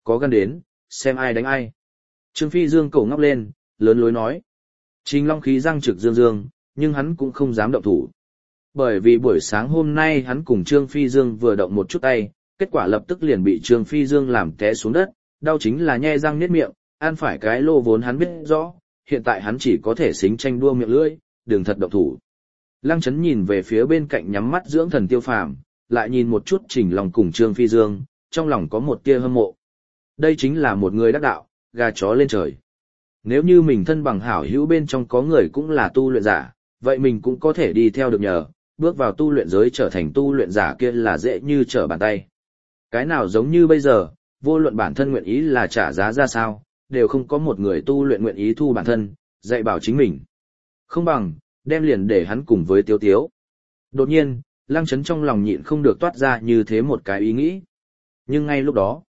Có gan đến, xem ai đánh ai. Trương Phi Dương cổ ngóc lên, lớn lối nói. Trình Long khí răng trực dương dương, nhưng hắn cũng không dám động thủ. Bởi vì buổi sáng hôm nay hắn cùng Trương Phi Dương vừa động một chút tay, kết quả lập tức liền bị Trương Phi Dương làm té xuống đất, đau chính là nhe răng niết miệng, ăn phải cái lô vốn hắn biết rõ, hiện tại hắn chỉ có thể xính tranh đua miệng lưỡi, đừng thật động thủ. Lăng Chấn nhìn về phía bên cạnh nhắm mắt dưỡng thần Tiêu Phàm, lại nhìn một chút Trình Long cùng Trương Phi Dương, trong lòng có một tia hâm mộ. Đây chính là một người đắc đạo, gà chó lên trời. Nếu như mình thân bằng hảo hữu bên trong có người cũng là tu luyện giả, vậy mình cũng có thể đi theo được nhờ, bước vào tu luyện giới trở thành tu luyện giả kia là dễ như trở bàn tay. Cái nào giống như bây giờ, vô luận bản thân nguyện ý là trả giá ra sao, đều không có một người tu luyện nguyện ý thu bản thân, dạy bảo chính mình. Không bằng, đem liền để hắn cùng với Tiếu Tiếu. Đột nhiên, Lăng Chấn trong lòng nhịn không được toát ra như thế một cái ý nghĩ. Nhưng ngay lúc đó,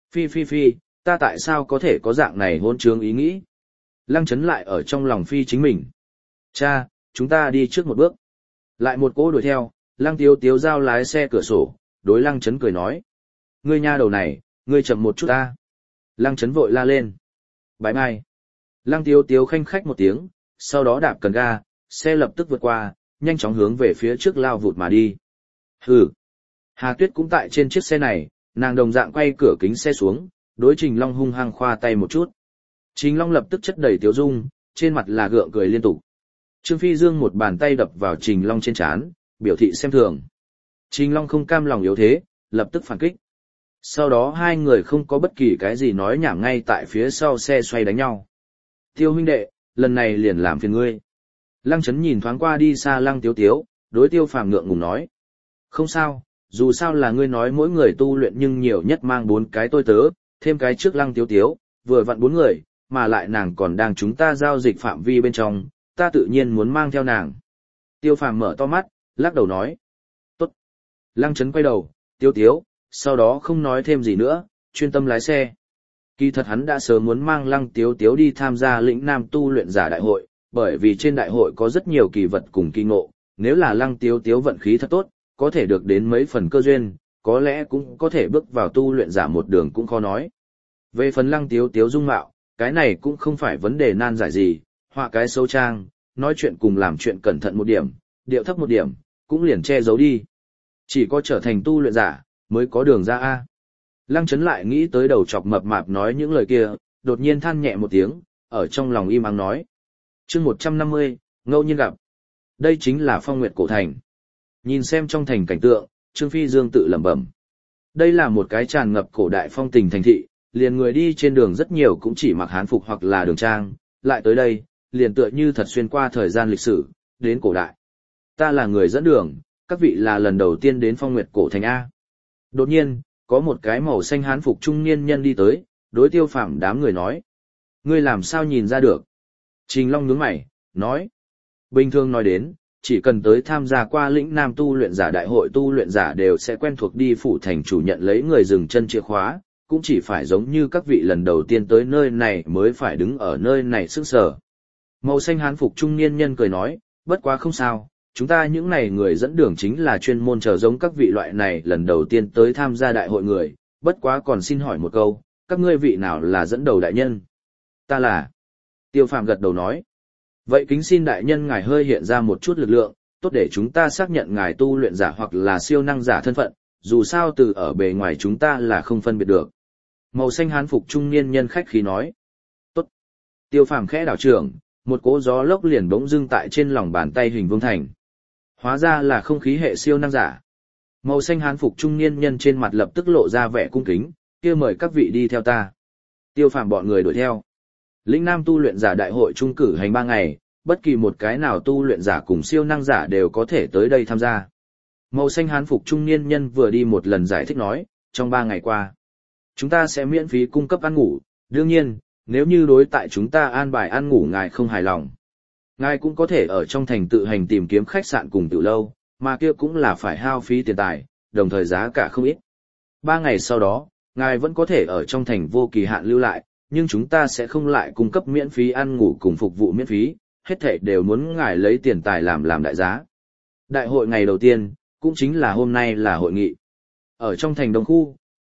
Phi, ta tại sao có thể có dạng này hôn trướng ý nghĩ? Lăng Chấn lại ở trong lòng Phi chính mình. Cha, chúng ta đi trước một bước. Lại một cỗ đuổi theo, Lăng Tiếu Tiếu giao lái xe cửa sổ, đối Lăng Chấn cười nói. Ngươi nha đầu này, ngươi chậm một chút ta. Lăng Chấn vội la lên. Bái mai. Lăng Tiếu Tiếu khanh khách một tiếng, sau đó đạp cần ga, xe lập tức vượt qua, nhanh chóng hướng về phía trước lao vụt mà đi. Hừ. Hà Tuyết cũng tại trên chiếc xe này, nàng đồng dạng quay cửa kính xe xuống, đối Trình Long hung hăng khoa tay một chút. Trình Long lập tức chất đầy tiếu dung, trên mặt là gượng cười liên tục. Trương Phi Dương một bàn tay đập vào Trình Long trên trán, biểu thị xem thường. Trình Long không cam lòng yếu thế, lập tức phản kích. Sau đó hai người không có bất kỳ cái gì nói nhảm ngay tại phía sau xe xoay đánh nhau. Tiêu huynh đệ, lần này liền làm phiền ngươi. Lăng Chấn nhìn thoáng qua đi xa Lăng Tiếu Tiếu, đối Tiêu Phàm ngượng ngùng nói. Không sao, dù sao là ngươi nói mỗi người tu luyện nhưng nhiều nhất mang 4 cái tôi tớ, thêm cái trước Lăng Tiếu Tiếu, vừa vặn 4 người, mà lại nàng còn đang chúng ta giao dịch phạm vi bên trong, ta tự nhiên muốn mang theo nàng. Tiêu Phàm mở to mắt, lắc đầu nói. Tốt. Lăng Chấn quay đầu, Tiếu Tiếu, sau đó không nói thêm gì nữa, chuyên tâm lái xe. Kỳ thật hắn đã sớm muốn mang Lăng Tiếu Tiếu đi tham gia lĩnh nam tu luyện giả đại hội, bởi vì trên đại hội có rất nhiều kỳ vật cùng kỳ ngộ, nếu là Lăng Tiếu Tiếu vận khí thật tốt, có thể được đến mấy phần cơ duyên, có lẽ cũng có thể bước vào tu luyện giả một đường cũng khó nói. Về phần Lăng Tiếu Tiếu dung mạo, cái này cũng không phải vấn đề nan giải gì, họa cái xấu trang, nói chuyện cùng làm chuyện cẩn thận một điểm, điệu thấp một điểm, cũng liền che giấu đi. Chỉ có trở thành tu luyện giả, mới có đường ra A. Lăng Chấn lại nghĩ tới đầu chọc mập mạp nói những lời kia, đột nhiên than nhẹ một tiếng, ở trong lòng im ắng nói. Chương 150, ngẫu nhiên gặp. Đây chính là Phong Nguyệt cổ thành. Nhìn xem trong thành cảnh tượng, Trương Phi Dương tự lẩm bẩm. Đây là một cái tràn ngập cổ đại phong tình thành thị, liền người đi trên đường rất nhiều cũng chỉ mặc hán phục hoặc là đường trang, lại tới đây, liền tựa như thật xuyên qua thời gian lịch sử, đến cổ đại. Ta là người dẫn đường, các vị là lần đầu tiên đến Phong Nguyệt cổ thành A. Đột nhiên, có một cái màu xanh hán phục trung niên nhân đi tới, đối Tiêu Phàm đám người nói. Ngươi làm sao nhìn ra được? Trình Long nhướng mày, nói. Bình thường nói đến, chỉ cần tới tham gia qua lĩnh nam tu luyện giả đại hội tu luyện giả đều sẽ quen thuộc đi phủ thành chủ nhận lấy người dừng chân chìa khóa, cũng chỉ phải giống như các vị lần đầu tiên tới nơi này mới phải đứng ở nơi này sức sở. Màu xanh hán phục trung niên nhân cười nói, bất quá không sao, chúng ta những này người dẫn đường chính là chuyên môn chờ giống các vị loại này lần đầu tiên tới tham gia đại hội người, bất quá còn xin hỏi một câu, các ngươi vị nào là dẫn đầu đại nhân? Ta là. Tiêu Phàm gật đầu nói. Vậy kính xin đại nhân ngài hơi hiện ra một chút lực lượng, tốt để chúng ta xác nhận ngài tu luyện giả hoặc là siêu năng giả thân phận, dù sao từ ở bề ngoài chúng ta là không phân biệt được. Màu xanh hán phục trung niên nhân khách khí nói. Tốt. Tiêu Phàm khẽ đảo trưởng, một cỗ gió lốc liền bỗng dưng tại trên lòng bàn tay hình vuông thành. Hóa ra là không khí hệ siêu năng giả. Màu xanh hán phục trung niên nhân trên mặt lập tức lộ ra vẻ cung kính, kia mời các vị đi theo ta. Tiêu Phàm bọn người đuổi theo. Lĩnh Nam tu luyện giả đại hội trung cử hành 3 ngày, bất kỳ một cái nào tu luyện giả cùng siêu năng giả đều có thể tới đây tham gia. Màu xanh hán phục trung niên nhân vừa đi một lần giải thích nói, trong 3 ngày qua, chúng ta sẽ miễn phí cung cấp ăn ngủ, đương nhiên, nếu như đối tại chúng ta an bài ăn ngủ ngài không hài lòng. Ngài cũng có thể ở trong thành tự hành tìm kiếm khách sạn cùng tiểu lâu, mà kia cũng là phải hao phí tiền tài, đồng thời giá cả không ít. 3 ngày sau đó, ngài vẫn có thể ở trong thành vô kỳ hạn lưu lại, nhưng chúng ta sẽ không lại cung cấp miễn phí ăn ngủ cùng phục vụ miễn phí, hết thảy đều muốn ngài lấy tiền tài làm đại giá. Đại hội ngày đầu tiên, cũng chính là hôm nay là hội nghị. Ở trong thành Đông Khu,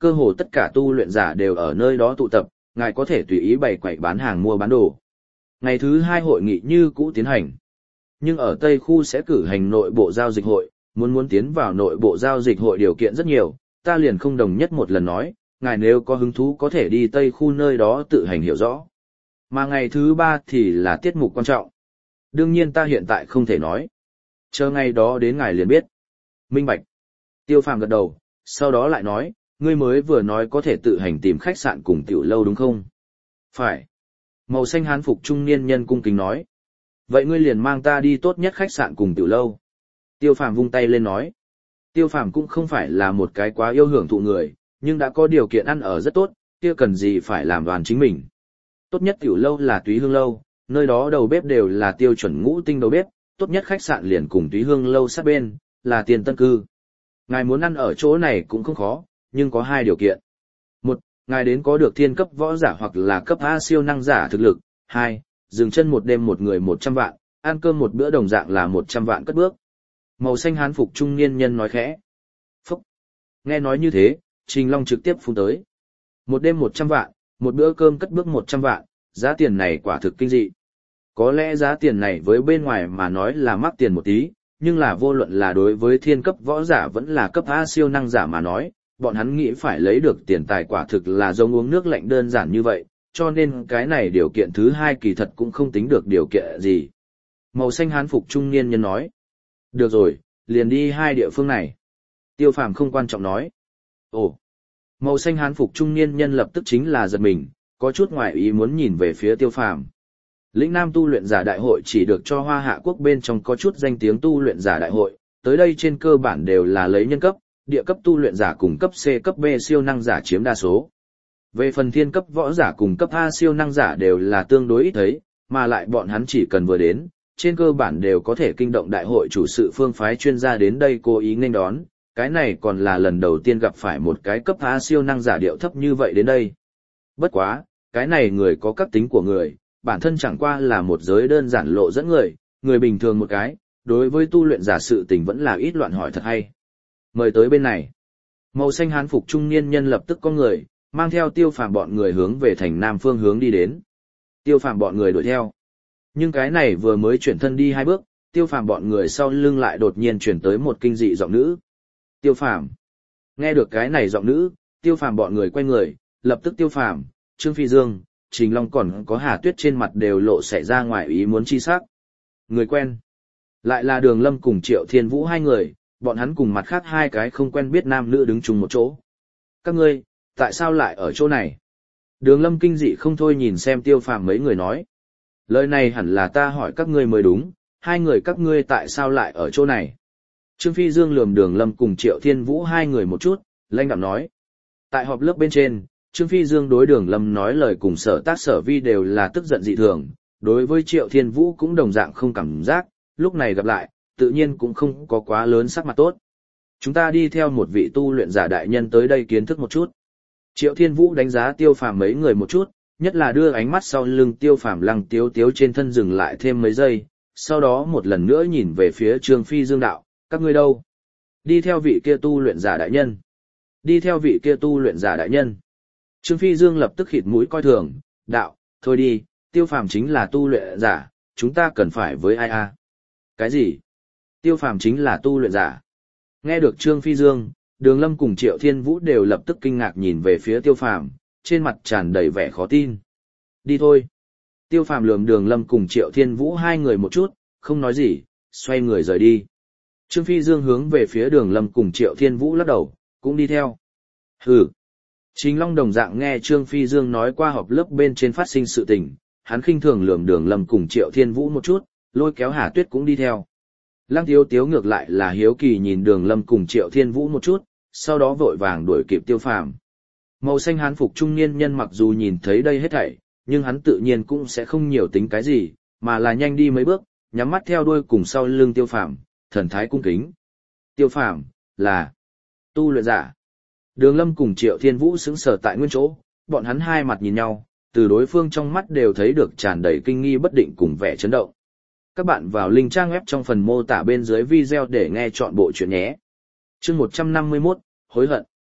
cơ hồ tất cả tu luyện giả đều ở nơi đó tụ tập, ngài có thể tùy ý bày quầy bán hàng mua bán đồ. Ngày thứ 2 hội nghị như cũ tiến hành. Nhưng ở Tây khu sẽ cử hành nội bộ giao dịch hội, muốn tiến vào nội bộ giao dịch hội điều kiện rất nhiều, ta liền không đồng nhất một lần nói, ngài nếu có hứng thú có thể đi Tây khu nơi đó tự hành hiểu rõ. Mà ngày thứ 3 thì là tiết mục quan trọng. Đương nhiên ta hiện tại không thể nói. Chờ ngày đó đến ngài liền biết. Minh bạch. Tiêu Phàm gật đầu, sau đó lại nói, ngươi mới vừa nói có thể tự hành tìm khách sạn cùng tiểu lâu đúng không? Phải. Màu xanh hán phục trung niên nhân cung kính nói. Vậy ngươi liền mang ta đi tốt nhất khách sạn cùng tiểu lâu. Tiêu Phàm vung tay lên nói. Tiêu Phàm cũng không phải là một cái quá yêu hưởng thụ người, nhưng đã có điều kiện ăn ở rất tốt, kia cần gì phải làm đoàn chính mình. Tốt nhất tiểu lâu là Túy Hương Lâu, nơi đó đầu bếp đều là tiêu chuẩn ngũ tinh đầu bếp, tốt nhất khách sạn liền cùng Túy Hương Lâu sát bên, là Tiền Tân Cư. Ngài muốn ăn ở chỗ này cũng không khó, nhưng có 2 điều kiện. 1. Ngài đến có được thiên cấp võ giả hoặc là cấp A siêu năng giả thực lực. 2. Dừng chân một đêm một người 100 vạn, ăn cơm một bữa đồng dạng là 100 vạn cất bước. Màu xanh hán phục trung niên nhân nói khẽ. Phúc. Nghe nói như thế, Trình Long trực tiếp phun tới. Một đêm 100 vạn, một bữa cơm cất bước 100 vạn, giá tiền này quả thực kinh dị. Có lẽ giá tiền này với bên ngoài mà nói là mắc tiền một tí, nhưng là vô luận là đối với thiên cấp võ giả vẫn là cấp A siêu năng giả mà nói, bọn hắn nghĩ phải lấy được tiền tài quả thực là giống uống nước lạnh đơn giản như vậy, cho nên cái này điều kiện thứ 2 kỳ thật cũng không tính được điều kiện gì. Màu xanh hán phục trung niên nhân nói. Được rồi, liền đi 2 địa phương này. Tiêu Phàm không quan trọng nói. Ồ. Màu xanh hán phục trung niên nhân lập tức chính là giật mình, có chút ngoài ý muốn nhìn về phía Tiêu Phàm. Lĩnh Nam tu luyện giả đại hội chỉ được cho Hoa Hạ quốc bên trong có chút danh tiếng tu luyện giả đại hội, tới đây trên cơ bản đều là lấy nhân cấp, địa cấp tu luyện giả cùng cấp C cấp B siêu năng giả chiếm đa số. Về phần thiên cấp võ giả cùng cấp A siêu năng giả đều là tương đối ít thấy, mà lại bọn hắn chỉ cần vừa đến, trên cơ bản đều có thể kinh động đại hội chủ sự phương phái chuyên gia đến đây cố ý nghênh đón, cái này còn là lần đầu tiên gặp phải một cái cấp A siêu năng giả điệu thấp như vậy đến đây. Bất quá, cái này người có các tính của người, bản thân chẳng qua là một giới đơn giản lộ dẫn người bình thường một cái, đối với tu luyện giả sự tình vẫn là ít loạn hỏi thật hay. Mời tới bên này. Màu xanh hán phục trung niên nhân lập tức có người, mang theo Tiêu Phàm bọn người hướng về thành nam phương hướng đi đến. Tiêu Phàm bọn người đuổi theo. Nhưng cái này vừa mới chuyển thân đi 2 bước, Tiêu Phàm bọn người sau lưng lại đột nhiên chuyển tới một kinh dị giọng nữ. Tiêu Phàm. Nghe được cái này giọng nữ, Tiêu Phàm bọn người quay người, lập tức Tiêu Phàm, Trương Phi Dương, Trình Long còn có Hà Tuyết trên mặt đều lộ xảy ra ngoài ý muốn chi sắc. Người quen. Lại là Đường Lâm cùng Triệu Thiên Vũ 2 người, bọn hắn cùng mặt khác 2 cái không quen biết nam nữ đứng chung một chỗ. Các ngươi, tại sao lại ở chỗ này? Đường Lâm kinh dị không thôi nhìn xem Tiêu Phàm mấy người nói. Lời này hẳn là ta hỏi các ngươi mới đúng, 2 người các ngươi tại sao lại ở chỗ này? Trương Phi Dương lườm Đường Lâm cùng Triệu Thiên Vũ 2 người một chút, lanh đạm nói. Tại họp lớp bên trên, Trương Phi Dương đối Đường Lâm nói lời cùng Sở Tác Sở Vi đều là tức giận dị thường, đối với Triệu Thiên Vũ cũng đồng dạng không cảm giác, lúc này gặp lại, tự nhiên cũng không có quá lớn sắc mặt tốt. Chúng ta đi theo một vị tu luyện giả đại nhân tới đây kiến thức một chút. Triệu Thiên Vũ đánh giá Tiêu Phàm mấy người một chút, nhất là đưa ánh mắt sau lưng Tiêu Phàm Lăng Tiếu Tiếu trên thân dừng lại thêm mấy giây, sau đó một lần nữa nhìn về phía Trương Phi Dương đạo, các ngươi đâu? Đi theo vị kia tu luyện giả đại nhân. Đi theo vị kia tu luyện giả đại nhân. Trương Phi Dương lập tức khịt mũi coi thường, đạo, thôi đi, Tiêu Phàm chính là tu luyện giả, chúng ta cần phải với ai a? Cái gì? Tiêu Phàm chính là tu luyện giả. Nghe được Trương Phi Dương, Đường Lâm cùng Triệu Thiên Vũ đều lập tức kinh ngạc nhìn về phía Tiêu Phàm, trên mặt tràn đầy vẻ khó tin. Đi thôi. Tiêu Phàm lườm Đường Lâm cùng Triệu Thiên Vũ 2 người một chút, không nói gì, xoay người rời đi. Trương Phi Dương hướng về phía Đường Lâm cùng Triệu Thiên Vũ lắc đầu, cũng đi theo. Hừ. Trình Long đồng dạng nghe Trương Phi Dương nói qua họp lớp bên trên phát sinh sự tình, hắn khinh thường lườm Đường Lâm cùng Triệu Thiên Vũ một chút, lôi kéo Hà Tuyết cũng đi theo. Lăng Tiếu Tiếu ngược lại là hiếu kỳ nhìn Đường Lâm cùng Triệu Thiên Vũ một chút, sau đó vội vàng đuổi kịp Tiêu Phàm. Màu xanh hán phục trung niên nhân mặc dù nhìn thấy đây hết thảy, nhưng hắn tự nhiên cũng sẽ không nhiều tính cái gì, mà là nhanh đi mấy bước, nhắm mắt theo đuôi cùng sau lưng Tiêu Phàm, thần thái cung kính. Tiêu Phàm là tu luyện giả. Đường Lâm cùng Triệu Thiên Vũ sững sờ tại nguyên chỗ, bọn hắn 2 mặt nhìn nhau, từ đối phương trong mắt đều thấy được tràn đầy kinh nghi bất định cùng vẻ chấn động. Các bạn vào link trang web trong phần mô tả bên dưới video để nghe trọn bộ chuyện nhé. Chương 151, hối hận.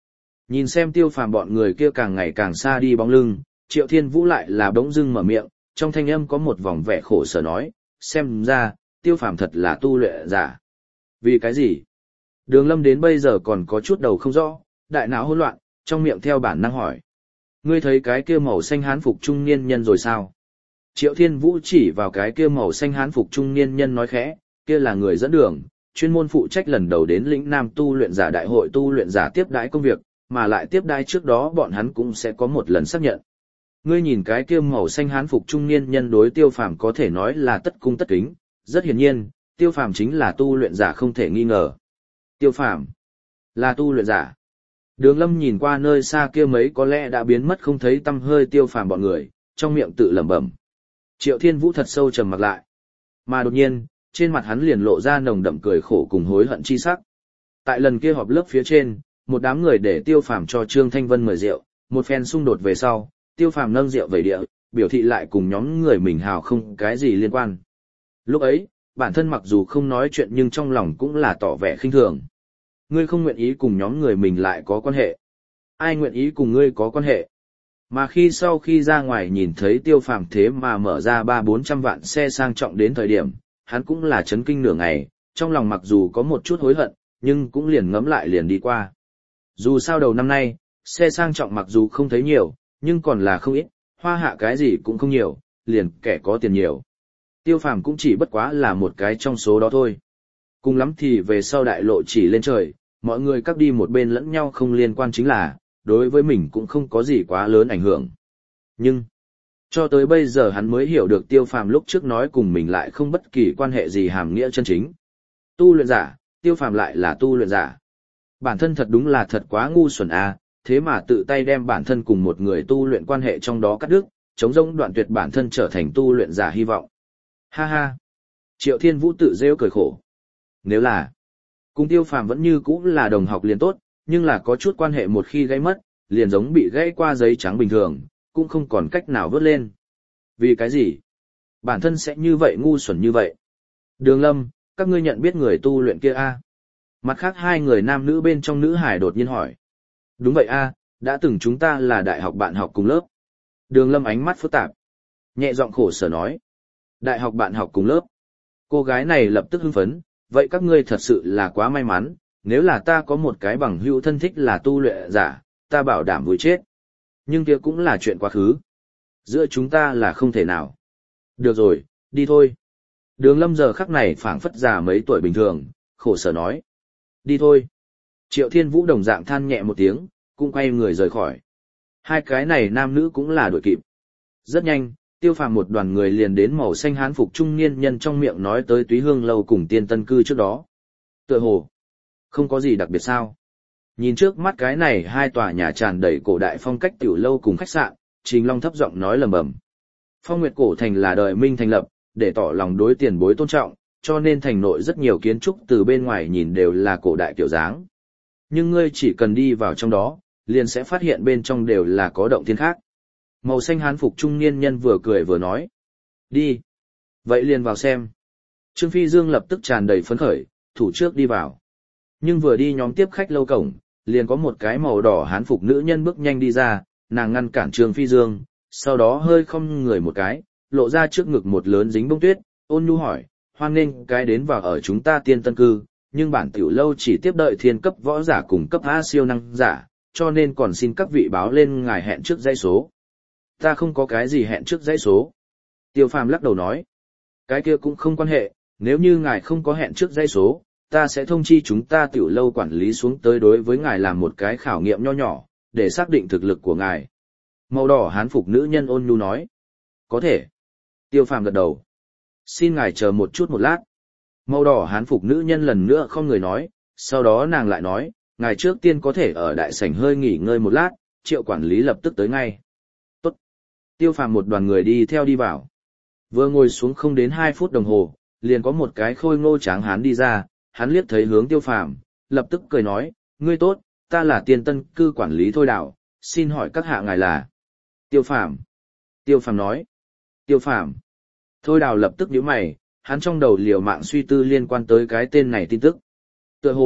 Nhìn xem Tiêu Phàm bọn người kia càng ngày càng xa đi bóng lưng, Triệu Thiên Vũ lại là bỗng dưng mở miệng, trong thanh âm có một vòng vẻ khổ sở nói, xem ra, Tiêu Phàm thật là tu luyện giả. Vì cái gì? Đường Lâm đến bây giờ còn có chút đầu không rõ, đại não hỗn loạn, trong miệng theo bản năng hỏi. Ngươi thấy cái kia màu xanh hán phục trung niên nhân rồi sao? Triệu Thiên Vũ chỉ vào cái kia màu xanh hán phục trung niên nhân nói khẽ, kia là người dẫn đường, chuyên môn phụ trách lần đầu đến lĩnh Nam tu luyện giả đại hội tu luyện giả tiếp đãi công việc, mà lại tiếp đãi trước đó bọn hắn cũng sẽ có một lần xác nhận. Ngươi nhìn cái kia màu xanh hán phục trung niên nhân đối Tiêu Phàm có thể nói là tất cung tất kính, rất hiển nhiên, Tiêu Phàm chính là tu luyện giả không thể nghi ngờ. Tiêu Phàm là tu luyện giả. Đường Lâm nhìn qua nơi xa kia mấy có lẽ đã biến mất không thấy tăm hơi Tiêu Phàm bọn người, trong miệng tự lẩm bẩm. Triệu Thiên Vũ thật sâu trầm mặt lại. Mà đột nhiên, trên mặt hắn liền lộ ra nồng đậm cười khổ cùng hối hận chi sắc. Tại lần kia họp lớp phía trên, một đám người để Tiêu Phàm cho Trương Thanh Vân mời rượu, một phen xung đột về sau, Tiêu Phàm nâng rượu về địa, biểu thị lại cùng nhóm người mình hào không cái gì liên quan. Lúc ấy, bản thân mặc dù không nói chuyện nhưng trong lòng cũng là tỏ vẻ khinh thường. Ngươi không nguyện ý cùng nhóm người mình lại có quan hệ. Ai nguyện ý cùng ngươi có quan hệ? Mà sau khi ra ngoài nhìn thấy Tiêu Phàm thế mà mở ra 300-400 vạn xe sang trọng đến thời điểm, hắn cũng là chấn kinh nửa ngày, trong lòng mặc dù có một chút hối hận, nhưng cũng liền ngẫm lại liền đi qua. Dù sao đầu năm nay, xe sang trọng mặc dù không thấy nhiều, nhưng còn là không ít, hoa hạ cái gì cũng không nhiều, liền kẻ có tiền nhiều. Tiêu Phàm cũng chỉ bất quá là một cái trong số đó thôi. Cùng lắm thì về sau đại lộ chỉ lên trời, mọi người cắt đi một bên lẫn nhau không liên quan chính là, đối với mình cũng không có gì quá lớn ảnh hưởng. Nhưng, cho tới bây giờ hắn mới hiểu được Tiêu Phàm lúc trước nói cùng mình lại không bất kỳ quan hệ gì hàm nghĩa chân chính. Tu luyện giả, Tiêu Phàm lại là tu luyện giả. Bản thân thật đúng là thật quá ngu xuẩn a, thế mà tự tay đem bản thân cùng một người tu luyện quan hệ trong đó cắt đứt, chống rỗng đoạn tuyệt bản thân trở thành tu luyện giả hy vọng. Ha ha. Triệu Thiên Vũ tự rêu cười khổ. Nếu là, cùng Tiêu Phàm vẫn như cũ là đồng học liền tốt, nhưng là có chút quan hệ một khi gãy mất, liền giống bị gãy qua giấy trắng bình thường, cũng không còn cách nào vớt lên. Vì cái gì? Bản thân sẽ như vậy ngu xuẩn như vậy. Đường Lâm, các ngươi nhận biết người tu luyện kia a? Mặt khác hai người nam nữ bên trong nữ hải đột nhiên hỏi. Đúng vậy a, đã từng chúng ta là đại học bạn học cùng lớp. Đường Lâm ánh mắt phức tạp. Nhẹ giọng khổ sở nói. Đại học bạn học cùng lớp. Cô gái này lập tức hưng phấn, vậy các ngươi thật sự là quá may mắn, nếu là ta có một cái bằng hữu thân thích là tu luyện giả, ta bảo đảm vui chết. Nhưng kia cũng là chuyện quá khứ. Giữa chúng ta là không thể nào. Được rồi, đi thôi. Đường Lâm giờ khắc này phảng phất già mấy tuổi bình thường, khổ sở nói. Đi thôi. Triệu Thiên Vũ đồng dạng than nhẹ một tiếng, cũng quay người rời khỏi. Hai cái này nam nữ cũng là đuổi kịp. Rất nhanh, Tiêu Phàm một đoàn người liền đến màu xanh hán phục trung niên nhân trong miệng nói tới Túy Hương lâu cùng Tiên Tân cư trước đó. Tựa hồ, không có gì đặc biệt sao? Nhìn trước mắt cái này hai tòa nhà tràn đầy cổ đại phong cách tiểu lâu cùng khách sạn, Trình Long thấp giọng nói lẩm bẩm. Phong Nguyệt cổ thành là đời Minh thành lập, để tỏ lòng đối tiền bối tôn trọng, cho nên thành nội rất nhiều kiến trúc từ bên ngoài nhìn đều là cổ đại kiểu dáng. Nhưng ngươi chỉ cần đi vào trong đó, liền sẽ phát hiện bên trong đều là có động thiên khác. Màu xanh hán phục trung niên nhân vừa cười vừa nói. Đi. Vậy liền vào xem. Trương Phi Dương lập tức tràn đầy phấn khởi, thủ trước đi vào. Nhưng vừa đi nhóm tiếp khách lâu cổng, liền có một cái màu đỏ hán phục nữ nhân bước nhanh đi ra, nàng ngăn cản Trương Phi Dương, sau đó hơi không người một cái, lộ ra trước ngực một lớn dính bông tuyết, ôn nhu hỏi, hoan nghênh cái đến vào ở chúng ta Tiên Tân cư, nhưng bản tiểu lâu chỉ tiếp đợi thiên cấp võ giả cùng cấp A siêu năng giả, cho nên còn xin các vị báo lên ngài hẹn trước dãy số. Ta không có cái gì hẹn trước dãy số. Tiêu Phàm lắc đầu nói, cái kia cũng không quan hệ, nếu như ngài không có hẹn trước dãy số, ta sẽ thông chi chúng ta tiểu lâu quản lý xuống tới đối với ngài làm một cái khảo nghiệm nho nhỏ, để xác định thực lực của ngài. Màu đỏ hán phục nữ nhân ôn nhu nói. Có thể. Tiêu Phàm gật đầu. Xin ngài chờ một chút một lát. Màu đỏ hán phục nữ nhân lần nữa không người nói, sau đó nàng lại nói, ngài trước tiên có thể ở đại sảnh hơi nghỉ ngơi một lát, Triệu quản lý lập tức tới ngay. Tốt. Tiêu Phàm một đoàn người đi theo đi vào. Vừa ngồi xuống không đến 2 phút đồng hồ, liền có một cái khôi ngô tráng hán đi ra, hắn liếc thấy hướng Tiêu Phàm, lập tức cười nói, ngươi tốt, ta là Tiên Tân cư quản lý Thôi Đào, xin hỏi các hạ ngài là. Tiêu Phàm. Tiêu Phàm nói. Tiêu Phàm. Thôi Đào lập tức nhíu mày, hắn trong đầu liều mạng suy tư liên quan tới cái tên này tin tức. Tựa hồ,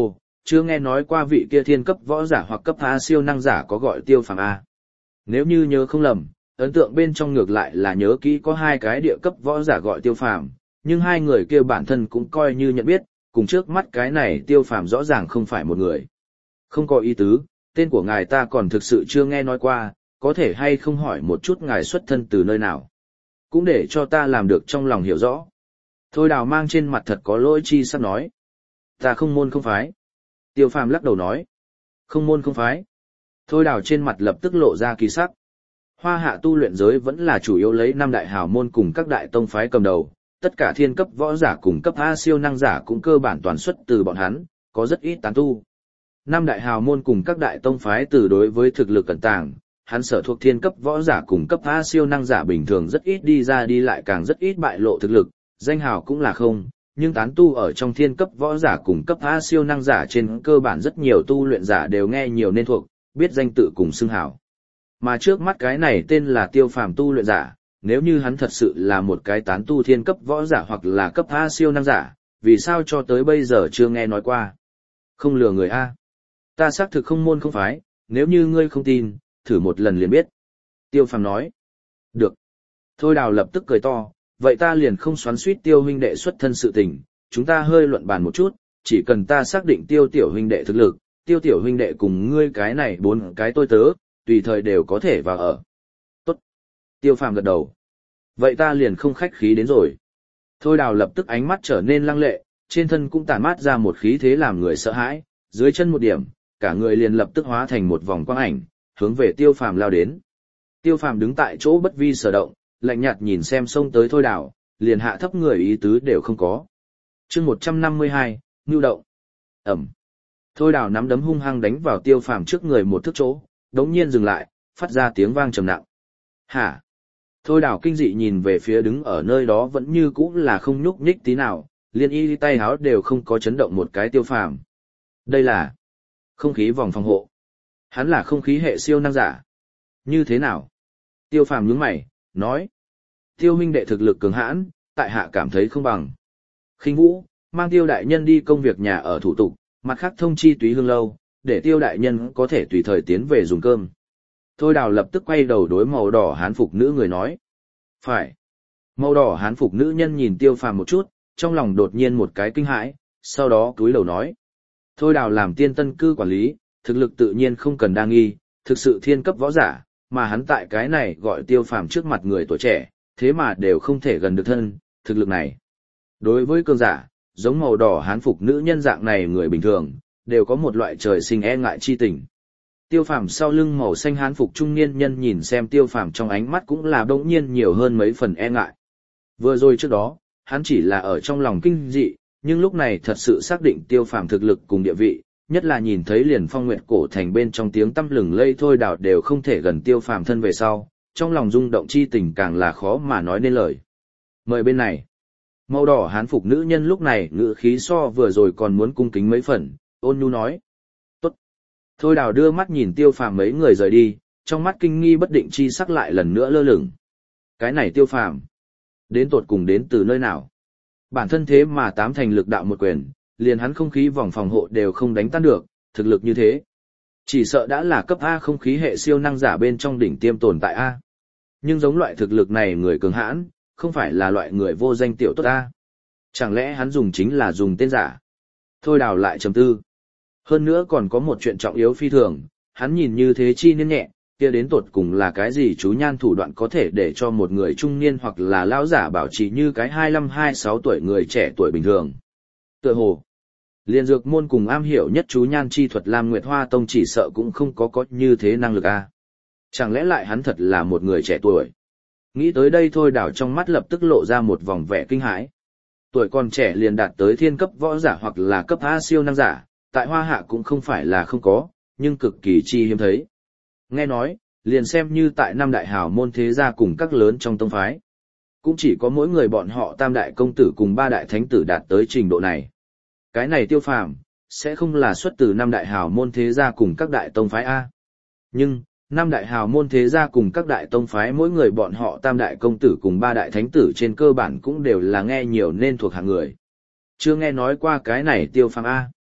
Chưa nghe nói qua vị kia thiên cấp võ giả hoặc cấp A siêu năng giả có gọi Tiêu Phàm A. Nếu như nhớ không lầm, ấn tượng bên trong ngược lại là nhớ kỹ có hai cái địa cấp võ giả gọi Tiêu Phàm, nhưng hai người kia bản thân cũng coi như nhận biết, cùng trước mắt cái này Tiêu Phàm rõ ràng không phải một người. Không có ý tứ, tên của ngài ta còn thực sự chưa nghe nói qua, có thể hay không hỏi một chút ngài xuất thân từ nơi nào. Cũng để cho ta làm được trong lòng hiểu rõ. Thôi Đào mang trên mặt thật có lỗi chi sắp nói. Ta không môn không phái. Tiêu Phàm lắc đầu nói. Không môn không phái. Thôi Đào trên mặt lập tức lộ ra kỳ sắc. Hoa hạ tu luyện giới vẫn là chủ yếu lấy năm đại hào môn cùng các đại tông phái cầm đầu, tất cả thiên cấp võ giả cùng cấp A siêu năng giả cũng cơ bản toàn xuất từ bọn hắn, có rất ít tán tu. Năm đại hào môn cùng các đại tông phái từ đối với thực lực cẩn tàng, hắn sở thuộc thiên cấp võ giả cùng cấp A siêu năng giả bình thường rất ít đi ra đi lại càng rất ít bại lộ thực lực, danh hào cũng là không, nhưng tán tu ở trong thiên cấp võ giả cùng cấp A siêu năng giả trên cơ bản rất nhiều tu luyện giả đều nghe nhiều nên thuộc, biết danh tự cùng xưng hào. Mà trước mắt cái này tên là Tiêu Phàm tu luyện giả, nếu như hắn thật sự là một cái tán tu thiên cấp võ giả hoặc là cấp A siêu năng giả, vì sao cho tới bây giờ chưa nghe nói qua? Không lừa người A. Ta xác thực không môn không phái, nếu như ngươi không tin, thử một lần liền biết. Tiêu Phàm nói. Được. Thôi Đào lập tức cười to, vậy ta liền không xoắn suýt Tiêu huynh đệ xuất thân sự tình, chúng ta hơi luận bàn một chút, chỉ cần ta xác định Tiêu tiểu huynh đệ thực lực, Tiêu tiểu huynh đệ cùng ngươi cái này 4 cái tôi tớ, tùy thời đều có thể vào ở. Tốt. Tiêu Phàm gật đầu. Vậy ta liền không khách khí đến rồi. Thôi Đào lập tức ánh mắt trở nên lăng lệ, trên thân cũng tản mát ra một khí thế làm người sợ hãi, dưới chân một điểm, cả người liền lập tức hóa thành một vòng quang ảnh, hướng về Tiêu Phàm lao đến. Tiêu Phàm đứng tại chỗ bất vi sở động, lạnh nhạt nhìn xem xông tới Thôi Đào, liền hạ thấp người ý tứ đều không có. Chương 152, Nưu động. Ẩm. Thôi Đào nắm đấm hung hăng đánh vào Tiêu Phàm trước người một thước chỗ, đống nhiên dừng lại, phát ra tiếng vang trầm nặng. Hả? Thôi Đào kinh dị nhìn về phía đứng ở nơi đó vẫn như cũ là không nhúc nhích tí nào, liên y tay háo đều không có chấn động một cái Tiêu Phàm. Đây là không khí vòng phòng hộ. Hắn là không khí hệ siêu năng giả. Như thế nào? Tiêu Phàm nhướng mày, nói. Tiêu huynh đệ thực lực cường hãn, tại hạ cảm thấy không bằng. Khinh Vũ, mang Tiêu đại nhân đi công việc nhà ở thủ tục, mặt khác thông chi Túy Hương lâu, để Tiêu đại nhân có thể tùy thời tiến về dùng cơm. Thôi Đào lập tức quay đầu đối màu đỏ hán phục nữ người nói. Phải. Màu đỏ hán phục nữ nhân nhìn Tiêu Phàm một chút, trong lòng đột nhiên một cái kinh hãi, sau đó cúi đầu nói. Thôi Đào làm tiên tân cư quản lý, thực lực tự nhiên không cần đa nghi, thực sự thiên cấp võ giả, mà hắn tại cái này gọi Tiêu Phàm trước mặt người tuổi trẻ, thế mà đều không thể gần được thân, thực lực này. Đối với cường giả, giống màu đỏ hán phục nữ nhân dạng này người bình thường, đều có một loại trời sinh e ngại chi tình. Tiêu Phàm sau lưng màu xanh hán phục trung niên nhân nhìn xem Tiêu Phàm trong ánh mắt cũng là bỗng nhiên nhiều hơn mấy phần e ngại. Vừa rồi trước đó, hắn chỉ là ở trong lòng kinh dị, nhưng lúc này thật sự xác định Tiêu Phàm thực lực cùng địa vị, nhất là nhìn thấy liền Phong Nguyệt cổ thành bên trong tiếng tăm lừng lây Thôi Đào đều không thể gần Tiêu Phàm thân về sau, trong lòng rung động chi tình càng là khó mà nói nên lời. Mời bên này. Màu đỏ hán phục nữ nhân lúc này ngữ khí so vừa rồi còn muốn cung kính mấy phần, ôn nhu nói. Tốt. Thôi Đào đưa mắt nhìn Tiêu Phàm mấy người rời đi, trong mắt kinh nghi bất định chi sắc lại lần nữa lơ lửng. Cái này Tiêu Phàm, đến tột cùng đến từ nơi nào? Bản thân thế mà 8 thành lực đạo một quyền, liền hắn không khí vòng phòng hộ đều không đánh tan được, thực lực như thế. Chỉ sợ đã là cấp A không khí hệ siêu năng giả bên trong đỉnh tiêm tồn tại A. Nhưng giống loại thực lực này người cường hãn, không phải là loại người vô danh tiểu tốt A. Chẳng lẽ hắn dùng chính là dùng tên giả? Thôi Đào lại trầm tư. Hơn nữa còn có một chuyện trọng yếu phi thường, hắn nhìn như thế chi niên nhẹ, kia đến tột cùng là cái gì chú nhan thủ đoạn có thể để cho một người trung niên hoặc là lão giả bảo trì như cái 25-26 tuổi người trẻ tuổi bình thường. Tựa hồ, liền dược môn cùng am hiểu nhất chú nhan chi thuật Lam Nguyệt Hoa Tông chỉ sợ cũng không có như thế năng lực a. Chẳng lẽ lại hắn thật là một người trẻ tuổi? Nghĩ tới đây Thôi Đào trong mắt lập tức lộ ra một vòng vẻ kinh hãi. Tuổi còn trẻ liền đạt tới thiên cấp võ giả hoặc là cấp A siêu năng giả, tại Hoa Hạ cũng không phải là không có, nhưng cực kỳ chi hiếm thấy. Nghe nói, liền xem như tại năm đại hào môn thế gia cùng các lớn trong tông phái, cũng chỉ có mỗi người bọn họ tam đại công tử cùng 3 đại thánh tử đạt tới trình độ này. Cái này Tiêu Phàm sẽ không là xuất từ năm đại hào môn thế gia cùng các đại tông phái A. Nhưng, năm đại hào môn thế gia cùng các đại tông phái mỗi người bọn họ tam đại công tử cùng 3 đại thánh tử trên cơ bản cũng đều là nghe nhiều nên thuộc hạng người. Chưa nghe nói qua cái này Tiêu Phàm A.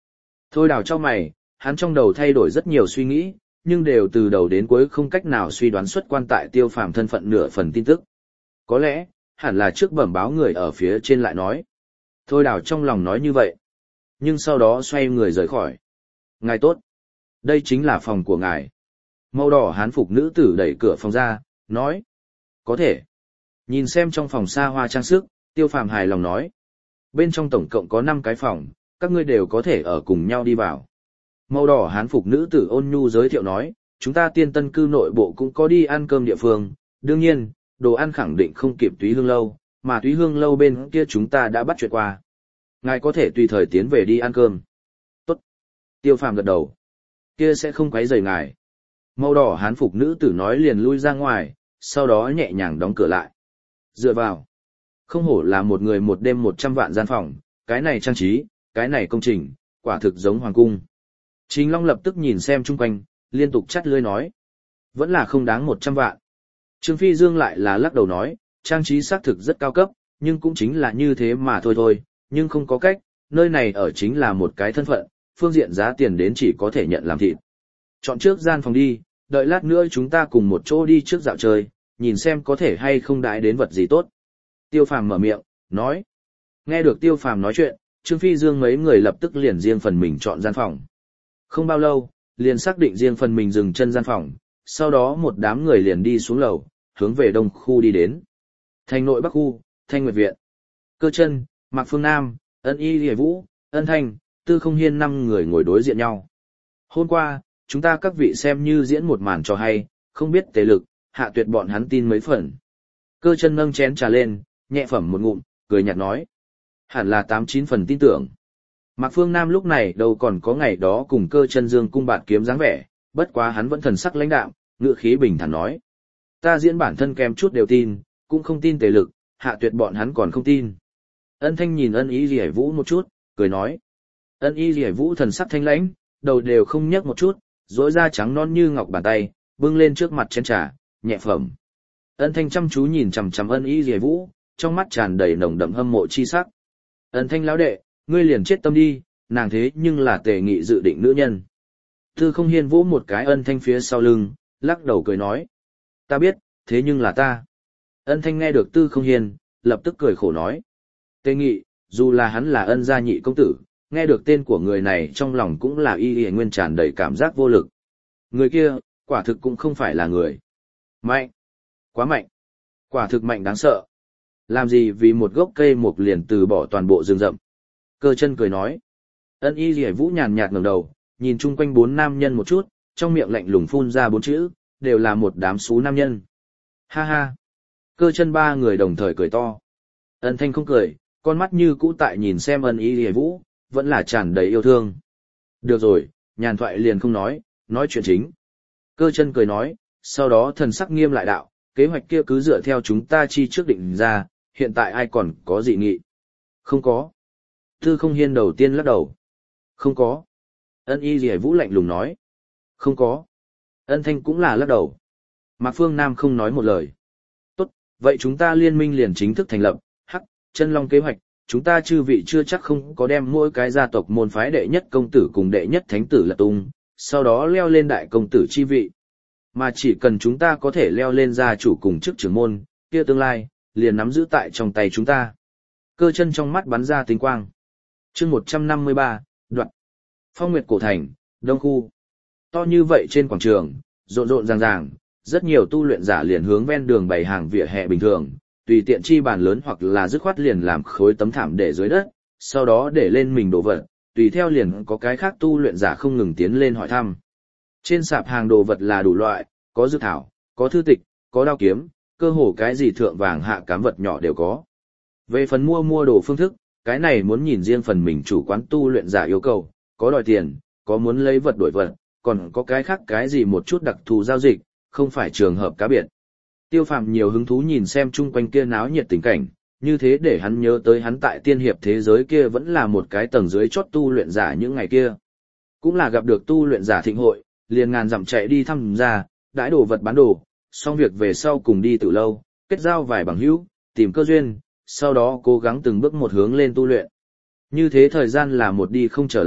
Thôi Đào chau mày, hắn trong đầu thay đổi rất nhiều suy nghĩ, nhưng đều từ đầu đến cuối không cách nào suy đoán xuất quan tại Tiêu Phàm thân phận nửa phần tin tức. Có lẽ, hẳn là trước bẩm báo người ở phía trên lại nói. Thôi Đào trong lòng nói như vậy, nhưng sau đó xoay người rời khỏi. Ngài tốt, đây chính là phòng của ngài. Màu đỏ hán phục nữ tử đẩy cửa phòng ra, nói. Có thể. Nhìn xem trong phòng xa hoa trang sức, Tiêu Phàm hài lòng nói. Bên trong tổng cộng có 5 cái phòng, các ngươi đều có thể ở cùng nhau đi vào. Màu đỏ hán phục nữ tử ôn nhu giới thiệu nói, chúng ta Tiên Tân cư nội bộ cũng có đi ăn cơm địa phương, đương nhiên, đồ ăn khẳng định không kịp Túy Hương lâu, mà Túy Hương lâu bên kia chúng ta đã bắt chuyện qua. Ngài có thể tùy thời tiến về đi ăn cơm. Tốt. Tiêu Phàm gật đầu. Kia sẽ không quấy rầy ngài. Màu đỏ hán phục nữ tử nói liền lui ra ngoài, sau đó nhẹ nhàng đóng cửa lại. Dựa vào. Không hổ là một người một đêm 100 vạn gian phòng, cái này trang trí, cái này công trình, quả thực giống hoàng cung. Trình Long lập tức nhìn xem chung quanh, liên tục chắt lưỡi nói. Vẫn là không đáng 100 vạn. Trương Phi Dương lại là lắc đầu nói, trang trí xác thực rất cao cấp, nhưng cũng chính là như thế mà thôi, nhưng không có cách, nơi này ở chính là một cái thân phận, phương diện giá tiền đến chỉ có thể nhận làm thịt. Chọn trước gian phòng đi, đợi lát nữa chúng ta cùng một chỗ đi trước dạo chơi, nhìn xem có thể hay không đãi đến vật gì tốt. Tiêu Phàm mở miệng, nói. Nghe được Tiêu Phàm nói chuyện, Trương Phi Dương mấy người lập tức liền riêng phần mình chọn gian phòng. Không bao lâu, liền xác định riêng phần mình dừng chân gian phòng, sau đó một đám người liền đi xuống lầu, hướng về đông khu đi đến. Thành nội bắc khu, Thanh Nguyệt Viện. Cơ Chân, Mạc Phương Nam, Ân Y Liễu Vũ, Ân Thanh, Tư Không Hiên 5 người ngồi đối diện nhau. Hôm qua, chúng ta các vị xem như diễn một màn trò hay, không biết tề lực, hạ tuyệt bọn hắn tin mấy phần. Cơ Chân nâng chén trà lên, nhẹ phẩm một ngụm, cười nhạt nói. Hẳn là 8-9 phần tin tưởng. Mạc Phương Nam lúc này đâu còn có ngày đó cùng Cơ Chân dương cung bạt kiếm dáng vẻ, bất quá hắn vẫn thần sắc lãnh đạm, ngữ khí bình thản nói. Ta diễn bản thân kém chút đều tin, cũng không tin tề lực, hạ tuyệt bọn hắn còn không tin. Ân Thanh nhìn Ân Y Liễu Vũ một chút, cười nói. Ân Y Liễu Vũ thần sắc thanh lãnh, đầu đều không nhấc một chút, rỗi da trắng non như ngọc bàn tay, bưng lên trước mặt chén trà, nhẹ phẩm. Ân Thanh chăm chú nhìn chằm chằm Ân Y Liễu Vũ, trong mắt tràn đầy nồng đậm hâm mộ chi sắc. Ân Thanh lão đệ, ngươi liền chết tâm đi, nàng thế nhưng là tề nghị dự định nữ nhân. Tư Không Hiên vỗ một cái Ân Thanh phía sau lưng, lắc đầu cười nói. Ta biết, thế nhưng là ta. Ân Thanh nghe được Tư Không Hiên, lập tức cười khổ nói. Tề nghị, dù là hắn là Ân gia nhị công tử, nghe được tên của người này trong lòng cũng là y nguyên tràn đầy cảm giác vô lực. Người kia, quả thực cũng không phải là người. Mạnh. Quá mạnh. Quả thực mạnh đáng sợ. Làm gì vì một gốc cây mục liền từ bỏ toàn bộ rừng rậm. Cơ Chân cười nói. Ân Y Liễu Vũ nhàn nhạt ngẩng đầu, nhìn chung quanh 4 nam nhân một chút, trong miệng lạnh lùng phun ra 4 chữ, đều là một đám xú nam nhân. Ha ha. Cơ Chân 3 người đồng thời cười to. Ân Thanh không cười, con mắt như cũ tại nhìn xem Ân Y Liễu Vũ, vẫn là tràn đầy yêu thương. Được rồi, nhàn thoại liền không nói chuyện chính. Cơ Chân cười nói, sau đó thần sắc nghiêm lại đạo, kế hoạch kia cứ dựa theo chúng ta chi trước định ra, hiện tại ai còn có dị nghị? Không có. Tư Không Hiên đầu tiên lắc đầu. Không có. Ân Y Liễu Vũ lạnh lùng nói. Không có. Ân Thanh cũng là lắc đầu. Mạc Phương Nam không nói một lời. Tốt, vậy chúng ta liên minh liền chính thức thành lập, Chân Long kế hoạch, chúng ta chư vị chưa chắc không có đem mỗi cái gia tộc môn phái đệ nhất công tử cùng đệ nhất thánh tử lật tung, sau đó leo lên đại công tử chi vị. Mà chỉ cần chúng ta có thể leo lên gia chủ cùng chức trưởng môn, kia tương lai, liền nắm giữ tại trong tay chúng ta. Cơ Chân trong mắt bắn ra tinh quang. Chương 153, đoạn. Phong Nguyệt cổ thành, Đông khu. To như vậy trên quảng trường, rộn rộn ràng ràng, rất nhiều tu luyện giả liền hướng ven đường bày hàng vỉa hè bình thường, tùy tiện chi bàn lớn hoặc là dứt khoát liền làm khối tấm thảm để dưới đất, sau đó để lên mình đồ vật, tùy theo liền có cái khác tu luyện giả không ngừng tiến lên hỏi thăm. Trên sạp hàng đồ vật là đủ loại, có dược thảo, có thư tịch, có đao kiếm, cơ hồ cái gì thượng vàng hạ cám vật nhỏ đều có. Về phần mua đồ phương thức, cái này muốn nhìn riêng phần mình chủ quán tu luyện giả yêu cầu, có đòi tiền, có muốn lấy vật đổi vật, còn có cái khác cái gì một chút đặc thù giao dịch, không phải trường hợp cá biệt. Tiêu Phàm nhiều hứng thú nhìn xem chung quanh kia náo nhiệt tình cảnh, như thế để hắn nhớ tới hắn tại tiên hiệp thế giới kia vẫn là một cái tầng dưới chót tu luyện giả những ngày kia. Cũng là gặp được tu luyện giả thịnh hội, liền ngàn dặm chạy đi thăm ra, đãi đồ vật bán đồ, xong việc về sau cùng đi từ lâu, kết giao vài bằng hữu, tìm cơ duyên, sau đó cố gắng từng bước một hướng lên tu luyện. Như thế thời gian là một đi không trở lại,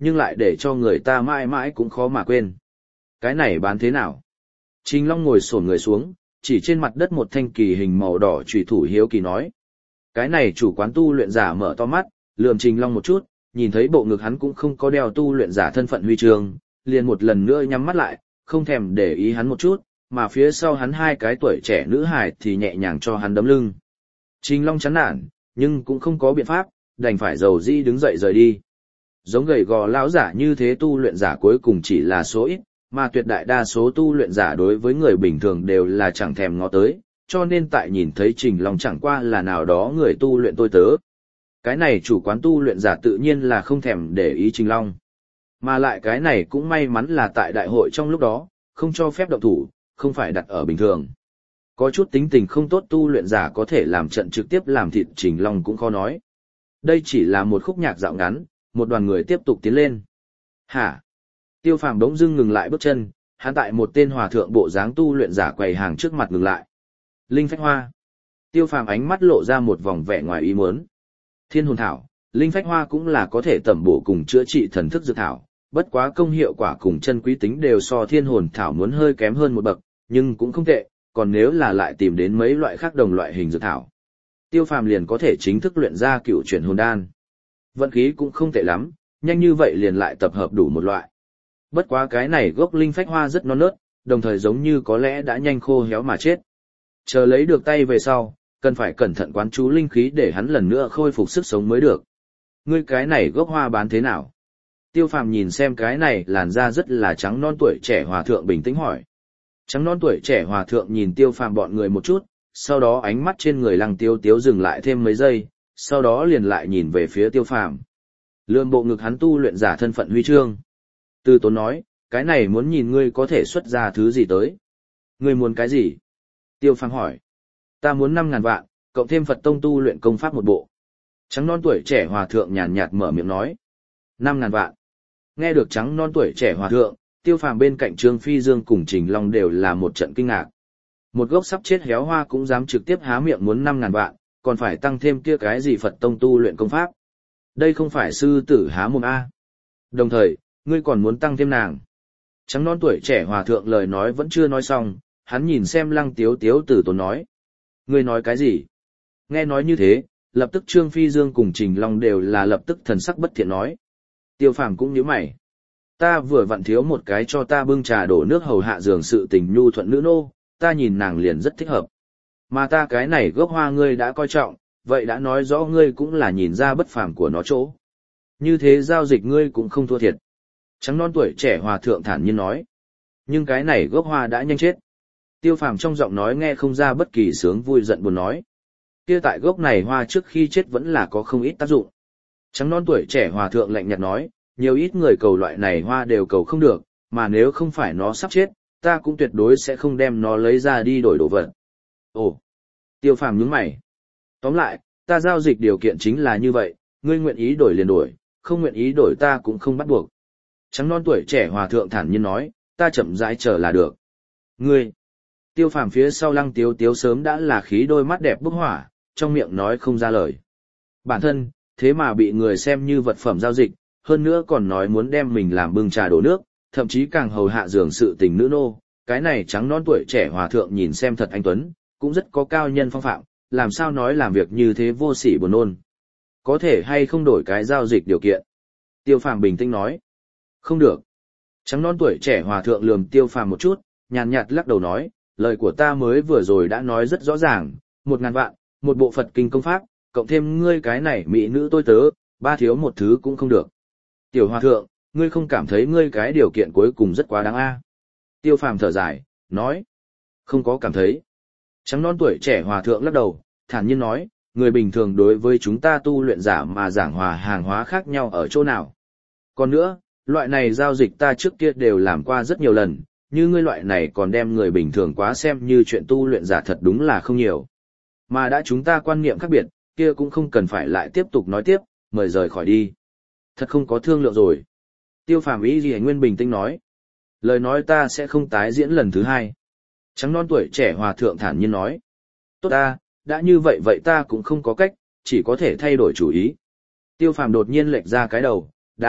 nhưng lại để cho người ta mãi mãi cũng khó mà quên. Cái này bán thế nào? Trình Long ngồi xổm người xuống, chỉ trên mặt đất một thanh kỳ hình màu đỏ chùy thủ hiếu kỳ nói. Cái này chủ quán tu luyện giả mở to mắt, lườm Trình Long một chút, nhìn thấy bộ ngực hắn cũng không có đeo tu luyện giả thân phận huy chương, liền một lần nữa nhắm mắt lại, không thèm để ý hắn một chút, mà phía sau hắn hai cái tuổi trẻ nữ hài thì nhẹ nhàng cho hắn đấm lưng. Trình Long chán nản, nhưng cũng không có biện pháp, đành phải dầu dĩ đứng dậy rời đi. Giống gầy gò lão giả như thế tu luyện giả cuối cùng chỉ là số ít, mà tuyệt đại đa số tu luyện giả đối với người bình thường đều là chẳng thèm ngó tới, cho nên tại nhìn thấy Trình Long chẳng qua là nào đó người tu luyện tôi tớ. Cái này chủ quán tu luyện giả tự nhiên là không thèm để ý Trình Long. Mà lại cái này cũng may mắn là tại đại hội trong lúc đó, không cho phép động thủ, không phải đặt ở bình thường. Có chút tính tình không tốt tu luyện giả có thể làm trận trực tiếp làm thịt Trình Long cũng khó nói. Đây chỉ là một khúc nhạc dạo ngắn, một đoàn người tiếp tục tiến lên. Hả? Tiêu Phàm bỗng dưng ngừng lại bước chân, hắn tại một tên hòa thượng bộ dáng tu luyện giả quầy hàng trước mặt ngừng lại. Linh phách hoa. Tiêu Phàm ánh mắt lộ ra một vòng vẻ ngoài ý muốn. Thiên hồn thảo, linh phách hoa cũng là có thể tẩm bổ cùng chữa trị thần thức dược thảo, bất quá công hiệu quả cùng chân quý tính đều so thiên hồn thảo muốn hơi kém hơn một bậc, nhưng cũng không tệ, còn nếu là lại tìm đến mấy loại khác đồng loại hình dược thảo. Tiêu Phàm liền có thể chính thức luyện ra cựu chuyển hồn đan. Vận khí cũng không tệ lắm, nhanh như vậy liền lại tập hợp đủ một loại. Bất quá cái này gốc linh phách hoa rất non nớt, đồng thời giống như có lẽ đã nhanh khô héo mà chết. Chờ lấy được tay về sau, cần phải cẩn thận quán chú linh khí để hắn lần nữa khôi phục sức sống mới được. Ngươi cái này gốc hoa bán thế nào? Tiêu Phàm nhìn xem cái này làn da rất là trắng non tuổi trẻ hòa thượng bình tĩnh hỏi. Trắng non tuổi trẻ hòa thượng nhìn Tiêu Phàm bọn người một chút, sau đó ánh mắt trên người Lăng Tiêu Tiếu dừng lại thêm mấy giây, sau đó liền lại nhìn về phía Tiêu Phàm. Lườm bộ ngực hắn tu luyện giả thân phận huy chương. Từ Tốn nói, cái này muốn nhìn ngươi có thể xuất ra thứ gì tới. Ngươi muốn cái gì? Tiêu Phàm hỏi. Ta muốn 5.000 vạn, cộng thêm Phật tông tu luyện công pháp một bộ. Trắng non tuổi trẻ hòa thượng nhàn nhạt mở miệng nói. 5.000 vạn. Nghe được trắng non tuổi trẻ hòa thượng, Tiêu Phàm bên cạnh Trương Phi Dương cùng Trình Long đều là một trận kinh ngạc. Một gốc sắp chết héo hoa cũng dám trực tiếp há miệng muốn 5.000 vạn, còn phải tăng thêm kia cái gì Phật tông tu luyện công pháp. Đây không phải sư tử há mồm A. Đồng thời, ngươi còn muốn tăng thêm nàng. Trắng non tuổi trẻ hòa thượng lời nói vẫn chưa nói xong, hắn nhìn xem Lăng Tiếu Tiếu Từ Tốn nói. Ngươi nói cái gì? Nghe nói như thế, lập tức Trương Phi Dương cùng Trình Long đều là lập tức thần sắc bất thiện nói. Tiêu Phàm cũng nhíu mày. Ta vừa vặn thiếu một cái cho ta bưng trà đổ nước hầu hạ giường sự tình nhu thuận nữ nô, ta nhìn nàng liền rất thích hợp. Mà ta cái này gốc hoa ngươi đã coi trọng, vậy đã nói rõ ngươi cũng là nhìn ra bất phàm của nó chỗ. Như thế giao dịch ngươi cũng không thua thiệt. Trắng non tuổi trẻ hòa thượng thản nhiên nói. Nhưng cái này gốc hoa đã nhanh chết. Tiêu Phàm trong giọng nói nghe không ra bất kỳ sướng vui giận buồn nói. Kia tại gốc này hoa trước khi chết vẫn là có không ít tác dụng. Trắng non tuổi trẻ hòa thượng lạnh nhạt nói, nhiều ít người cầu loại này hoa đều cầu không được, mà nếu không phải nó sắp chết, ta cũng tuyệt đối sẽ không đem nó lấy ra đi đổi đồ vật. Ồ! Tiêu Phàm nhướng mày. Tóm lại, ta giao dịch điều kiện chính là như vậy, ngươi nguyện ý đổi liền đổi, không nguyện ý đổi ta cũng không bắt buộc. Trắng non tuổi trẻ hòa thượng thản nhiên nói, ta chậm rãi chờ là được. Ngươi! Tiêu Phàm phía sau Lăng Tiếu Tiếu sớm đã là khí đôi mắt đẹp bốc hỏa, trong miệng nói không ra lời. Bản thân, thế mà bị người xem như vật phẩm giao dịch, hơn nữa còn nói muốn đem mình làm bưng trà đổ nước, thậm chí càng hầu hạ giường sự tình nữ nô. Cái này trắng non tuổi trẻ hòa thượng nhìn xem thật anh tuấn, cũng rất có cao nhân phong phạm, làm sao nói làm việc như thế vô sỉ buồn nôn. Có thể hay không đổi cái giao dịch điều kiện? Tiêu Phàm bình tĩnh nói. Không được. Trắng non tuổi trẻ hòa thượng lườm Tiêu Phàm một chút, nhàn nhạt lắc đầu nói, lời của ta mới vừa rồi đã nói rất rõ ràng, 1.000 vạn, một bộ Phật kinh công pháp, cộng thêm ngươi cái này mỹ nữ tôi tớ, ba thiếu một thứ cũng không được. Tiểu hòa thượng, ngươi không cảm thấy ngươi cái điều kiện cuối cùng rất quá đáng a? Tiêu Phàm thở dài, nói. Không có cảm thấy. Trắng non tuổi trẻ hòa thượng lắc đầu, thản nhiên nói, người bình thường đối với chúng ta tu luyện giả mà giảng hòa hàng hóa khác nhau ở chỗ nào. Còn nữa, loại này giao dịch ta trước kia đều làm qua rất nhiều lần, như ngươi loại này còn đem người bình thường quá xem như chuyện tu luyện giả thật đúng là không nhiều. Mà đã chúng ta quan niệm khác biệt, kia cũng không cần phải lại tiếp tục nói tiếp, mời rời khỏi đi. Thật không có thương lượng rồi. Tiêu Phàm ý gì nguyên bình tĩnh nói. Lời nói ta sẽ không tái diễn lần thứ hai. Trắng non tuổi trẻ hòa thượng thản nhiên nói. Tốt ta, đã như vậy vậy ta cũng không có cách, chỉ có thể thay đổi chủ ý. Tiêu Phàm đột nhiên lệch ra cái đầu, đạo,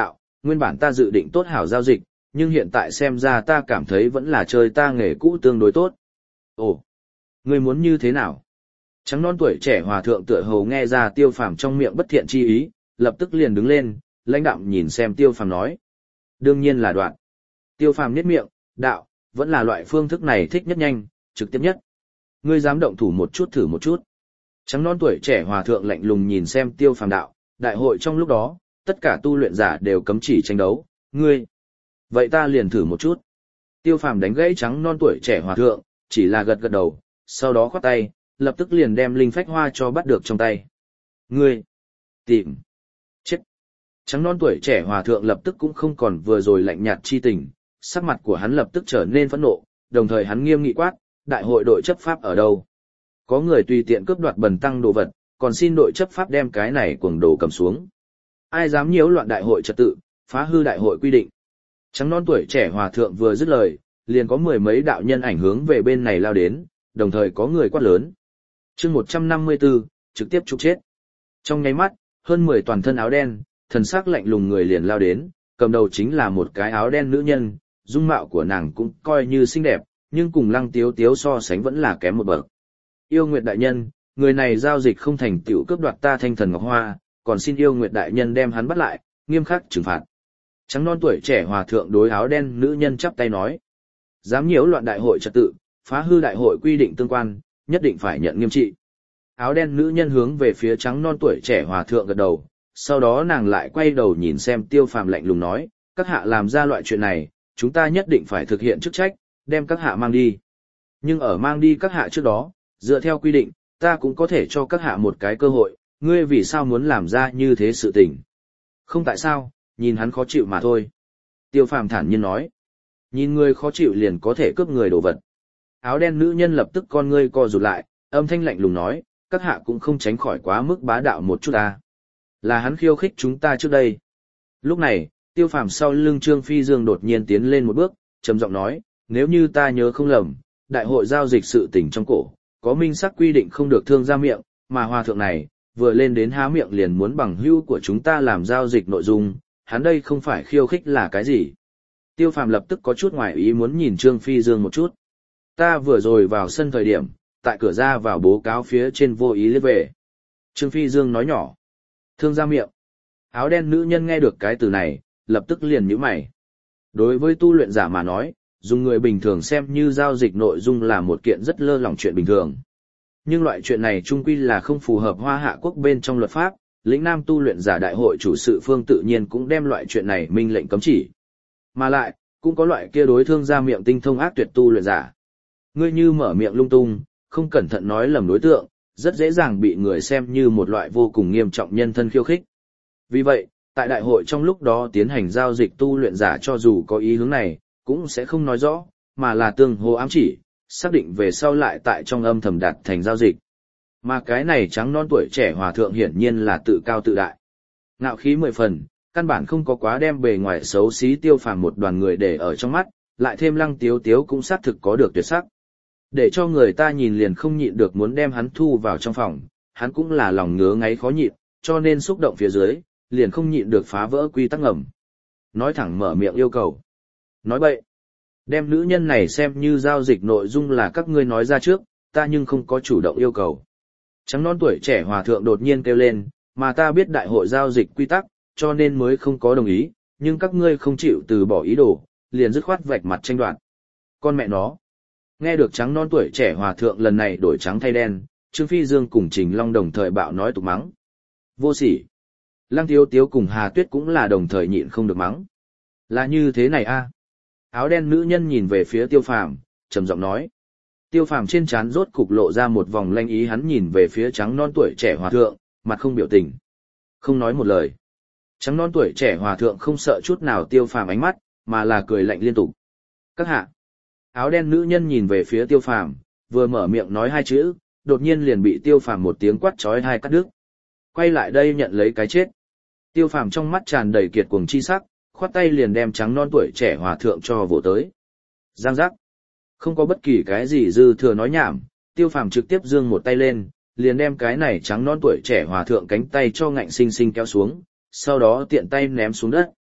nguyên bản ta dự định tốt hảo giao dịch, nhưng hiện tại xem ra ta cảm thấy vẫn là chơi ta nghề cũ tương đối tốt. Ồ, ngươi muốn như thế nào? Trắng non tuổi trẻ hòa thượng tựa hồ nghe ra Tiêu Phàm trong miệng bất thiện chi ý, lập tức liền đứng lên, lãnh đạm nhìn xem Tiêu Phàm nói. Đương nhiên là đoạn. Tiêu Phàm nhếch miệng, đạo, vẫn là loại phương thức này thích nhất nhanh, trực tiếp nhất. Ngươi dám động thủ một chút thử một chút. Trắng non tuổi trẻ hòa thượng lạnh lùng nhìn xem Tiêu Phàm đạo, đại hội trong lúc đó, tất cả tu luyện giả đều cấm chỉ tranh đấu, ngươi. Vậy ta liền thử một chút. Tiêu Phàm đánh gãy trắng non tuổi trẻ hòa thượng, chỉ là gật gật đầu, sau đó khoát tay, lập tức liền đem linh phách hoa cho bắt được trong tay. Ngươi. Tìm. Chết. Trắng non tuổi trẻ hòa thượng lập tức cũng không còn vừa rồi lạnh nhạt chi tình, sắc mặt của hắn lập tức trở nên phẫn nộ, đồng thời hắn nghiêm nghị quát, đại hội đội chấp pháp ở đâu? Có người tùy tiện cướp đoạt bần tăng đồ vật, còn xin đội chấp pháp đem cái này cuồng đồ cầm xuống. Ai dám nhiễu loạn đại hội trật tự, phá hư đại hội quy định. Trắng non tuổi trẻ hòa thượng vừa dứt lời, liền có mười mấy đạo nhân ảnh hướng về bên này lao đến, đồng thời có người quát lớn. Chương 154, trực tiếp trục chết. Trong nháy mắt, hơn 10 toàn thân áo đen, thần sắc lạnh lùng người liền lao đến, cầm đầu chính là một cái áo đen nữ nhân, dung mạo của nàng cũng coi như xinh đẹp, nhưng cùng Lăng Tiếu Tiếu so sánh vẫn là kém một bậc. Yêu Nguyệt đại nhân, người này giao dịch không thành tựu cướp đoạt ta Thanh Thần Ngọc Hoa, còn xin Yêu Nguyệt đại nhân đem hắn bắt lại, nghiêm khắc trừng phạt. Trắng non tuổi trẻ hòa thượng đối áo đen nữ nhân chắp tay nói, dám nhiễu loạn đại hội trật tự, phá hư đại hội quy định tương quan, nhất định phải nhận nghiêm trị. Áo đen nữ nhân hướng về phía trắng non tuổi trẻ hòa thượng gật đầu, sau đó nàng lại quay đầu nhìn xem Tiêu Phàm lạnh lùng nói, các hạ làm ra loại chuyện này, chúng ta nhất định phải thực hiện chức trách, đem các hạ mang đi. Nhưng ở mang đi các hạ trước đó, dựa theo quy định, ta cũng có thể cho các hạ một cái cơ hội, ngươi vì sao muốn làm ra như thế sự tình? Không tại sao, nhìn hắn khó chịu mà thôi. Tiêu Phàm thản nhiên nói, nhìn người khó chịu liền có thể cướp người đồ vật. Áo đen nữ nhân lập tức con ngươi co rụt lại, âm thanh lạnh lùng nói, các hạ cũng không tránh khỏi quá mức bá đạo một chút à. Là hắn khiêu khích chúng ta trước đây. Lúc này, Tiêu Phàm sau lưng Trương Phi Dương đột nhiên tiến lên một bước, trầm giọng nói, nếu như ta nhớ không lầm, đại hội giao dịch sự tình trong cổ, có minh xác quy định không được thương ra miệng, mà hòa thượng này, vừa lên đến há miệng liền muốn bằng hữu của chúng ta làm giao dịch nội dung, hắn đây không phải khiêu khích là cái gì. Tiêu Phàm lập tức có chút ngoài ý muốn nhìn Trương Phi Dương một chút. Ta vừa rồi vào sân thời điểm, tại cửa ra vào bố cáo phía trên vô ý liếc về. Trương Phi Dương nói nhỏ. Thương ra miệng. Áo đen nữ nhân nghe được cái từ này, lập tức liền nhíu mày. Đối với tu luyện giả mà nói, dùng người bình thường xem như giao dịch nội dung là một kiện rất lơ lỏng chuyện bình thường. Nhưng loại chuyện này chung quy là không phù hợp Hoa Hạ quốc bên trong luật pháp, lĩnh nam tu luyện giả đại hội chủ sự phương tự nhiên cũng đem loại chuyện này minh lệnh cấm chỉ. Mà lại, cũng có loại kia đối thương ra miệng tinh thông ác tuyệt tu luyện giả. Ngươi như mở miệng lung tung, không cẩn thận nói lầm đối tượng, rất dễ dàng bị người xem như một loại vô cùng nghiêm trọng nhân thân khiêu khích. Vì vậy, tại đại hội trong lúc đó tiến hành giao dịch tu luyện giả cho dù có ý hướng này, cũng sẽ không nói rõ, mà là tương hô ám chỉ, xác định về sau lại tại trong âm thầm đạt thành giao dịch. Mà cái này trắng non tuổi trẻ hòa thượng hiển nhiên là tự cao tự đại. Ngạo khí 10 phần, căn bản không có quá đem bề ngoài xấu xí Tiêu Phàm một đoàn người để ở trong mắt, lại thêm Lăng Tiếu Tiếu cũng xác thực có được tuyệt sắc. Để cho người ta nhìn liền không nhịn được muốn đem hắn thu vào trong phòng, hắn cũng là lòng ngứa ngáy khó nhịn, cho nên xúc động phía dưới, liền không nhịn được phá vỡ quy tắc ngầm. Nói thẳng mở miệng yêu cầu. Nói bậy. Đem nữ nhân này xem như giao dịch nội dung là các ngươi nói ra trước, ta nhưng không có chủ động yêu cầu. Trắng non tuổi trẻ hòa thượng đột nhiên kêu lên, mà ta biết đại hội giao dịch quy tắc, cho nên mới không có đồng ý, nhưng các ngươi không chịu từ bỏ ý đồ, liền dứt khoát vạch mặt tranh đoạt. Con mẹ nó. Nghe được trắng non tuổi trẻ hòa thượng lần này đổi trắng thay đen, Trương Phi Dương cùng Trình Long đồng thời bạo nói tục mắng. Vô sỉ. Lăng Tiếu Tiếu cùng Hà Tuyết cũng là đồng thời nhịn không được mắng. Là như thế này a? Áo đen nữ nhân nhìn về phía Tiêu Phàm, trầm giọng nói. Tiêu Phàm trên trán rốt cục lộ ra một vòng lanh ý, hắn nhìn về phía trắng non tuổi trẻ hòa thượng, mặt không biểu tình, không nói một lời. Trắng non tuổi trẻ hòa thượng không sợ chút nào Tiêu Phàm ánh mắt, mà là cười lạnh liên tục. Các hạ. Áo đen nữ nhân nhìn về phía Tiêu Phàm, vừa mở miệng nói hai chữ, đột nhiên liền bị Tiêu Phàm một tiếng quát chói tai cắt đứt. Quay lại đây nhận lấy cái chết. Tiêu Phàm trong mắt tràn đầy kiệt cuồng chi sắc, khoát tay liền đem trắng non tuổi trẻ hòa thượng cho vỗ tới. Giang giác. Không có bất kỳ cái gì dư thừa nói nhảm, Tiêu Phàm trực tiếp giương một tay lên, liền đem cái này trắng non tuổi trẻ hòa thượng cánh tay cho ngạnh sinh sinh kéo xuống, sau đó tiện tay ném xuống đất.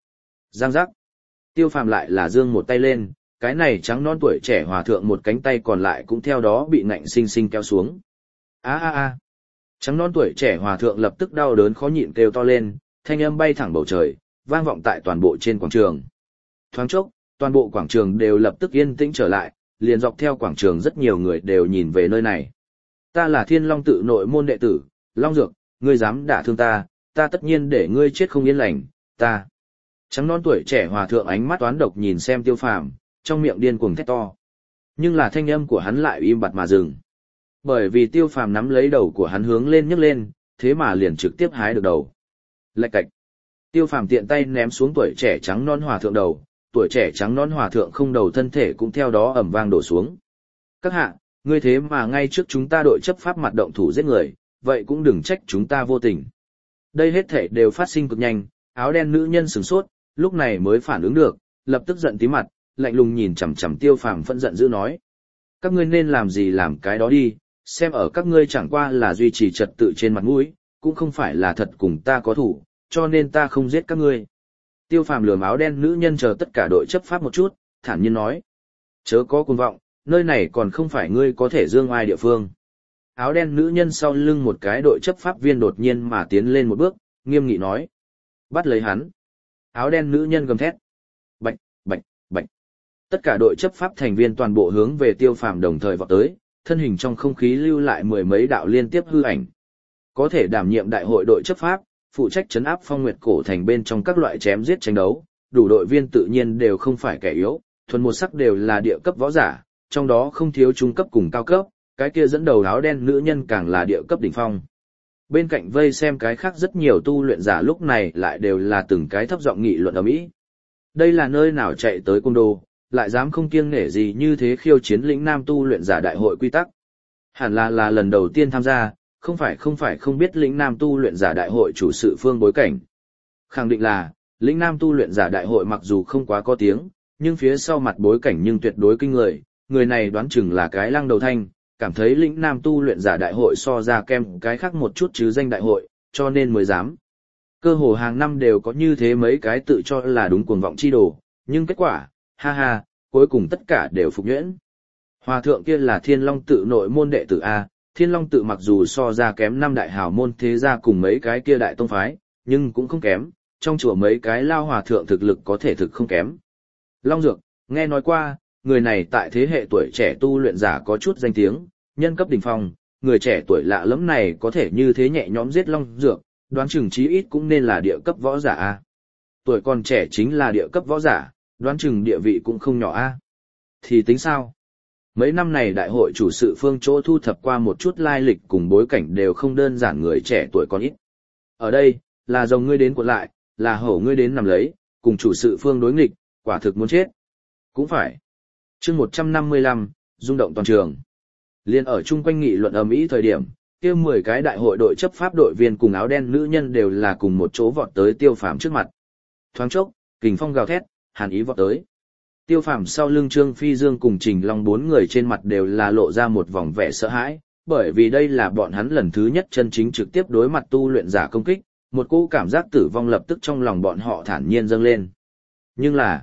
Giang giác. Tiêu Phàm lại là giương một tay lên, cái này trắng non tuổi trẻ hòa thượng một cánh tay còn lại cũng theo đó bị ngạnh sinh sinh kéo xuống. A a a. Trắng non tuổi trẻ hòa thượng lập tức đau đớn khó nhịn kêu to lên, thanh âm bay thẳng bầu trời, vang vọng tại toàn bộ trên quảng trường. Thoáng chốc, toàn bộ quảng trường đều lập tức yên tĩnh trở lại, liền dọc theo quảng trường rất nhiều người đều nhìn về nơi này. Ta là Thiên Long tự nội môn đệ tử, Long Dược, ngươi dám đả thương ta, ta tất nhiên để ngươi chết không yên lành, ta. Trắng non tuổi trẻ hòa thượng ánh mắt toán độc nhìn xem Tiêu Phàm, trong miệng điên cuồng thét to. Nhưng là thanh âm của hắn lại im bặt mà dừng. Bởi vì Tiêu Phàm nắm lấy đầu của hắn hướng lên nhấc lên, thế mà liền trực tiếp hái được đầu. Lạch cạch. Tiêu Phàm tiện tay ném xuống tuổi trẻ trắng non hòa thượng đầu, tuổi trẻ trắng non hòa thượng không đầu thân thể cũng theo đó ầm vang đổ xuống. Các hạ, ngươi thế mà ngay trước chúng ta đội chấp pháp mặt động thủ giết người, vậy cũng đừng trách chúng ta vô tình. Đây hết thể đều phát sinh cực nhanh, áo đen nữ nhân sửng sốt, lúc này mới phản ứng được, lập tức giận tí mặt, lạnh lùng nhìn chằm chằm Tiêu Phàm phẫn giận dữ nói: các ngươi nên làm gì làm cái đó đi, xem ở các ngươi chẳng qua là duy trì trật tự trên mặt mũi, cũng không phải là thật cùng ta có thủ, cho nên ta không giết các ngươi. Tiêu Phàm lườm áo đen nữ nhân chờ tất cả đội chấp pháp một chút, thản nhiên nói: chớ có cuồng vọng, nơi này còn không phải ngươi có thể dương oai địa phương. Áo đen nữ nhân sau lưng một cái đội chấp pháp viên đột nhiên mà tiến lên một bước, nghiêm nghị nói: bắt lấy hắn. Áo đen nữ nhân gầm thét: bạch, bạch, bạch. Tất cả đội chấp pháp thành viên toàn bộ hướng về Tiêu Phàm đồng thời vọt tới, thân hình trong không khí lưu lại mười mấy đạo liên tiếp hư ảnh. Có thể đảm nhiệm đại hội đội chấp pháp, phụ trách trấn áp Phong Nguyệt cổ thành bên trong các loại chém giết tranh đấu, đủ đội viên tự nhiên đều không phải kẻ yếu, thuần một sắc đều là địa cấp võ giả, trong đó không thiếu trung cấp cùng cao cấp, cái kia dẫn đầu áo đen nữ nhân càng là địa cấp đỉnh phong. Bên cạnh vây xem cái khác rất nhiều tu luyện giả lúc này lại đều là từng cái thấp giọng nghị luận ầm ĩ. Đây là nơi nào chạy tới cung đô, lại dám không kiêng nể gì như thế khiêu chiến lĩnh nam tu luyện giả đại hội quy tắc. Hẳn là lần đầu tiên tham gia, không phải không biết lĩnh nam tu luyện giả đại hội chủ sự phương bối cảnh. Khẳng định là, lĩnh nam tu luyện giả đại hội mặc dù không quá có tiếng, nhưng phía sau mặt bối cảnh nhưng tuyệt đối kinh người này đoán chừng là cái lăng đầu thanh, cảm thấy lĩnh nam tu luyện giả đại hội so ra kem cái khác một chút chứ danh đại hội, cho nên mới dám. Cơ hồ hàng năm đều có như thế mấy cái tự cho là đúng cuồng vọng chi đồ, nhưng kết quả, ha ha, cuối cùng tất cả đều phục nhuyễn. Hòa thượng kia là Thiên Long tự nội môn đệ tử A, Thiên Long tự mặc dù so ra kém năm đại hào môn thế gia cùng mấy cái kia đại tông phái, nhưng cũng không kém, trong chùa mấy cái lao hòa thượng thực lực có thể thực không kém. Long Dược, nghe nói qua, người này tại thế hệ tuổi trẻ tu luyện giả có chút danh tiếng, nhân cấp đỉnh phong, người trẻ tuổi lạ lẫm này có thể như thế nhẹ nhõm giết Long Dược, đoán chừng chí ít cũng nên là địa cấp võ giả A. Tuổi còn trẻ chính là địa cấp võ giả, đoán chừng địa vị cũng không nhỏ A. Thì tính sao? Mấy năm này đại hội chủ sự phương chỗ thu thập qua một chút lai lịch cùng bối cảnh đều không đơn giản, người trẻ tuổi còn ít. Ở đây, là rồng ngươi đến cuộn lại, là hổ ngươi đến nằm lấy, cùng chủ sự phương đối nghịch, quả thực muốn chết. Cũng phải. Chương 155, rung động toàn trường. Liên ở chung quanh nghị luận ầm ĩ thời điểm, kia 10 cái đại hội đội chấp pháp đội viên cùng áo đen nữ nhân đều là cùng một chỗ vọt tới Tiêu Phàm trước mặt. Thoáng chốc, kình phong gào thét, hàn ý vọt tới. Tiêu Phàm sau lưng Trương Phi Dương cùng Trình Long 4 người trên mặt đều là lộ ra một vòng vẻ sợ hãi, bởi vì đây là bọn hắn lần thứ nhất chân chính trực tiếp đối mặt tu luyện giả công kích, một cỗ cảm giác tử vong lập tức trong lòng bọn họ thản nhiên dâng lên. Nhưng là,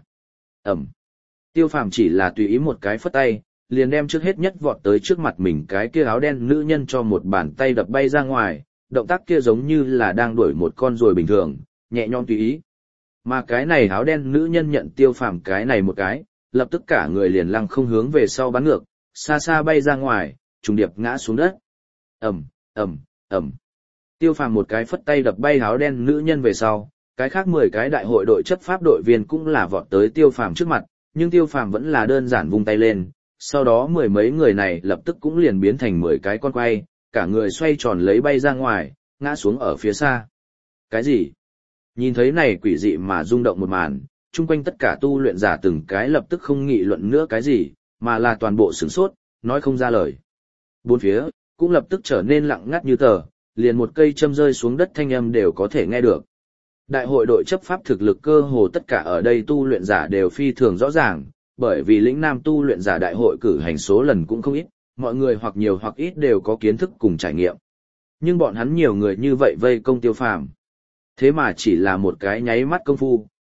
Tiêu Phàm chỉ là tùy ý một cái phất tay, liền đem trước hết nhất vọt tới trước mặt mình cái kia áo đen nữ nhân cho một bàn tay đập bay ra ngoài, động tác kia giống như là đang đuổi một con ruồi bình thường, nhẹ nhõm tùy ý. Mà cái này áo đen nữ nhân nhận Tiêu Phàm cái này một cái, lập tức cả người liền lăng không hướng về sau bắn ngược, xa xa bay ra ngoài, trùng điệp ngã xuống đất. ầm. Tiêu Phàm một cái phất tay đập bay áo đen nữ nhân về sau, cái khác 10 cái đại hội đội chấp pháp đội viên cũng là vọt tới Tiêu Phàm trước mặt, nhưng Tiêu Phàm vẫn là đơn giản vung tay lên, sau đó mười mấy người này lập tức cũng liền biến thành 10 cái con quay, cả người xoay tròn lấy bay ra ngoài, ngã xuống ở phía xa. Cái gì? Nhìn thấy này quỷ dị mà rung động một màn, chung quanh tất cả tu luyện giả từng cái lập tức không nghị luận nữa cái gì, mà là toàn bộ sửng sốt, nói không ra lời. Bốn phía, cũng lập tức trở nên lặng ngắt như tờ, liền một cây châm rơi xuống đất thanh âm đều có thể nghe được. Đại hội đội chấp pháp thực lực cơ hồ tất cả ở đây tu luyện giả đều phi thường rõ ràng, bởi vì lĩnh nam tu luyện giả đại hội cử hành số lần cũng không ít, mọi người hoặc nhiều hoặc ít đều có kiến thức cùng trải nghiệm. Nhưng bọn hắn nhiều người như vậy vây công Tiêu Phàm, thế mà chỉ là một cái nháy mắt công phu,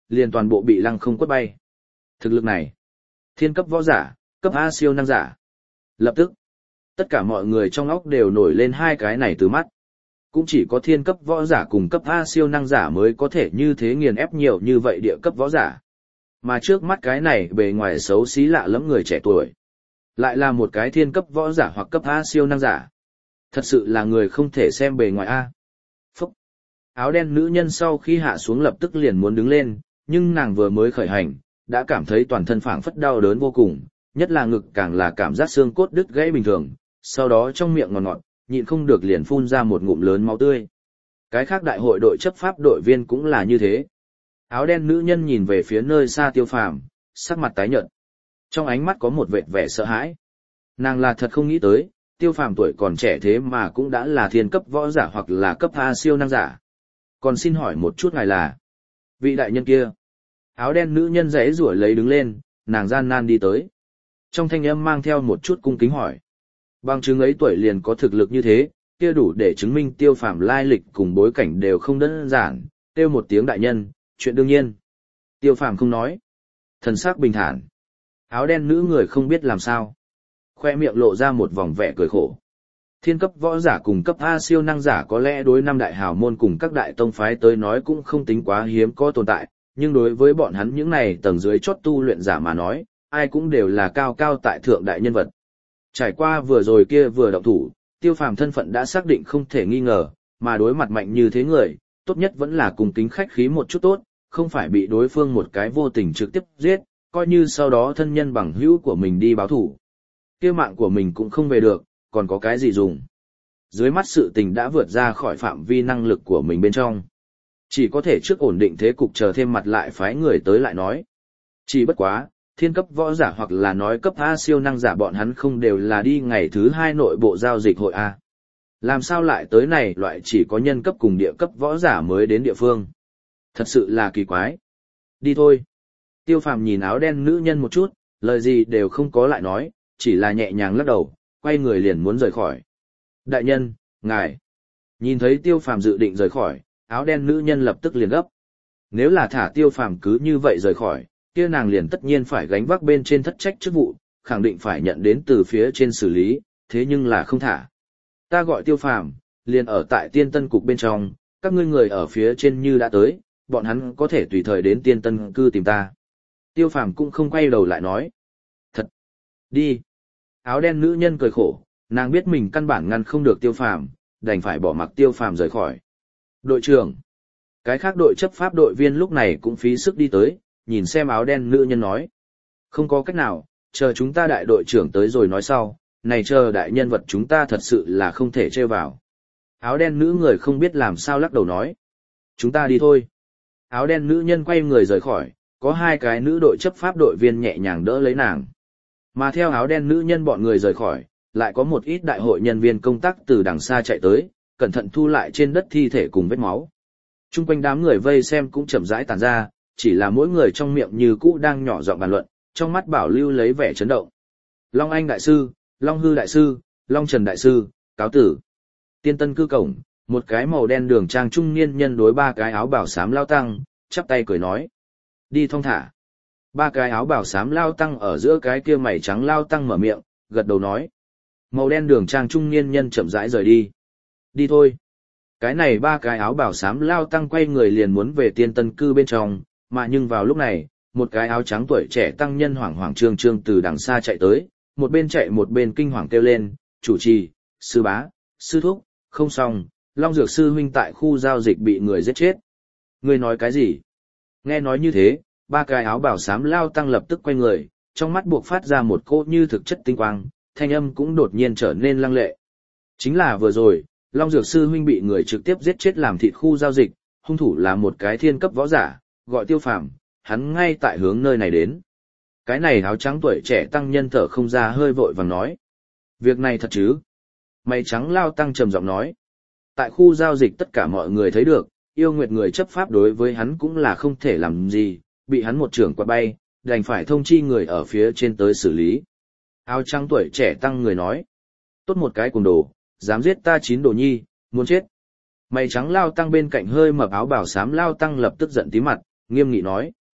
liền toàn bộ bị lăng không quất bay. Thực lực này, thiên cấp võ giả, cấp A siêu năng giả. Lập tức, tất cả mọi người trong óc đều nổi lên hai cái này từ mắt. Cũng chỉ có thiên cấp võ giả cùng cấp A siêu năng giả mới có thể như thế nghiền ép nhiều như vậy địa cấp võ giả. Mà trước mắt cái này bề ngoài xấu xí lạ lẫm người trẻ tuổi. Lại là một cái thiên cấp võ giả hoặc cấp A siêu năng giả. Thật sự là người không thể xem bề ngoài A. Phúc! Áo đen nữ nhân sau khi hạ xuống lập tức liền muốn đứng lên, nhưng nàng vừa mới khởi hành, đã cảm thấy toàn thân phảng phất đau đớn vô cùng, nhất là ngực càng là cảm giác xương cốt đứt gãy bình thường, sau đó trong miệng ngọt ngọt, nhịn không được liền phun ra một ngụm lớn máu tươi. Cái khác đại hội đội chấp pháp đội viên cũng là như thế. Áo đen nữ nhân nhìn về phía nơi xa Tiêu Phàm, sắc mặt tái nhợt. Trong ánh mắt có một vệt vẻ sợ hãi. Nàng là thật không nghĩ tới, Tiêu Phàm tuổi còn trẻ thế mà cũng đã là thiên cấp võ giả hoặc là cấp A siêu năng giả. Còn xin hỏi một chút ngài là vị đại nhân kia. Áo đen nữ nhân giãy giụa lấy đứng lên, nàng gian nan đi tới. Trong thanh âm mang theo một chút cung kính hỏi. Bằng chứng ấy tuổi liền có thực lực như thế, kia đủ để chứng minh Tiêu Phàm lai lịch cùng bối cảnh đều không đơn giản, kêu một tiếng đại nhân, chuyện đương nhiên. Tiêu Phàm không nói. Thần sắc bình thản. Áo đen nữ người không biết làm sao. Khoe miệng lộ ra một vòng vẻ cười khổ. Thiên cấp võ giả cùng cấp A siêu năng giả có lẽ đối năm đại hào môn cùng các đại tông phái tới nói cũng không tính quá hiếm có tồn tại, nhưng đối với bọn hắn những này tầng dưới chót tu luyện giả mà nói, ai cũng đều là cao cao tại thượng đại nhân vật. Trải qua vừa rồi kia vừa động thủ, Tiêu Phàm thân phận đã xác định không thể nghi ngờ, mà đối mặt mạnh như thế người, tốt nhất vẫn là cùng kính khách khí một chút tốt, không phải bị đối phương một cái vô tình trực tiếp giết, coi như sau đó thân nhân bằng hữu của mình đi báo thủ. Kia mạng của mình cũng không về được, còn có cái gì dùng. Dưới mắt sự tình đã vượt ra khỏi phạm vi năng lực của mình bên trong. Chỉ có thể trước ổn định thế cục chờ thêm mặt lại phái người tới lại nói. Chỉ bất quá, thiên cấp võ giả hoặc là nói cấp A siêu năng giả bọn hắn không đều là đi ngày thứ 2 nội bộ giao dịch hội A. Làm sao lại tới này loại chỉ có nhân cấp cùng địa cấp võ giả mới đến địa phương. Thật sự là kỳ quái. Đi thôi. Tiêu Phàm nhìn áo đen nữ nhân một chút, lời gì đều không có lại nói, chỉ là nhẹ nhàng lắc đầu, quay người liền muốn rời khỏi. Đại nhân, ngài. Nhìn thấy Tiêu Phàm dự định rời khỏi, áo đen nữ nhân lập tức liền gấp. Nếu là thả Tiêu Phàm cứ như vậy rời khỏi, kia nàng liền tất nhiên phải gánh vác bên trên thất trách chức vụ, khẳng định phải nhận đến từ phía trên xử lý, thế nhưng là không thả. Ta gọi Tiêu Phàm, liền ở tại Tiên Tân cục bên trong, các ngươi người ở phía trên như đã tới, bọn hắn có thể tùy thời đến Tiên Tân cư tìm ta. Tiêu Phàm cũng không quay đầu lại nói. Thật. Đi. Áo đen nữ nhân cười khổ, nàng biết mình căn bản ngăn không được Tiêu Phàm, đành phải bỏ mặc Tiêu Phàm rời khỏi. Đội trưởng. Cái khác đội chấp pháp đội viên lúc này cũng phí sức đi tới, nhìn xem áo đen nữ nhân nói. Không có cách nào, chờ chúng ta đại đội trưởng tới rồi nói sau, này chờ đại nhân vật chúng ta thật sự là không thể trêu vào. Áo đen nữ người không biết làm sao lắc đầu nói. Chúng ta đi thôi. Áo đen nữ nhân quay người rời khỏi, có 2 cái nữ đội chấp pháp đội viên nhẹ nhàng đỡ lấy nàng. Mà theo áo đen nữ nhân bọn người rời khỏi, lại có một ít đại hội nhân viên công tác từ đằng xa chạy tới, cẩn thận thu lại trên đất thi thể cùng vết máu. Trung quanh đám người vây xem cũng chậm rãi tàn ra, chỉ là mỗi người trong miệng như cũ đang nhỏ giọng bàn luận, trong mắt bảo lưu lấy vẻ chấn động. Long Anh đại sư, Long Hư đại sư, Long Trần đại sư, cáo tử. Tiên Tân cư cổng, một cái màu đen đường trang trung niên nhân đối 3 cái áo bào xám lao tăng, chắp tay cười nói. Đi thong thả. 3 cái áo bào xám lao tăng ở giữa cái kia mày trắng lao tăng mở miệng, gật đầu nói. Màu đen đường trang trung niên nhân chậm rãi rời đi. Đi thôi. Cái này 3 cái áo bào xám lao tăng quay người liền muốn về Tiên Tân cư bên trong, mà nhưng vào lúc này, một cái áo trắng tuổi trẻ tăng nhân hoảng hoảng trương trương từ đằng xa chạy tới, một bên chạy một bên kinh hoàng kêu lên, chủ trì, sư bá, sư thúc, không xong, Long Dược sư huynh tại khu giao dịch bị người giết chết. Ngươi nói cái gì? Nghe nói như thế, 3 cái áo bào xám lao tăng lập tức quay người, trong mắt buộc phát ra một cỗ như thực chất tinh quang, thanh âm cũng đột nhiên trở nên lăng lệ. Chính là vừa rồi, Long Dược sư huynh bị người trực tiếp giết chết làm thịt khu giao dịch, hung thủ là một cái thiên cấp võ giả, gọi Tiêu Phàm, hắn ngay tại hướng nơi này đến. Cái này áo trắng tuổi trẻ tăng nhân thở không ra hơi vội vàng nói. Việc này thật chứ? Mày trắng lao tăng trầm giọng nói. Tại khu giao dịch tất cả mọi người thấy được, yêu nguyệt người chấp pháp đối với hắn cũng là không thể làm gì, bị hắn một trưởng quạt bay, đành phải thông chi người ở phía trên tới xử lý. Áo trắng tuổi trẻ tăng người nói. Tốt một cái cùng đồ, dám giết ta 9 đồ nhi, muốn chết. Mày trắng lao tăng bên cạnh hơi mập áo bào xám lao tăng lập tức giận tí mặt, nghiêm nghị nói.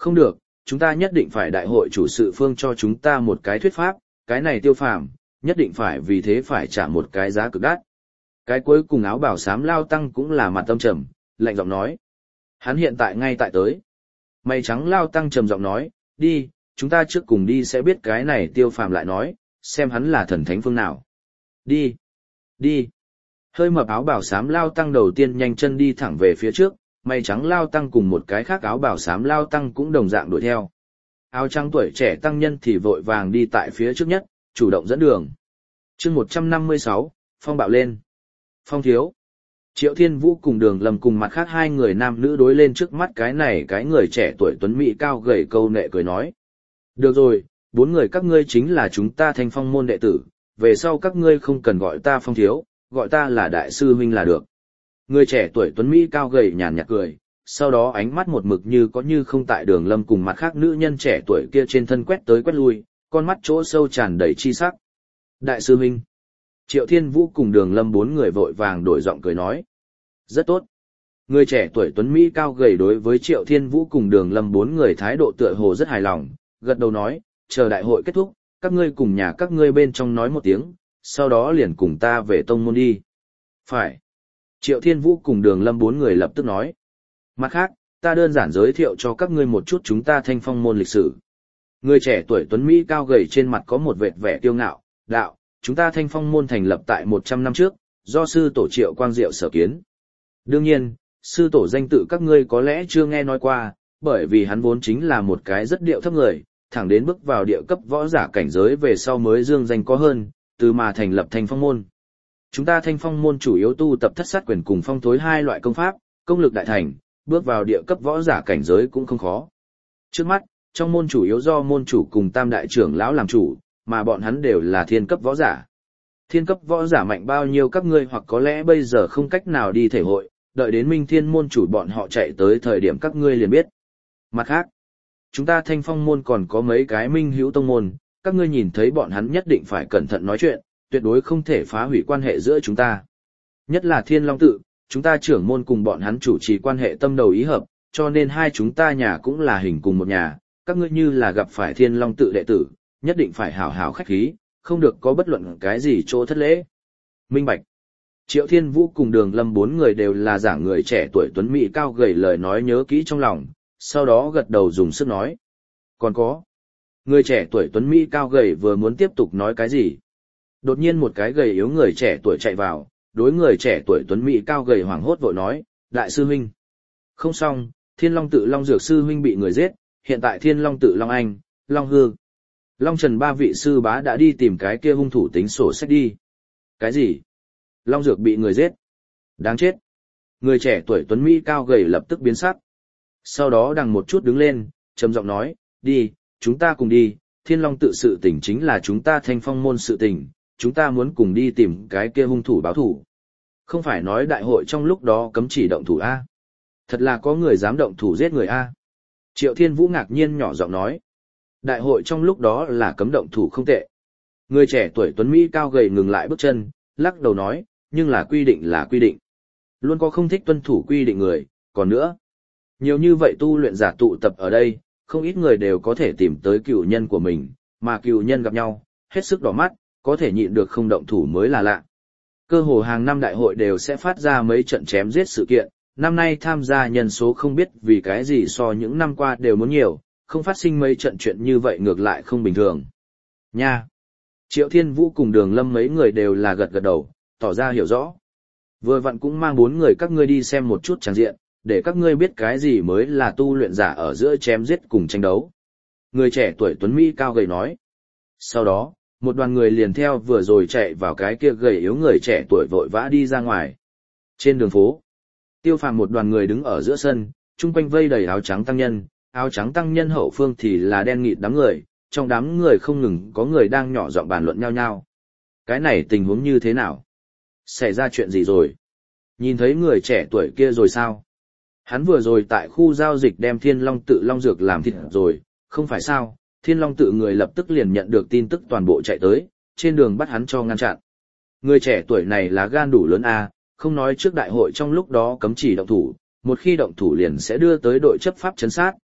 Không được, chúng ta nhất định phải đại hội chủ sự phương cho chúng ta một cái thuyết pháp, cái này Tiêu Phàm, nhất định phải vì thế phải trả một cái giá cực đắt. Cái cuối cùng áo bào xám Lao Tăng cũng là mặt tâm trầm, lạnh giọng nói. Hắn hiện tại ngay tại tới. Mày trắng Lao Tăng trầm giọng nói, đi, chúng ta trước cùng đi sẽ biết cái này Tiêu Phàm lại nói, xem hắn là thần thánh phương nào. Đi, đi. Hơi mập áo bào xám Lao Tăng đầu tiên nhanh chân đi thẳng về phía trước, mày trắng Lao Tăng cùng một cái khác áo bào xám Lao Tăng cũng đồng dạng đuổi theo. Áo trắng tuổi trẻ tăng nhân thì vội vàng đi tại phía trước nhất, chủ động dẫn đường. Chương 156, phong bạo lên. Phong thiếu. Triệu Thiên Vũ cùng Đường Lâm cùng mặt khác hai người nam nữ đối lên trước mắt cái này cái người trẻ tuổi tuấn mỹ cao gầy câu nệ cười nói. Được rồi, bốn người các ngươi chính là chúng ta Thanh Phong môn đệ tử, về sau các ngươi không cần gọi ta Phong thiếu, gọi ta là đại sư huynh là được. Người trẻ tuổi tuấn mỹ cao gầy nhàn nhạt cười, sau đó ánh mắt một mực như có như không tại Đường Lâm cùng mặt khác nữ nhân trẻ tuổi kia trên thân quét tới quét lui, con mắt chỗ sâu tràn đầy chi sắc. Đại sư huynh. Triệu Thiên Vũ cùng Đường Lâm bốn người vội vàng đổi giọng cười nói. Rất tốt. Người trẻ tuổi tuấn mỹ cao gầy đối với Triệu Thiên Vũ cùng Đường Lâm bốn người thái độ tựa hồ rất hài lòng, gật đầu nói, chờ đại hội kết thúc, các ngươi cùng nhà các ngươi bên trong nói một tiếng, sau đó liền cùng ta về tông môn đi. Phải. Triệu Thiên Vũ cùng Đường Lâm bốn người lập tức nói. Mặt khác, ta đơn giản giới thiệu cho các ngươi một chút chúng ta Thanh Phong môn lịch sử. Người trẻ tuổi tuấn mỹ cao gầy trên mặt có một vệt vẻ kiêu ngạo, đạo, chúng ta Thanh Phong môn thành lập tại 100 năm trước, do sư tổ Triệu Quang Diệu sở kiến. Đương nhiên, sư tổ danh tự các ngươi có lẽ chưa nghe nói qua, bởi vì hắn vốn chính là một cái rất điệu thấp người, thẳng đến bước vào địa cấp võ giả cảnh giới về sau mới dương danh có hơn, từ mà thành lập Thanh Phong môn. Chúng ta Thanh Phong môn chủ yếu tu tập thất sát quyền cùng phong thối hai loại công pháp, công lực đại thành, bước vào địa cấp võ giả cảnh giới cũng không khó. Trước mắt, trong môn chủ yếu do môn chủ cùng tam đại trưởng lão làm chủ, mà bọn hắn đều là thiên cấp võ giả. Thiên cấp võ giả mạnh bao nhiêu các ngươi hoặc có lẽ bây giờ không cách nào đi thể hội, đợi đến Minh Thiên môn chủ bọn họ chạy tới thời điểm các ngươi liền biết. Mặt khác, chúng ta Thanh Phong môn còn có mấy cái minh hữu tông môn, các ngươi nhìn thấy bọn hắn nhất định phải cẩn thận nói chuyện, tuyệt đối không thể phá hủy quan hệ giữa chúng ta. Nhất là Thiên Long tự, chúng ta trưởng môn cùng bọn hắn chủ trì quan hệ tâm đầu ý hợp, cho nên hai chúng ta nhà cũng là hình cùng một nhà, các ngươi như là gặp phải Thiên Long tự đệ tử, nhất định phải hảo hảo khách khí, không được có bất luận cái gì chỗ thất lễ. Minh bạch. Triệu Thiên Vũ cùng Đường Lâm bốn người đều là giảng người trẻ tuổi tuấn mỹ cao gầy lời nói nhớ kỹ trong lòng, sau đó gật đầu dùng sức nói. Còn có. Người trẻ tuổi tuấn mỹ cao gầy vừa muốn tiếp tục nói cái gì. Đột nhiên một cái gầy yếu người trẻ tuổi chạy vào, đối người trẻ tuổi tuấn mỹ cao gầy hoảng hốt vội nói, đại sư huynh. Không xong, Thiên Long tự Long Dược sư huynh bị người giết, hiện tại Thiên Long tự Long Anh, Long Hư, Long Trần ba vị sư bá đã đi tìm cái kia hung thủ tính sổ sách đi. Cái gì? Long Dược bị người giết. Đáng chết. Người trẻ tuổi tuấn mỹ cao gầy lập tức biến sắc. Sau đó đằng một chút đứng lên, trầm giọng nói, đi, chúng ta cùng đi, Thiên Long tự sự tình chính là chúng ta Thanh Phong môn sự tình, chúng ta muốn cùng đi tìm cái kia hung thủ báo thủ. Không phải nói đại hội trong lúc đó cấm chỉ động thủ A. Thật là có người dám động thủ giết người A. Triệu Thiên Vũ ngạc nhiên nhỏ giọng nói. Đại hội trong lúc đó là cấm động thủ không tệ. Người trẻ tuổi tuấn Mỹ cao gầy ngừng lại bước chân, lắc đầu nói, nhưng là quy định là quy định. Luôn có không thích tuân thủ quy định người, còn nữa. Nhiều như vậy tu luyện giả tụ tập ở đây, không ít người đều có thể tìm tới cựu nhân của mình, mà cựu nhân gặp nhau, hết sức đỏ mắt, có thể nhịn được không động thủ mới là lạ. Cơ hồ hàng năm đại hội đều sẽ phát ra mấy trận chém giết sự kiện, năm nay tham gia nhân số không biết vì cái gì so những năm qua đều muốn nhiều, không phát sinh mấy trận chuyện như vậy ngược lại không bình thường. Nha! Triệu Thiên Vũ cùng Đường Lâm mấy người đều là gật gật đầu, tỏ ra hiểu rõ. Vừa vặn cũng mang bốn người các ngươi đi xem một chút tràng diện, để các ngươi biết cái gì mới là tu luyện giả ở giữa chém giết cùng tranh đấu. Người trẻ tuổi tuấn Mỹ cao gầy nói. Sau đó, một đoàn người liền theo vừa rồi chạy vào cái kia gầy yếu người trẻ tuổi vội vã đi ra ngoài. Trên đường phố, Tiêu Phàm một đoàn người đứng ở giữa sân, chung quanh vây đầy áo trắng tăng nhân hậu phương thì là đen nghịt đám người, trong đám người không ngừng có người đang nhỏ giọng bàn luận nhau nhau. Cái này tình huống như thế nào? Xảy ra chuyện gì rồi? Nhìn thấy người trẻ tuổi kia rồi sao? Hắn vừa rồi tại khu giao dịch đem Thiên Long tự Long Dược làm thịt rồi, không phải sao? Thiên Long tự người lập tức liền nhận được tin tức toàn bộ chạy tới, trên đường bắt hắn cho ngăn chặn. Người trẻ tuổi này là gan đủ lớn a, không nói trước đại hội trong lúc đó cấm chỉ động thủ, một khi động thủ liền sẽ đưa tới đội chấp pháp trấn sát,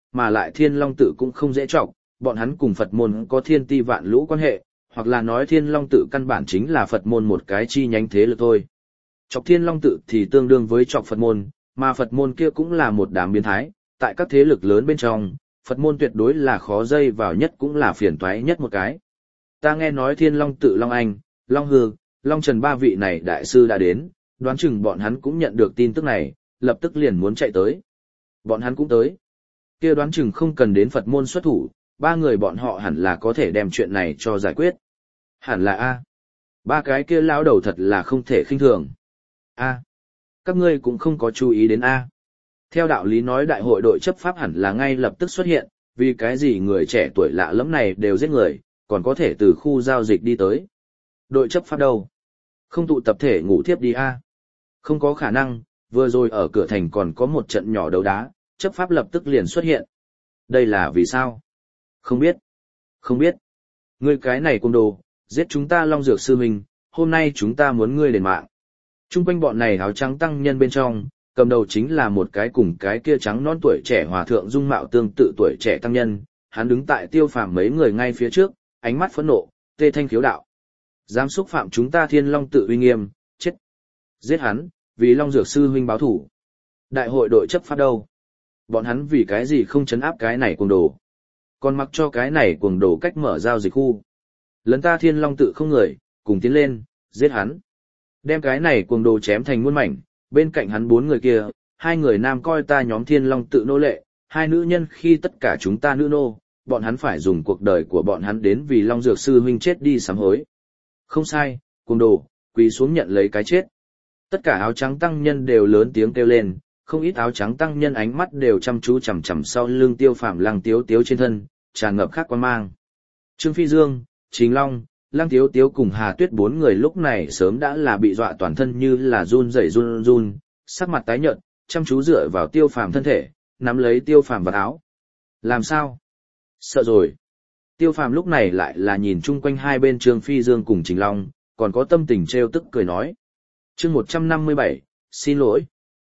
mà lại Thiên Long tự cũng không dễ trọng, bọn hắn cùng Phật môn có thiên ti vạn lũ quan hệ, hoặc là nói Thiên Long tự căn bản chính là Phật môn một cái chi nhánh thế lực thôi. Chọc Thiên Long tự thì tương đương với chọc Phật môn, mà Phật môn kia cũng là một đám biến thái, tại các thế lực lớn bên trong, Phật môn tuyệt đối là khó dây vào nhất cũng là phiền toái nhất một cái. Ta nghe nói Thiên Long tự Long Anh, Long Hư, Long Trần ba vị này đại sư đã đến, đoán chừng bọn hắn cũng nhận được tin tức này, lập tức liền muốn chạy tới. Bọn hắn cũng tới. Kia đoán chừng không cần đến Phật môn xuất thủ, ba người bọn họ hẳn là có thể đem chuyện này cho giải quyết. Hẳn là A. Ba cái kia lão đầu thật là không thể khinh thường. A. Các ngươi cũng không có chú ý đến A. Theo đạo lý nói đại hội đội chấp pháp hẳn là ngay lập tức xuất hiện, vì cái gì người trẻ tuổi lạ lẫm này đều giết người, còn có thể từ khu giao dịch đi tới. Đội chấp pháp đâu? Không tụ tập thể ngủ thiếp đi A. Không có khả năng, vừa rồi ở cửa thành còn có một trận nhỏ đấu đá, chấp pháp lập tức liền xuất hiện. Đây là vì sao? Không biết. Không biết. Ngươi cái này côn đồ, giết chúng ta Long Dược sư huynh, hôm nay chúng ta muốn ngươi đền mạng. Trung quanh bọn này áo trắng tăng nhân bên trong, cầm đầu chính là một cái cùng cái kia trắng non tuổi trẻ hòa thượng dung mạo tương tự tuổi trẻ tăng nhân, hắn đứng tại Tiêu Phàm mấy người ngay phía trước, ánh mắt phẫn nộ, tê thanh khiếu đạo. Dám xúc phạm chúng ta Thiên Long tự uy nghiêm, chết. Giết hắn, vì Long Dược sư huynh báo thủ. Đại hội đội chấp pháp đâu? Bọn hắn vì cái gì không chấn áp cái này cuồng đồ? Còn mặc cho cái này cuồng đồ cách mở giao dịch khu. Lấn ta Thiên Long tự không người, cùng tiến lên, giết hắn. Đem cái này cuồng đồ chém thành muôn mảnh, bên cạnh hắn 4 người kia, 2 người nam coi ta nhóm Thiên Long tự nô lệ, 2 nữ nhân khi tất cả chúng ta nữ nô, bọn hắn phải dùng cuộc đời của bọn hắn đến vì Long Dược sư huynh chết đi sám hối. Không sai, cuồng đồ, quỳ xuống nhận lấy cái chết. Tất cả áo trắng tăng nhân đều lớn tiếng kêu lên, không ít áo trắng tăng nhân ánh mắt đều chăm chú chằm chằm sau lưng Tiêu Phàm Lăng Tiếu Tiếu trên thân, tràn ngập khác quan mang. Trương Phi Dương, Trình Long, Lăng Tiếu Tiếu cùng Hà Tuyết 4 người lúc này sớm đã là bị dọa toàn thân như là run rẩy run, sắc mặt tái nhợt, chăm chú dựa vào Tiêu Phàm thân thể, nắm lấy Tiêu Phàm vào áo. Làm sao? Sợ rồi. Tiêu Phàm lúc này lại là nhìn chung quanh hai bên Trương Phi Dương cùng Trình Long, còn có tâm tình trêu tức cười nói. Chương 157, xin lỗi.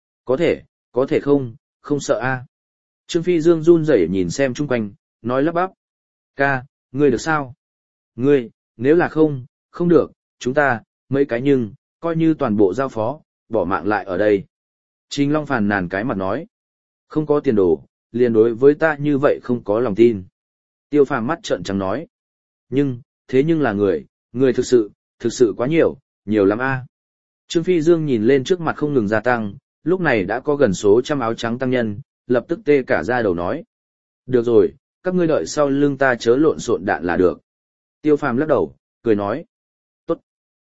Có thể không, không sợ a. Trương Phi Dương run rẩy nhìn xem chung quanh, nói lắp bắp. Ca, ngươi được sao? Ngươi, nếu là không được, chúng ta, mấy cái nhưng, coi như toàn bộ giao phó, bỏ mạng lại ở đây. Trình Long phàn nàn cái mặt nói. Không có tiền đồ, liền đối với ta như vậy không có lòng tin. Tiêu Phàm mắt trợn trắng nói. Thế nhưng là người thực sự quá nhiều lắm a. Trương Phi Dương nhìn lên trước mặt không ngừng gia tăng, lúc này đã có gần số trăm áo trắng tăng nhân, lập tức tê cả da đầu nói. Được rồi, các ngươi đợi sau lưng ta chớ lộn xộn đạn là được. Tiêu Phàm lắc đầu, cười nói. Tốt.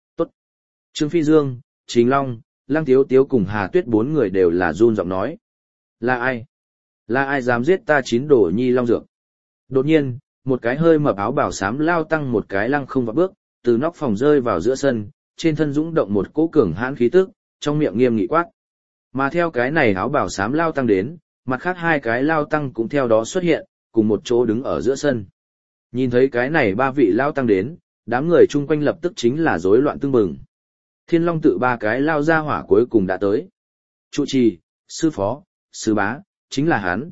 Trương Phi Dương, Trình Long, Lăng Tiếu Tiếu cùng Hà Tuyết 4 người đều là run giọng nói. Là ai? Là ai dám giết ta 9 đồ nhi Long Dược? Đột nhiên, một cái hơi mập áo bảo xám lao tăng một cái lăng không vào bước, từ nóc phòng rơi vào giữa sân, trên thân dũng động một cỗ cường hãn khí tức, trong miệng nghiêm nghị quát. Mà theo cái này áo bảo xám lao tăng đến, mặt khác 2 cái lao tăng cũng theo đó xuất hiện, cùng một chỗ đứng ở giữa sân. Nhìn thấy cái này 3 vị lao tăng đến, đám người chung quanh lập tức chính là rối loạn tương bừng. Thiên Long tự 3 cái lao ra hỏa cuối cùng đã tới. Trụ trì, sư phó, sư bá, chính là hắn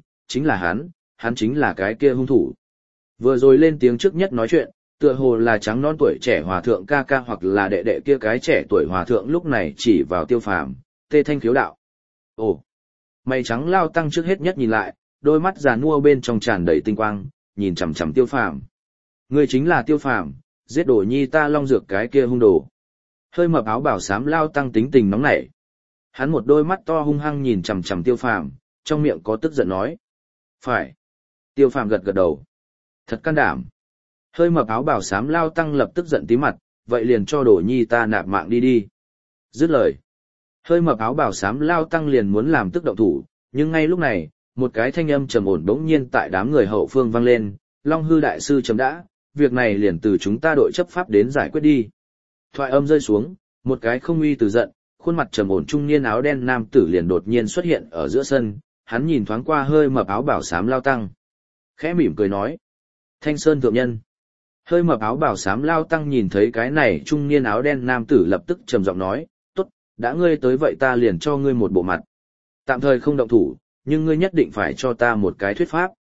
chính là cái kia hung thủ. Vừa rồi lên tiếng trước nhất nói chuyện, tựa hồ là trắng non tuổi trẻ hòa thượng ca ca hoặc là đệ đệ kia cái trẻ tuổi hòa thượng lúc này chỉ vào Tiêu Phàm, tê thanh khiếu đạo. Ồ, mày trắng lao tăng trước hết nhất nhìn lại, đôi mắt già nua bên trong tràn đầy tinh quang, nhìn chằm chằm Tiêu Phàm. Ngươi chính là Tiêu Phàm, giết đồ nhi ta Long Dược cái kia hung đồ. Hơi mập áo bảo xám lao tăng tính tình nóng nảy. Hắn một đôi mắt to hung hăng nhìn chằm chằm Tiêu Phàm, trong miệng có tức giận nói. Phải. Tiêu Phàm gật gật đầu. Thật can đảm. Hơi mập áo bảo xám lao tăng lập tức giận tí mặt, vậy liền cho đồ nhi ta nạp mạng đi. Dứt lời. Hơi mập áo bảo xám lao tăng liền muốn làm tức động thủ, nhưng ngay lúc này, một cái thanh âm trầm ổn bỗng nhiên tại đám người hậu phương vang lên, Long Hư đại sư chấm đã, việc này liền từ chúng ta đội chấp pháp đến giải quyết đi. Thoại âm rơi xuống, một cái không uy từ giận, khuôn mặt trầm ổn trung niên áo đen nam tử liền đột nhiên xuất hiện ở giữa sân, hắn nhìn thoáng qua hơi mập áo bảo xám lao tăng. Khẽ mỉm cười nói. Thanh Sơn thượng nhân. Hơi mập áo bảo xám lao tăng nhìn thấy cái này trung niên áo đen nam tử lập tức trầm giọng nói, tốt, đã ngươi tới vậy ta liền cho ngươi một bộ mặt. Tạm thời không động thủ, nhưng ngươi nhất định phải cho ta một cái thuyết pháp.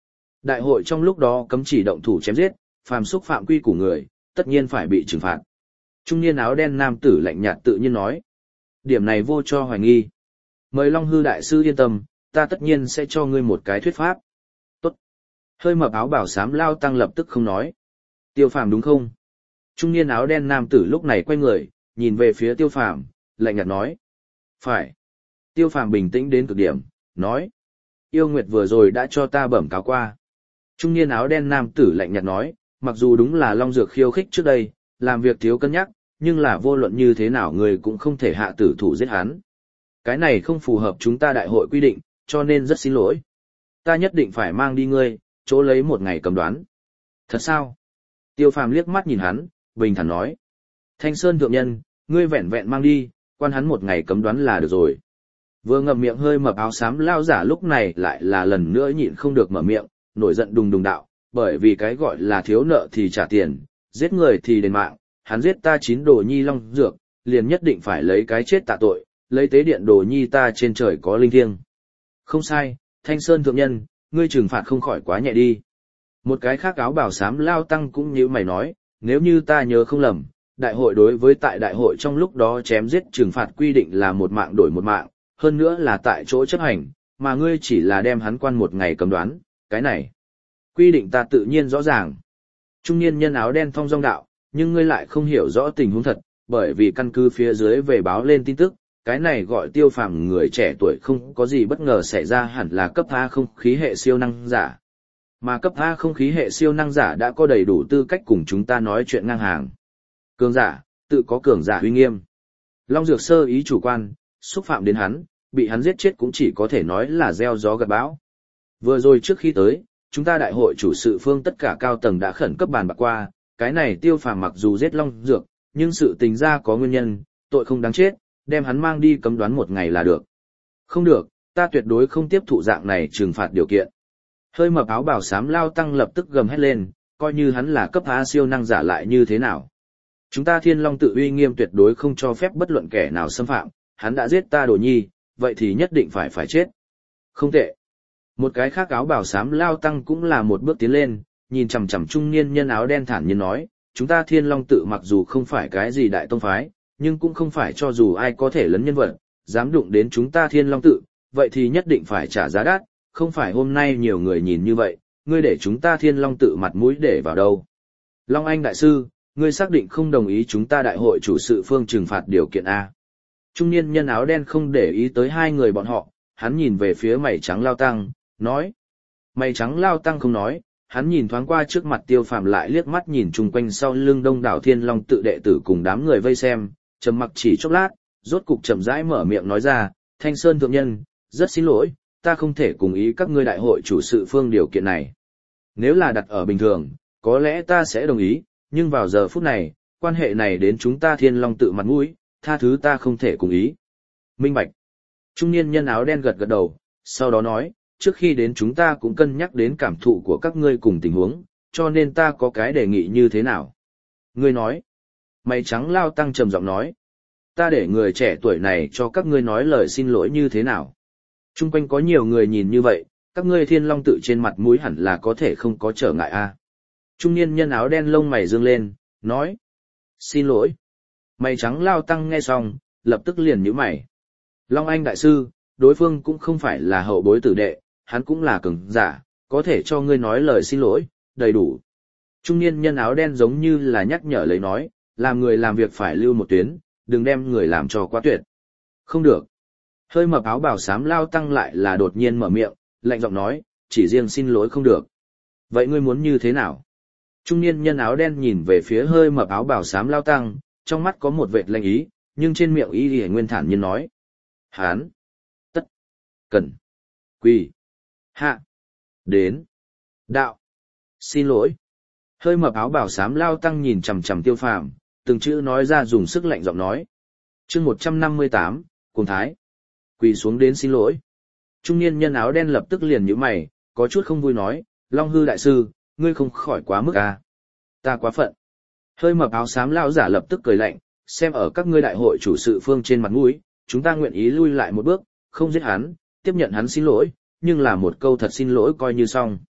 Đại hội trong lúc đó cấm chỉ động thủ chém giết, phàm xúc phạm quy của người, tất nhiên phải bị trừng phạt. Trung niên áo đen nam tử lạnh nhạt tự nhiên nói. Điểm này vô cho hoài nghi. Mời Long Hư đại sư yên tâm, ta tất nhiên sẽ cho ngươi một cái thuyết pháp. Tốt. Hơi mập áo bảo xám lao tăng lập tức không nói. Tiêu Phàm đúng không? Trung niên áo đen nam tử lúc này quay người, nhìn về phía Tiêu Phàm, lạnh nhạt nói. Phải. Tiêu Phàm bình tĩnh đến cực điểm, nói. Yêu Nguyệt vừa rồi đã cho ta bẩm cáo qua. Trung niên áo đen nam tử lạnh nhạt nói, mặc dù đúng là Long Dược khiêu khích trước đây, làm việc thiếu cân nhắc, nhưng là vô luận như thế nào người cũng không thể hạ tử thủ giết hắn. Cái này không phù hợp chúng ta đại hội quy định, cho nên rất xin lỗi. Ta nhất định phải mang đi ngươi, chỗ lấy một ngày cầm đoán. Thật sao? Tiêu Phàm liếc mắt nhìn hắn, bình thản nói. Thanh Sơn thượng nhân, ngươi vẹn vẹn mang đi, quan hắn một ngày cấm đoán là được rồi. Vừa ngậm miệng hơi mập áo xám lao giả lúc này lại là lần nữa nhịn không được mở miệng, nổi giận đùng đùng đạo, bởi vì cái gọi là thiếu nợ thì trả tiền, giết người thì đền mạng, hắn giết ta 9 đồ nhi long dược, liền nhất định phải lấy cái chết tạ tội, lấy tế điện đồ nhi ta trên trời có linh thiêng. Không sai, Thanh Sơn thượng nhân, ngươi trừng phạt không khỏi quá nhẹ đi. Một cái khác áo bảo xám lao tăng cũng như mày nói, nếu như ta nhớ không lầm, đại hội đối với tại đại hội trong lúc đó chém giết trừng phạt quy định là một mạng đổi một mạng, hơn nữa là tại chỗ chấp hành, mà ngươi chỉ là đem hắn quan một ngày cấm đoán, cái này. Quy định ta tự nhiên rõ ràng. Trung niên nhân áo đen thong dong đạo, nhưng ngươi lại không hiểu rõ tình huống thật, bởi vì căn cứ phía dưới về báo lên tin tức, cái này gọi Tiêu Phàm người trẻ tuổi không có gì bất ngờ xảy ra hẳn là cấp A không khí hệ siêu năng giả. Mà cấp A không khí hệ siêu năng giả đã có đầy đủ tư cách cùng chúng ta nói chuyện ngang hàng. Cường giả, tự có cường giả uy nghiêm. Long Dược sơ ý chủ quan, xúc phạm đến hắn, bị hắn giết chết cũng chỉ có thể nói là gieo gió gặt bão. Vừa rồi trước khi tới, chúng ta đại hội chủ sự phương tất cả cao tầng đã khẩn cấp bàn bạc qua, cái này Tiêu Phàm mặc dù giết Long Dược, nhưng sự tình ra có nguyên nhân, tội không đáng chết, đem hắn mang đi cấm đoán một ngày là được. Không được, ta tuyệt đối không tiếp thụ dạng này trừng phạt điều kiện. Hơi mập áo bảo xám lao tăng lập tức gầm hét lên, coi như hắn là cấp A siêu năng giả lại như thế nào. Chúng ta Thiên Long tự uy nghiêm tuyệt đối không cho phép bất luận kẻ nào xâm phạm, hắn đã giết ta đồ nhi, vậy thì nhất định phải chết. Không tệ. Một cái khác áo bảo xám lao tăng cũng là một bước tiến lên, nhìn chằm chằm trung niên nhân áo đen thản nhiên nói, chúng ta Thiên Long tự mặc dù không phải cái gì đại tông phái, nhưng cũng không phải cho dù ai có thể lấn nhân vật, dám đụng đến chúng ta Thiên Long tự, vậy thì nhất định phải trả giá đắt, không phải hôm nay nhiều người nhìn như vậy, ngươi để chúng ta Thiên Long tự mặt mũi để vào đâu. Long Anh đại sư, ngươi xác định không đồng ý chúng ta đại hội chủ sự phương trừng phạt điều kiện A. Trung niên nhân áo đen không để ý tới hai người bọn họ, hắn nhìn về phía mày trắng lao tăng, nói. Mày trắng lao tăng không nói, hắn nhìn thoáng qua trước mặt Tiêu Phàm lại liếc mắt nhìn chung quanh sau lưng đông đảo Thiên Long tự đệ tử cùng đám người vây xem, trầm mặc chỉ chốc lát, rốt cục chậm rãi mở miệng nói ra, Thanh Sơn thượng nhân, rất xin lỗi, ta không thể cùng ý các ngươi đại hội chủ sự phương điều kiện này. Nếu là đặt ở bình thường, có lẽ ta sẽ đồng ý, nhưng vào giờ phút này, quan hệ này đến chúng ta Thiên Long tự mặt mũi, tha thứ ta không thể cùng ý. Minh bạch. Trung niên nhân áo đen gật gật đầu, sau đó nói, trước khi đến chúng ta cũng cân nhắc đến cảm thụ của các ngươi cùng tình huống, cho nên ta có cái đề nghị như thế nào. Ngươi nói. Mày trắng lao tăng trầm giọng nói. Ta để người trẻ tuổi này cho các ngươi nói lời xin lỗi như thế nào. Trung quanh có nhiều người nhìn như vậy, các ngươi Thiên Long tự trên mặt mũi hẳn là có thể không có trở ngại a. Trung niên nhân áo đen lông mày dương lên, nói. Xin lỗi. Mày trắng lao tăng nghe xong, lập tức liền nhíu mày. Long Anh đại sư, đối phương cũng không phải là hậu bối tử đệ, hắn cũng là cường giả, có thể cho ngươi nói lời xin lỗi, đầy đủ. Trung niên nhân áo đen giống như là nhắc nhở lấy nói, làm người làm việc phải lưu một tuyến, đừng đem người làm cho quá tuyệt. Không được. Hơi mập áo bảo xám lao tăng lại là đột nhiên mở miệng, lạnh giọng nói, chỉ riêng xin lỗi không được. Vậy ngươi muốn như thế nào? Trung niên nhân áo đen nhìn về phía hơi mập áo bảo xám lao tăng, trong mắt có một vệt lạnh ý, nhưng trên miệng y y nguyên thản nhiên nói. Hán. Tất. Cần. Quỳ. Hạ. Đến. Đạo. Xin lỗi. Hơi mập áo bảo xám lao tăng nhìn chằm chằm Tiêu Phàm, từng chữ nói ra dùng sức lạnh giọng nói. Chương 158, Cùng Thái. Quỳ xuống đến xin lỗi. Trung niên nhân áo đen lập tức liền nhíu mày, có chút không vui nói, Long Hư đại sư, ngươi không khỏi quá mức à. Ta quá phận. Hơi mập áo xám lao giả lập tức cười lạnh, xem ở các ngươi đại hội chủ sự phương trên mặt mũi, chúng ta nguyện ý lui lại một bước, không giết hắn, tiếp nhận hắn xin lỗi, nhưng là một câu thật xin lỗi coi như xong.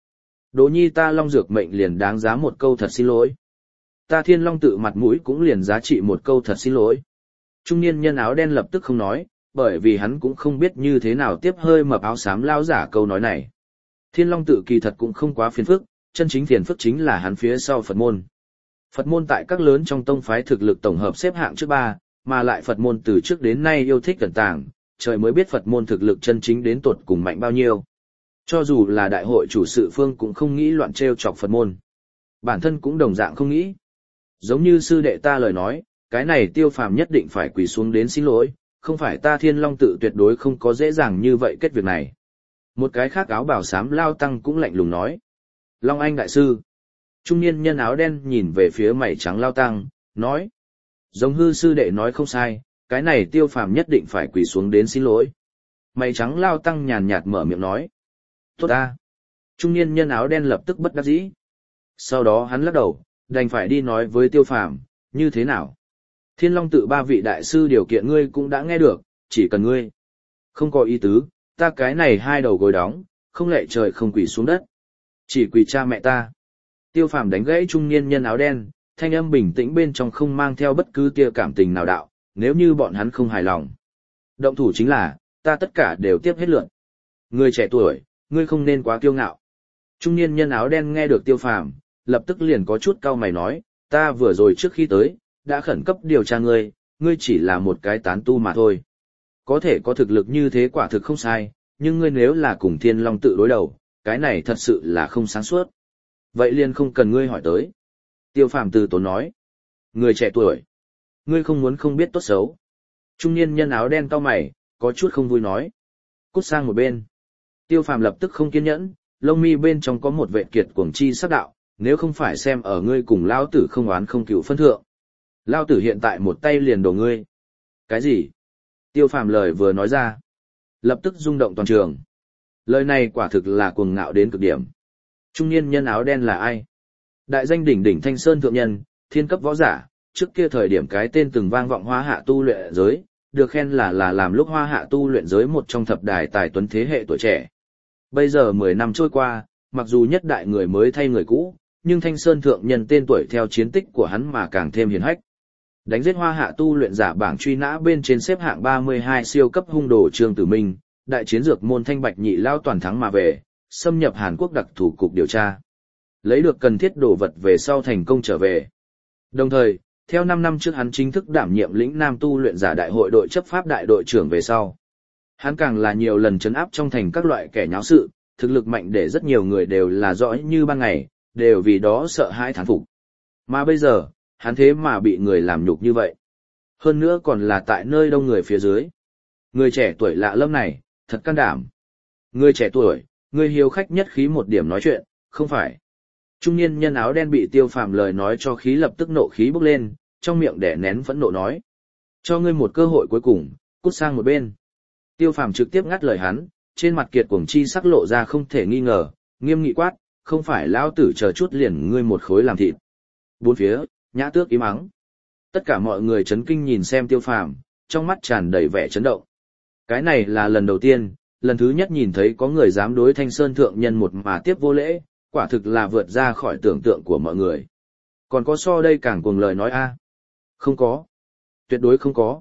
Đỗ nhi ta long dược mệnh liền đáng giá một câu thật xin lỗi. Ta thiên long tự mặt mũi cũng liền giá trị một câu thật xin lỗi. Trung niên nhân áo đen lập tức không nói, bởi vì hắn cũng không biết như thế nào tiếp hơi mập áo xám lao giả câu nói này. Thiên long tự kỳ thật cũng không quá phiền phức, chân chính phiền phức chính là hắn phía sau Phật môn. Phật môn tại các lớn trong tông phái thực lực tổng hợp xếp hạng trước 3, mà lại Phật môn từ trước đến nay yêu thích cẩn tàng, trời mới biết Phật môn thực lực chân chính đến tột cùng mạnh bao nhiêu. Cho dù là đại hội chủ sự phương cũng không nghĩ loạn trêu chọc Phật môn. Bản thân cũng đồng dạng không nghĩ. Giống như sư đệ ta lời nói, cái này Tiêu Phàm nhất định phải quỳ xuống đến xin lỗi, không phải ta Thiên Long tự tuyệt đối không có dễ dàng như vậy kết việc này. Một cái khác áo bào xám lao tăng cũng lạnh lùng nói. Long Anh đại sư. Trung niên nhân áo đen nhìn về phía mày trắng lao tăng, nói. Giống hư sư đệ nói không sai, cái này Tiêu Phàm nhất định phải quỳ xuống đến xin lỗi. Mày trắng lao tăng nhàn nhạt mở miệng nói. Tốt ta. Trung niên nhân áo đen lập tức bất đắc dĩ. Sau đó hắn lắc đầu, đành phải đi nói với Tiêu Phàm, như thế nào? Thiên Long tự 3 vị đại sư điều kiện ngươi cũng đã nghe được, chỉ cần ngươi. Không có ý tứ, ta cái này 2 đầu gối đóng, không lệ trời không quỳ xuống đất. Chỉ quỳ cha mẹ ta. Tiêu Phàm đánh gãy trung niên nhân áo đen, thanh âm bình tĩnh bên trong không mang theo bất cứ tia cảm tình nào đạo, nếu như bọn hắn không hài lòng. Động thủ chính là, ta tất cả đều tiếp hết lượt. Ngươi trẻ tuổi, ngươi không nên quá kiêu ngạo. Trung niên nhân áo đen nghe được Tiêu Phàm, lập tức liền có chút cau mày nói, ta vừa rồi trước khi tới, đã khẩn cấp điều tra ngươi, ngươi chỉ là một cái tán tu mà thôi. Có thể có thực lực như thế quả thực không sai, nhưng ngươi nếu là cùng Thiên Long tự đối đầu, cái này thật sự là không sáng suốt. Vậy liền không cần ngươi hỏi tới. Tiêu Phàm từ tốn nói, người trẻ tuổi, ngươi không muốn không biết tốt xấu. Trung niên nhân áo đen cau mày, có chút không vui nói. Cút sang một bên. Tiêu Phàm lập tức không kiên nhẫn, lông mi bên trong có một vệ kiệt cuồng chi sắc đạo, nếu không phải xem ở ngươi cùng lao tử không oán không cựu phân thượng. Lao tử hiện tại một tay liền đổ ngươi. Cái gì? Tiêu Phàm lời vừa nói ra, lập tức rung động toàn trường. Lời này quả thực là cuồng ngạo đến cực điểm. Trung niên nhân áo đen là ai? Đại danh đỉnh đỉnh Thanh Sơn thượng nhân, thiên cấp võ giả, trước kia thời điểm cái tên từng vang vọng Hoa Hạ tu luyện giới, được khen là làm lúc Hoa Hạ tu luyện giới một trong thập đài tài tuấn thế hệ tuổi trẻ. Bây giờ 10 năm trôi qua, mặc dù nhất đại người mới thay người cũ, nhưng Thanh Sơn thượng nhân tên tuổi theo chiến tích của hắn mà càng thêm hiển hách. Đánh giết Hoa Hạ tu luyện giả bảng truy nã bên trên xếp hạng 32 siêu cấp hung đồ Trương Tử Minh, đại chiến dược môn Thanh Bạch Nhị lao toàn thắng mà về, xâm nhập Hàn Quốc đặc thủ cục điều tra. Lấy được cần thiết đồ vật về sau thành công trở về. Đồng thời, theo 5 năm trước hắn chính thức đảm nhiệm lĩnh Nam tu luyện giả đại hội đội chấp pháp đại đội trưởng về sau. Hắn càng là nhiều lần trấn áp trong thành các loại kẻ nháo sự, thực lực mạnh để rất nhiều người đều là rõ như ban ngày, đều vì đó sợ hãi thán phục. Mà bây giờ, hắn thế mà bị người làm nhục như vậy. Hơn nữa còn là tại nơi đông người phía dưới. Người trẻ tuổi lạ lâm này, thật can đảm. Người trẻ tuổi, người hiếu khách nhất khí một điểm nói chuyện, không phải. Trung niên nhân áo đen bị Tiêu Phàm lời nói cho khí lập tức nộ khí bốc lên, trong miệng đè nén phẫn nộ nói. Cho ngươi một cơ hội cuối cùng, cút sang một bên. Tiêu Phàm trực tiếp ngắt lời hắn, trên mặt kiệt cuồng chi sắc lộ ra không thể nghi ngờ, nghiêm nghị quát, không phải lão tử chờ chút liền ngươi một khối làm thịt. Bốn phía, nhã tước im mắng. Tất cả mọi người chấn kinh nhìn xem Tiêu Phàm, trong mắt tràn đầy vẻ chấn động. Cái này là lần đầu tiên, lần thứ nhất nhìn thấy có người dám đối Thanh Sơn thượng nhân một mà tiếp vô lễ, quả thực là vượt ra khỏi tưởng tượng của mọi người. Còn có so đây càng cuồng lời nói a? Không có. Tuyệt đối không có.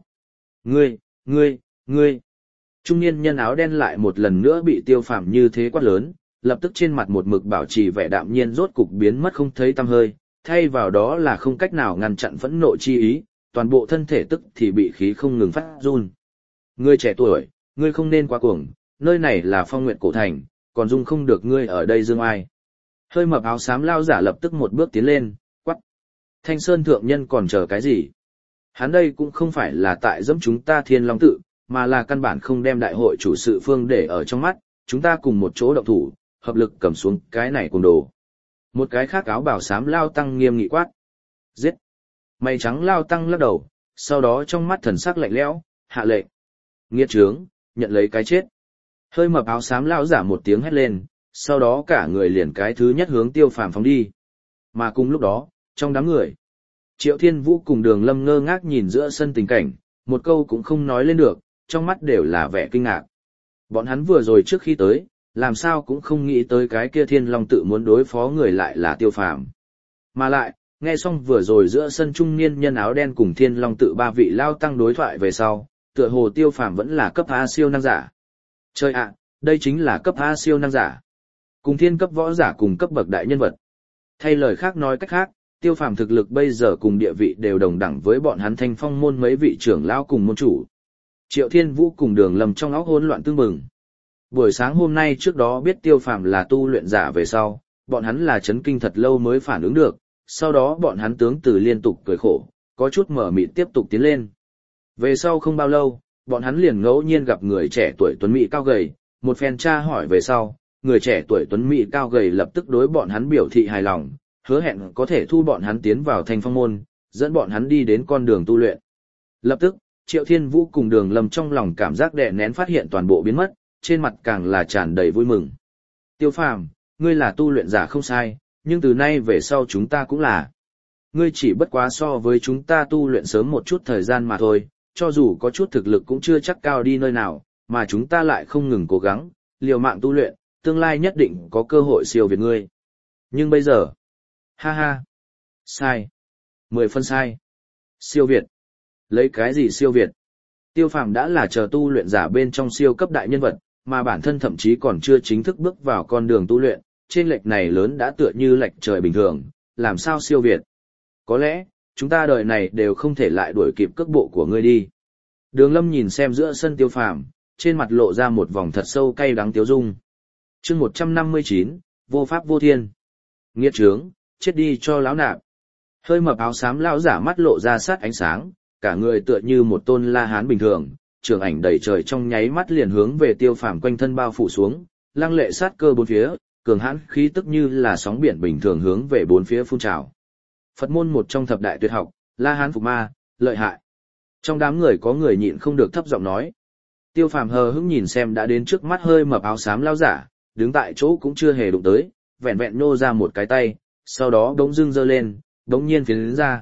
Ngươi. Trung niên nhân áo đen lại một lần nữa bị Tiêu Phàm như thế quát lớn, lập tức trên mặt một mực bảo trì vẻ đạm nhiên rốt cục biến mất không thấy tăm hơi, thay vào đó là không cách nào ngăn chặn phẫn nộ chi ý, toàn bộ thân thể tức thì bị khí không ngừng phát run. Ngươi trẻ tuổi, ngươi không nên quá cuồng, nơi này là Phong Nguyệt cổ thành, còn dung không được ngươi ở đây dương ai. Hơi mập áo xám lao giả lập tức một bước tiến lên, quắc. Thanh Sơn thượng nhân còn chờ cái gì? Hắn đây cũng không phải là tại dẫm chúng ta Thiên Long tự, mà là căn bản không đem đại hội chủ sự phương để ở trong mắt, chúng ta cùng một chỗ động thủ, hợp lực cầm xuống cái này cùng đồ. Một cái khác áo bào xám lao tăng nghiêm nghị quát. Giết! Mày trắng lao tăng lắc đầu, sau đó trong mắt thần sắc lạnh lẽo, hạ lệnh. Nghiệt trướng, nhận lấy cái chết. Hơi mập áo xám lao giả một tiếng hét lên, sau đó cả người liền cái thứ nhất hướng Tiêu Phàm phóng đi. Mà cùng lúc đó, trong đám người, Triệu Thiên Vũ cùng Đường Lâm ngơ ngác nhìn giữa sân tình cảnh, một câu cũng không nói lên được, trong mắt đều là vẻ kinh ngạc. Bọn hắn vừa rồi trước khi tới, làm sao cũng không nghĩ tới cái kia Thiên Long tự muốn đối phó người lại là Tiêu Phàm. Mà lại, nghe xong vừa rồi giữa sân trung niên nhân áo đen cùng Thiên Long tự ba vị lao tăng đối thoại về sau, tựa hồ Tiêu Phàm vẫn là cấp A siêu năng giả. Chơi ạ, đây chính là cấp A siêu năng giả. Cùng thiên cấp võ giả cùng cấp bậc đại nhân vật. Thay lời khác nói cách khác, Tiêu Phàm thực lực bây giờ cùng địa vị đều đồng đẳng với bọn hắn Thanh Phong môn mấy vị trưởng lão cùng môn chủ. Triệu Thiên Vũ cùng Đường Lâm trong óc hỗn loạn tương mừng. Buổi sáng hôm nay trước đó biết Tiêu Phàm là tu luyện giả về sau, bọn hắn là chấn kinh thật lâu mới phản ứng được, sau đó bọn hắn tướng từ liên tục cười khổ, có chút mở mịt tiếp tục tiến lên. Về sau không bao lâu, bọn hắn liền ngẫu nhiên gặp người trẻ tuổi tuấn mỹ cao gầy, một phen tra hỏi về sau, người trẻ tuổi tuấn mỹ cao gầy lập tức đối bọn hắn biểu thị hài lòng, hứa hẹn có thể thu bọn hắn tiến vào Thanh Phong môn, dẫn bọn hắn đi đến con đường tu luyện. Lập tức, Triệu Thiên Vũ cùng Đường Lâm trong lòng cảm giác đè nén phát hiện toàn bộ biến mất, trên mặt càng là tràn đầy vui mừng. Tiêu Phàm, ngươi là tu luyện giả không sai, nhưng từ nay về sau chúng ta cũng là. Ngươi chỉ bất quá so với chúng ta tu luyện sớm một chút thời gian mà thôi, cho dù có chút thực lực cũng chưa chắc cao đi nơi nào, mà chúng ta lại không ngừng cố gắng, liều mạng tu luyện, tương lai nhất định có cơ hội siêu việt ngươi. Nhưng bây giờ, ha ha, sai, 10 phân sai, siêu việt, lấy cái gì siêu việt? Tiêu Phàm đã là chờ tu luyện giả bên trong siêu cấp đại nhân vật, mà bản thân thậm chí còn chưa chính thức bước vào con đường tu luyện, trên lệch này lớn đã tựa như lệch trời bình thường, làm sao siêu việt? Có lẽ, chúng ta đời này đều không thể lại đuổi kịp cước bộ của ngươi đi. Đường Lâm nhìn xem giữa sân Tiêu Phàm, trên mặt lộ ra một vòng thật sâu cay đắng tiếu dung. Chương 159, vô pháp vô thiên. Nghiệt trướng, chết đi cho lão nạp. Hơi mập áo xám lão giả mắt lộ ra sát ánh sáng, cả người tựa như một tôn La Hán bình thường, trường ảnh đầy trời trong nháy mắt liền hướng về Tiêu Phàm quanh thân bao phủ xuống, lăng lệ sát cơ bốn phía, cường hãn khí tức như là sóng biển bình thường hướng về bốn phía phun trào. Phật môn một trong thập đại tuyệt học, La Hán phục ma, lợi hại. Trong đám người có người nhịn không được thấp giọng nói. Tiêu Phàm hờ hững nhìn xem đã đến trước mắt hơi mập áo xám lão giả, đứng tại chỗ cũng chưa hề đụng tới, vẹn vẹn nô ra một cái tay, sau đó bỗng dưng giơ lên, bỗng nhiên phiến ra.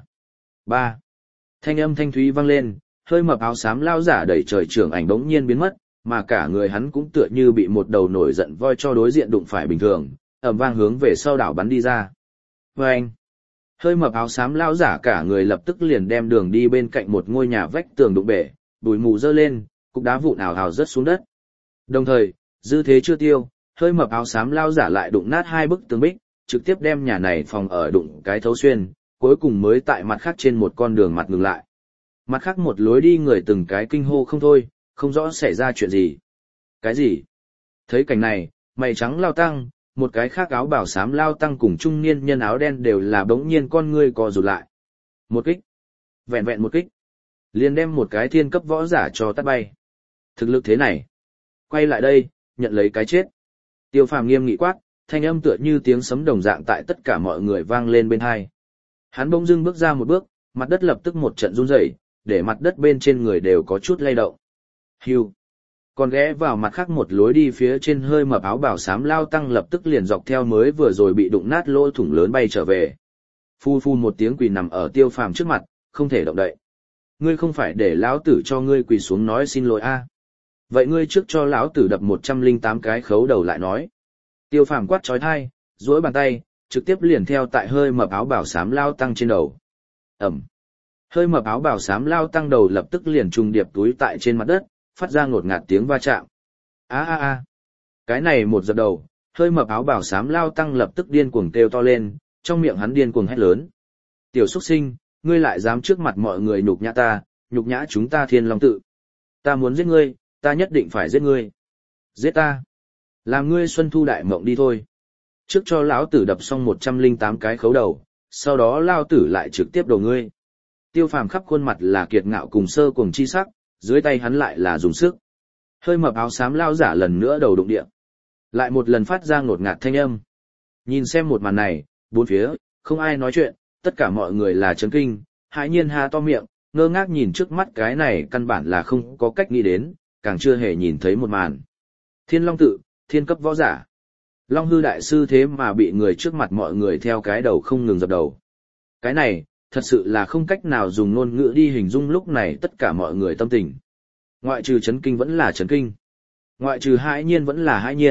3. Thanh âm thanh thúy vang lên, hơi mập áo xám lão giả đẩy trời trưởng ảnh bỗng nhiên biến mất, mà cả người hắn cũng tựa như bị một đầu nổi giận voi cho đối diện đụng phải bình thường, ầm vang hướng về sau đảo bắn đi ra. Vâng! Hơi mập áo xám lão giả cả người lập tức liền đem đường đi bên cạnh một ngôi nhà vách tường đụng bể, bụi mù dơ lên, cục đá vụn ào ào rớt xuống đất. Đồng thời, dư thế chưa tiêu, hơi mập áo xám lão giả lại đụng nát hai bức tường bích, trực tiếp đem nhà này phòng ở đụng cái thấu xuyên, cuối cùng mới tại mặt khác trên một con đường mặt ngừng lại. Mặt khác một lối đi người từng cái kinh hô không thôi, không rõ xảy ra chuyện gì. Cái gì? Thấy cảnh này, mày trắng lao tăng, một cái khác áo bảo xám lao tăng cùng trung niên nhân áo đen đều là bỗng nhiên con ngươi co rụt lại. Một kích. Vẹn vẹn một kích. Liền đem một cái thiên cấp võ giả cho tát bay. Thực lực thế này. Quay lại đây, nhận lấy cái chết. Tiêu Phàm nghiêm nghị quát, thanh âm tựa như tiếng sấm đồng dạng tại tất cả mọi người vang lên bên tai. Hắn bỗng dưng bước ra một bước, mặt đất lập tức một trận rung rẩy, để mặt đất bên trên người đều có chút lay động. Hưu. Còn ghé vào mặt khác một lối đi phía trên hơi mập áo bảo xám lao tăng lập tức liền dọc theo mới vừa rồi bị đụng nát lỗ thủng lớn bay trở về. Phu phu một tiếng quỳ nằm ở Tiêu Phàm trước mặt, không thể động đậy. Ngươi không phải để lão tử cho ngươi quỳ xuống nói xin lỗi a? Vậy ngươi trước cho lão tử đập 108 cái khấu đầu lại nói. Tiêu Phàm quát chói tai, duỗi bàn tay, trực tiếp liền theo tại hơi mập áo bảo xám lao tăng trên đầu. Ẩm. Hơi mập áo bảo xám lao tăng đầu lập tức liền trùng điệp túi tại trên mặt đất, phát ra ngột ngạt tiếng va chạm. A a a. Cái này một dập đầu, hơi mập áo bảo xám lao tăng lập tức điên cuồng kêu to lên, trong miệng hắn điên cuồng hét lớn. Tiểu xuất sinh, ngươi lại dám trước mặt mọi người nhục nhã ta, nhục nhã chúng ta Thiên Long tự. Ta muốn giết ngươi, ta nhất định phải giết ngươi. Giết ta. Làm ngươi xuân thu đại mộng đi thôi. Trước cho lão tử đập xong 108 cái khấu đầu, sau đó lao tử lại trực tiếp đầu ngươi. Tiêu Phàm khắp khuôn mặt là kiệt ngạo cùng sơ cuồng chi sắc, dưới tay hắn lại là dùng sức. Hơi mập áo xám lao giả lần nữa đầu đụng địa. Lại một lần phát ra ngột ngạt thanh âm. Nhìn xem một màn này, bốn phía, không ai nói chuyện, tất cả mọi người là chấn kinh, hãi nhiên há to miệng, ngơ ngác nhìn trước mắt cái này căn bản là không có cách nghĩ đến, càng chưa hề nhìn thấy một màn. Thiên Long tự, thiên cấp võ giả. Long hư đại sư thế mà bị người trước mặt mọi người theo cái đầu không ngừng dập đầu. Cái này, thật sự là không cách nào dùng ngôn ngữ đi hình dung lúc này tất cả mọi người tâm tình. Ngoại trừ chấn kinh vẫn là chấn kinh. Ngoại trừ hãi nhiên vẫn là hãi nhiên,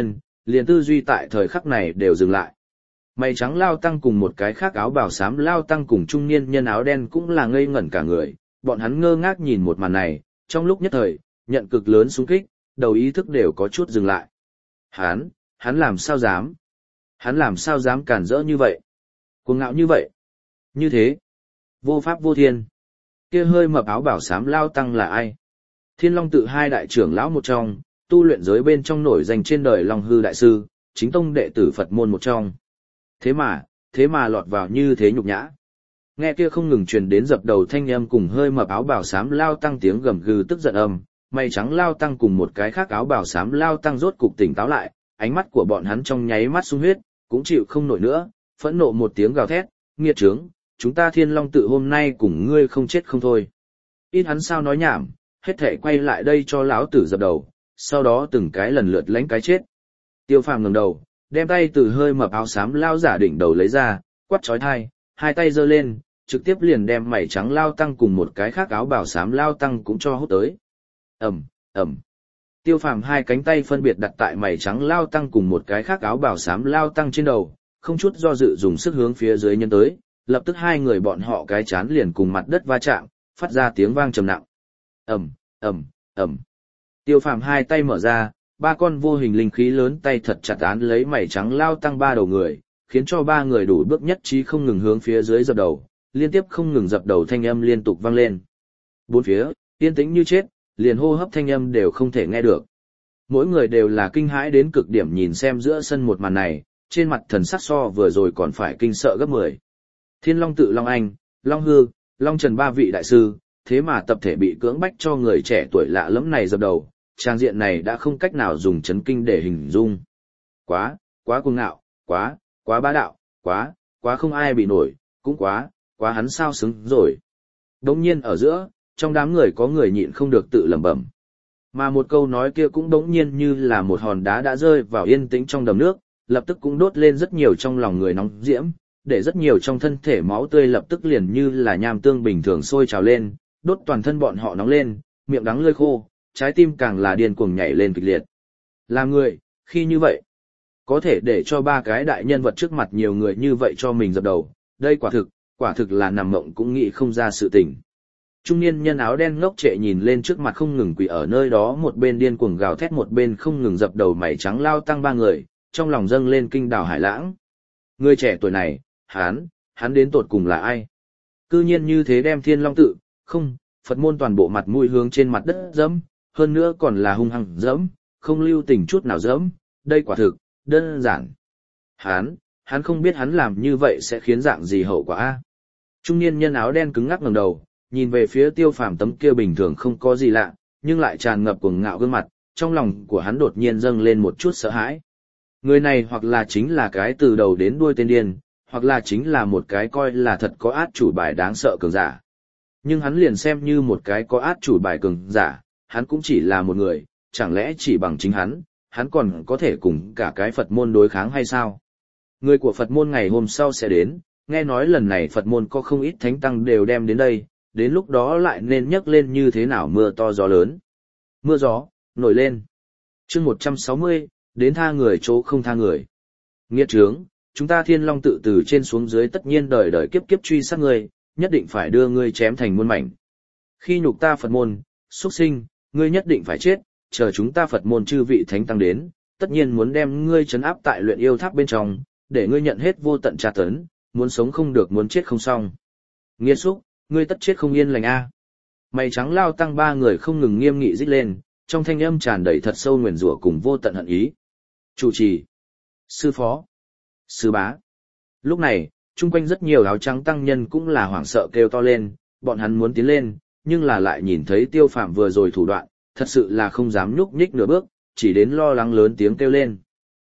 liền tư duy tại thời khắc này đều dừng lại. Mày trắng lao tăng cùng một cái khác áo bào xám lao tăng cùng trung niên nhân áo đen cũng là ngây ngẩn cả người, bọn hắn ngơ ngác nhìn một màn này, trong lúc nhất thời, nhận cực lớn xung kích, đầu ý thức đều có chút dừng lại. Hắn làm sao dám? Hắn làm sao dám cản rỡ như vậy? Cuồng ngạo như vậy? Như thế? Vô pháp vô thiên. Kia hơi mập áo bảo xám lao tăng là ai? Thiên Long tự hai đại trưởng lão một trong, tu luyện giới bên trong nổi danh trên đời Long Hư đại sư, chính tông đệ tử Phật môn một trong. Thế mà lọt vào như thế nhục nhã. Nghe kia không ngừng truyền đến dập đầu thanh âm cùng hơi mập áo bào xám lao tăng tiếng gầm gừ tức giận âm, mày trắng lao tăng cùng một cái khác áo bào xám lao tăng rốt cục tỉnh táo lại, ánh mắt của bọn hắn trong nháy mắt sung huyết, cũng chịu không nổi nữa, phẫn nộ một tiếng gào thét, nghiệt trướng, chúng ta Thiên Long tự hôm nay cùng ngươi không chết không thôi. Ít hắn sao nói nhảm, hết thể quay lại đây cho lão tử dập đầu, sau đó từng cái lần lượt lãnh cái chết. Tiêu Phàm ngẩng đầu, đem tay từ hơi mập áo xám lao giả đỉnh đầu lấy ra, quát chói tai, hai tay giơ lên, trực tiếp liền đem mày trắng lao tăng cùng một cái khác áo bào xám lao tăng cũng cho hút tới. Ầm. Tiêu Phàm hai cánh tay phân biệt đặt tại mày trắng lao tăng cùng một cái khác áo bào xám lao tăng trên đầu, không chút do dự dùng sức hướng phía dưới nhân tới, lập tức hai người bọn họ cái chán liền cùng mặt đất va chạm, phát ra tiếng vang trầm nặng. Ầm. Tiêu Phàm hai tay mở ra, ba con vô hình linh khí lớn tay thật chặt án lấy mày trắng lao tăng ba đầu người, khiến cho ba người đủ bước nhất trí không ngừng hướng phía dưới dập đầu, liên tiếp không ngừng dập đầu thanh âm liên tục vang lên. Bốn phía, yên tĩnh như chết, liền hô hấp thanh âm đều không thể nghe được. Mỗi người đều là kinh hãi đến cực điểm nhìn xem giữa sân một màn này, trên mặt thần sắc so vừa rồi còn phải kinh sợ gấp 10. Thiên Long tự Long Anh, Long Hư, Long Trần ba vị đại sư, thế mà tập thể bị cưỡng bách cho người trẻ tuổi lạ lẫm này dập đầu, trang diện này đã không cách nào dùng chấn kinh để hình dung. Quá cuồng ngạo, quá bá đạo, quá không ai bị nổi, cũng quá hắn sao xứng rồi. Đống nhiên ở giữa, trong đám người có người nhịn không được tự lẩm bẩm. Mà một câu nói kia cũng đống nhiên như là một hòn đá đã rơi vào yên tĩnh trong đầm nước, lập tức cũng đốt lên rất nhiều trong lòng người nóng diễm, để rất nhiều trong thân thể máu tươi lập tức liền như là nham tương bình thường sôi trào lên, đốt toàn thân bọn họ nóng lên, miệng đắng lưỡi khô, trái tim càng là điên cuồng nhảy lên kịch liệt. Làm người, khi như vậy, có thể để cho ba cái đại nhân vật trước mặt nhiều người như vậy cho mình dập đầu, đây quả thực là nằm mộng cũng nghĩ không ra sự tình. Trung niên nhân áo đen ngốc trệ nhìn lên trước mặt không ngừng quỳ ở nơi đó một bên điên cuồng gào thét một bên không ngừng dập đầu mày trắng lao tăng ba người, trong lòng dâng lên kinh đảo hải lãng. Người trẻ tuổi này, hắn đến tột cùng là ai? Cư nhiên như thế đem Thiên Long tự, Phật môn toàn bộ mặt mũi hướng trên mặt đất dẫm, hơn nữa còn là hung hăng dẫm, không lưu tình chút nào dẫm, đây quả thực, đơn giản. Hắn không biết hắn làm như vậy sẽ khiến dạng gì hậu quả a. Trung niên nhân áo đen cứng ngắc ngẩng đầu, nhìn về phía Tiêu Phàm tấm kia bình thường không có gì lạ, nhưng lại tràn ngập cuồng ngạo gương mặt, trong lòng của hắn đột nhiên dâng lên một chút sợ hãi. Người này hoặc là chính là cái từ đầu đến đuôi tên điên, hoặc là chính là một cái coi là thật có át chủ bài đáng sợ cường giả. Nhưng hắn liền xem như một cái có át chủ bài cường giả, hắn cũng chỉ là một người, chẳng lẽ chỉ bằng chính hắn còn có thể cùng cả cái Phật môn đối kháng hay sao? Người của Phật môn ngày hôm sau sẽ đến, nghe nói lần này Phật môn có không ít thánh tăng đều đem đến đây, đến lúc đó lại nên nhấc lên như thế nào mưa to gió lớn. Mưa gió, nổi lên. Chương 160, đến tha người chỗ không tha người. Nghiệt trướng, chúng ta Thiên Long tự từ trên xuống dưới tất nhiên đời đời kiếp kiếp truy sát ngươi, nhất định phải đưa ngươi chém thành muôn mảnh. Khi nhục ta Phật môn, xuất sinh, ngươi nhất định phải chết, chờ chúng ta Phật môn chư vị thánh tăng đến, tất nhiên muốn đem ngươi trấn áp tại luyện yêu tháp bên trong, để ngươi nhận hết vô tận tra tấn, muốn sống không được muốn chết không xong. Nghiệt xúc, ngươi tất chết không yên lành a. Mày trắng lao tăng ba người không ngừng nghiêm nghị rít lên, trong thanh âm tràn đầy thật sâu nguyền rủa cùng vô tận hận ý. Chủ trì, sư phó, sư bá. Lúc này, chung quanh rất nhiều áo trắng tăng nhân cũng là hoảng sợ kêu to lên, bọn hắn muốn tiến lên, nhưng là lại nhìn thấy Tiêu Phàm vừa rồi thủ đoạn, thật sự là không dám nhúc nhích nửa bước, chỉ đến lo lắng lớn tiếng kêu lên.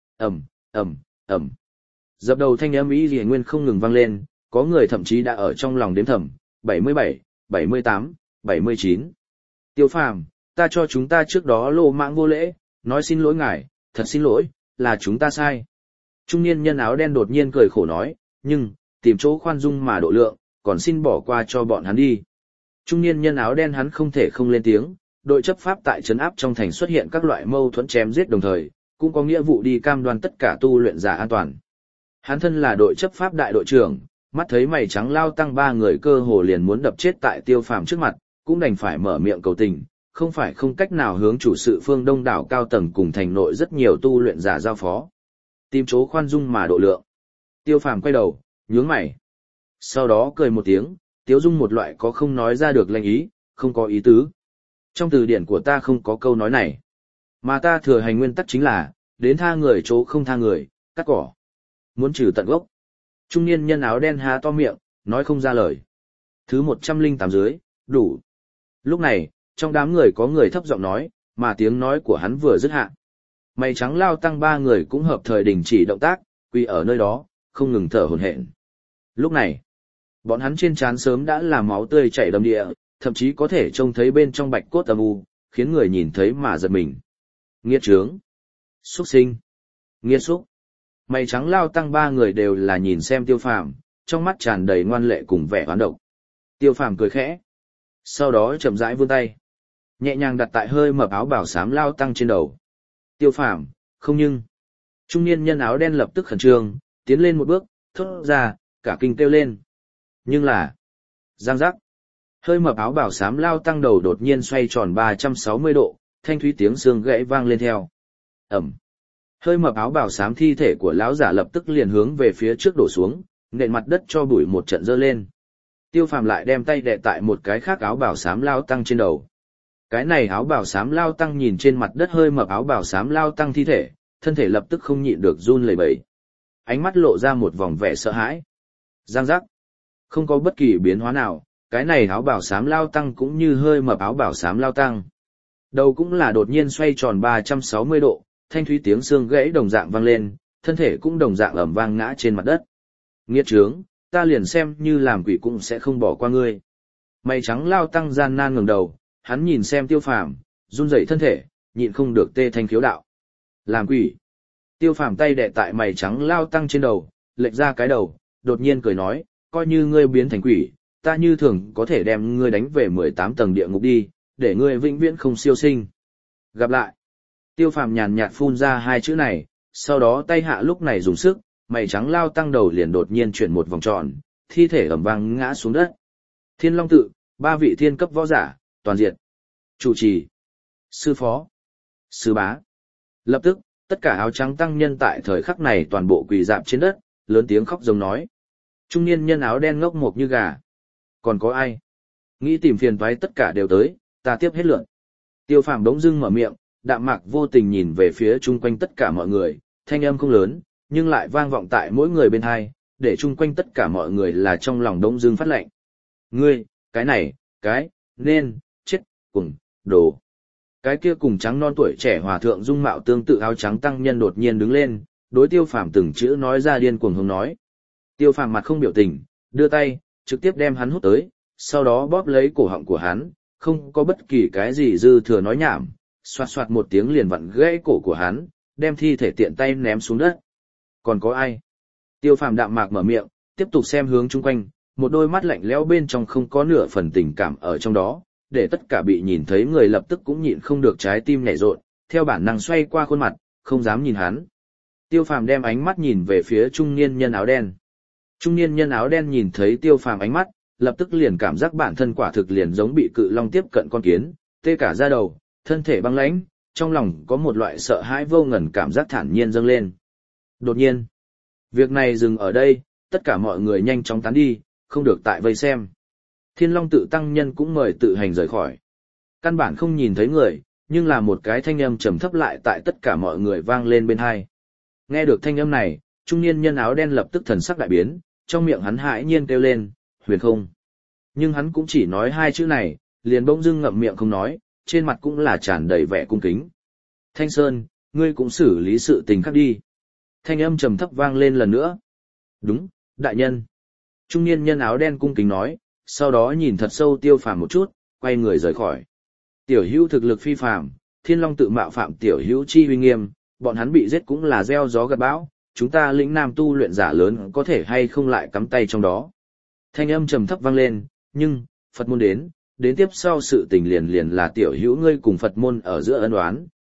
Ầm. Dập đầu thanh âm ý Liễu Nguyên không ngừng vang lên, có người thậm chí đã ở trong lòng đếm thầm, 77, 78, 79. Tiêu Phàm, ta cho chúng ta trước đó lô mãng vô lễ, nói xin lỗi ngài, thật xin lỗi, là chúng ta sai. Trung niên nhân áo đen đột nhiên cười khổ nói, nhưng, tìm chỗ khoan dung mà độ lượng, còn xin bỏ qua cho bọn hắn đi. Trung niên nhân áo đen hắn không thể không lên tiếng, đội chấp pháp tại trấn áp trong thành xuất hiện các loại mâu thuẫn chém giết đồng thời, cũng có nghĩa vụ đi cam đoan tất cả tu luyện giả an toàn. Hắn thân là đội chấp pháp đại đội trưởng, mắt thấy mày trắng lao tăng 3 người cơ hồ liền muốn đập chết tại Tiêu Phàm trước mặt, cũng đành phải mở miệng cầu tình, không phải không cách nào hướng chủ sự phương đông đảo cao tầng cùng thành nội rất nhiều tu luyện giả giao phó. Tìm chỗ khoan dung mà độ lượng. Tiêu Phàm quay đầu, nhướng mày. Sau đó cười một tiếng, tiếu dung một loại có không nói ra được lệnh ý, không có ý tứ. Trong từ điển của ta không có câu nói này. Mà ta thừa hành nguyên tắc chính là, đến tha người chỗ không tha người, cắt cỏ. Muốn trừ tận gốc. Trung niên nhân áo đen há to miệng, nói không ra lời. Thứ 108 dưới, đủ. Lúc này, trong đám người có người thấp giọng nói, mà tiếng nói của hắn vừa dứt hạ. Mày trắng lao tăng 3 người cũng hợp thời đình chỉ động tác, quỳ ở nơi đó, không ngừng thở hổn hển. Lúc này, bọn hắn trên trán sớm đã là máu tươi chảy đầm địa, thậm chí có thể trông thấy bên trong bạch cốt âm u, khiến người nhìn thấy mà giật mình. Nghiệt trướng, xuất sinh, nghiệt xúc. Mày trắng lao tăng 3 người đều là nhìn xem Tiêu Phàm, trong mắt tràn đầy ngoan lệ cùng vẻ oán độc. Tiêu Phàm cười khẽ, sau đó chậm rãi vươn tay, nhẹ nhàng đặt tại hơi mập áo bảo xám lao tăng trên đầu. Tiêu Phàm, không nhưng. Trung niên nhân áo đen lập tức khẩn trương, tiến lên một bước, thốt ra, cả kinh kêu lên. Nhưng là, giang giác. Hơi mập áo bảo xám lao tăng đầu đột nhiên xoay tròn 360 độ, thanh thúy tiếng xương gãy vang lên theo. Ẩm. Hơi mập áo bảo xám thi thể của lão giả lập tức liền hướng về phía trước đổ xuống, nện mặt đất cho bụi một trận dơ lên. Tiêu Phàm lại đem tay đè tại một cái khác áo bảo xám lao tăng trên đầu. Cái này áo bảo xám lao tăng nhìn trên mặt đất hơi mập áo bảo xám lao tăng thi thể, thân thể lập tức không nhịn được run lẩy bẩy. Ánh mắt lộ ra một vòng vẻ sợ hãi. Giang giác. Không có bất kỳ biến hóa nào, cái này áo bảo xám lao tăng cũng như hơi mập áo bảo xám lao tăng. Đầu cũng là đột nhiên xoay tròn 360 độ, thanh thúy tiếng xương gãy đồng dạng vang lên, thân thể cũng đồng dạng ầm vang ngã trên mặt đất. Nghiệt trướng, ta liền xem như làm quỷ cũng sẽ không bỏ qua ngươi. Mày trắng lao tăng gian nan ngẩng đầu, hắn nhìn xem Tiêu Phàm, run rẩy thân thể, nhịn không được tê thanh khiếu đạo. Làm quỷ. Tiêu Phàm tay đè tại mày trắng lao tăng trên đầu, lệch ra cái đầu, đột nhiên cười nói, coi như ngươi biến thành quỷ, ta như thường có thể đem ngươi đánh về 18 tầng địa ngục đi, để ngươi vĩnh viễn không siêu sinh. Gặp lại. Tiêu Phàm nhàn nhạt phun ra 2 chữ này, sau đó tay hạ lúc này dùng sức, mày trắng lao tăng đầu liền đột nhiên chuyển một vòng tròn, thi thể ầm vang ngã xuống đất. Thiên Long tự, 3 vị thiên cấp võ giả, toàn diện. Chủ trì, sư phó, sư bá. Lập tức, tất cả áo trắng tăng nhân tại thời khắc này toàn bộ quỳ rạp trên đất, lớn tiếng khóc giống nói. Trung niên nhân áo đen ngốc mộc như gà. Còn có ai? Nghĩ tìm phiền toái tất cả đều tới, ta tiếp hết lượt. Tiêu Phàm đống dưng mở miệng, đạm mạc vô tình nhìn về phía chung quanh tất cả mọi người, thanh âm không lớn, nhưng lại vang vọng tại mỗi người bên hai, để chung quanh tất cả mọi người là trong lòng đống dưng phát lệnh. Ngươi, cái này, nên, chết, cùng, đồ. Cái kia cùng trắng non tuổi trẻ hòa thượng dung mạo tương tự áo trắng tăng nhân đột nhiên đứng lên, đối Tiêu Phàm từng chữ nói ra điên cuồng hướng nói. Tiêu Phàm mặt không biểu tình, đưa tay, trực tiếp đem hắn hút tới, sau đó bóp lấy cổ họng của hắn, không có bất kỳ cái gì dư thừa nói nhảm, xoạt xoạt một tiếng liền vặn gãy cổ của hắn, đem thi thể tiện tay ném xuống đất. Còn có ai? Tiêu Phàm đạm mạc mở miệng, tiếp tục xem hướng chung quanh, một đôi mắt lạnh lẽo bên trong không có nửa phần tình cảm ở trong đó, để tất cả bị nhìn thấy người lập tức cũng nhịn không được trái tim nhảy rộn, theo bản năng xoay qua khuôn mặt, không dám nhìn hắn. Tiêu Phàm đem ánh mắt nhìn về phía trung niên nhân áo đen. Trung niên nhân áo đen nhìn thấy Tiêu Phàm ánh mắt, lập tức liền cảm giác bản thân quả thực liền giống bị cự long tiếp cận con kiến, tê cả da đầu, thân thể băng lãnh, trong lòng có một loại sợ hãi vô ngần cảm giác thản nhiên dâng lên. Đột nhiên, việc này dừng ở đây, tất cả mọi người nhanh chóng tán đi, không được tại vây xem. Thiên Long tự tăng nhân cũng mời tự hành rời khỏi. Căn bản không nhìn thấy người, nhưng là một cái thanh âm trầm thấp lại tại tất cả mọi người vang lên bên tai. Nghe được thanh âm này, trung niên nhân áo đen lập tức thần sắc đại biến, trong miệng hắn hãi nhiên kêu lên, huyền không. Nhưng hắn cũng chỉ nói 2 chữ này, liền bỗng dưng ngậm miệng không nói, trên mặt cũng là tràn đầy vẻ cung kính. Thanh Sơn, ngươi cũng xử lý sự tình khác đi. Thanh âm trầm thấp vang lên lần nữa. Đúng, đại nhân. Trung niên nhân áo đen cung kính nói, sau đó nhìn thật sâu Tiêu Phàm một chút, quay người rời khỏi. Tiểu hữu thực lực phi phàm, Thiên Long tự mạo phạm tiểu hữu chi uy nghiêm, bọn hắn bị giết cũng là gieo gió gặt bão, chúng ta lĩnh nam tu luyện giả lớn có thể hay không lại cắm tay trong đó. Thanh âm trầm thấp vang lên, nhưng, Phật môn đến tiếp sau sự tình liền là tiểu hữu ngươi cùng Phật môn ở giữa ân oán,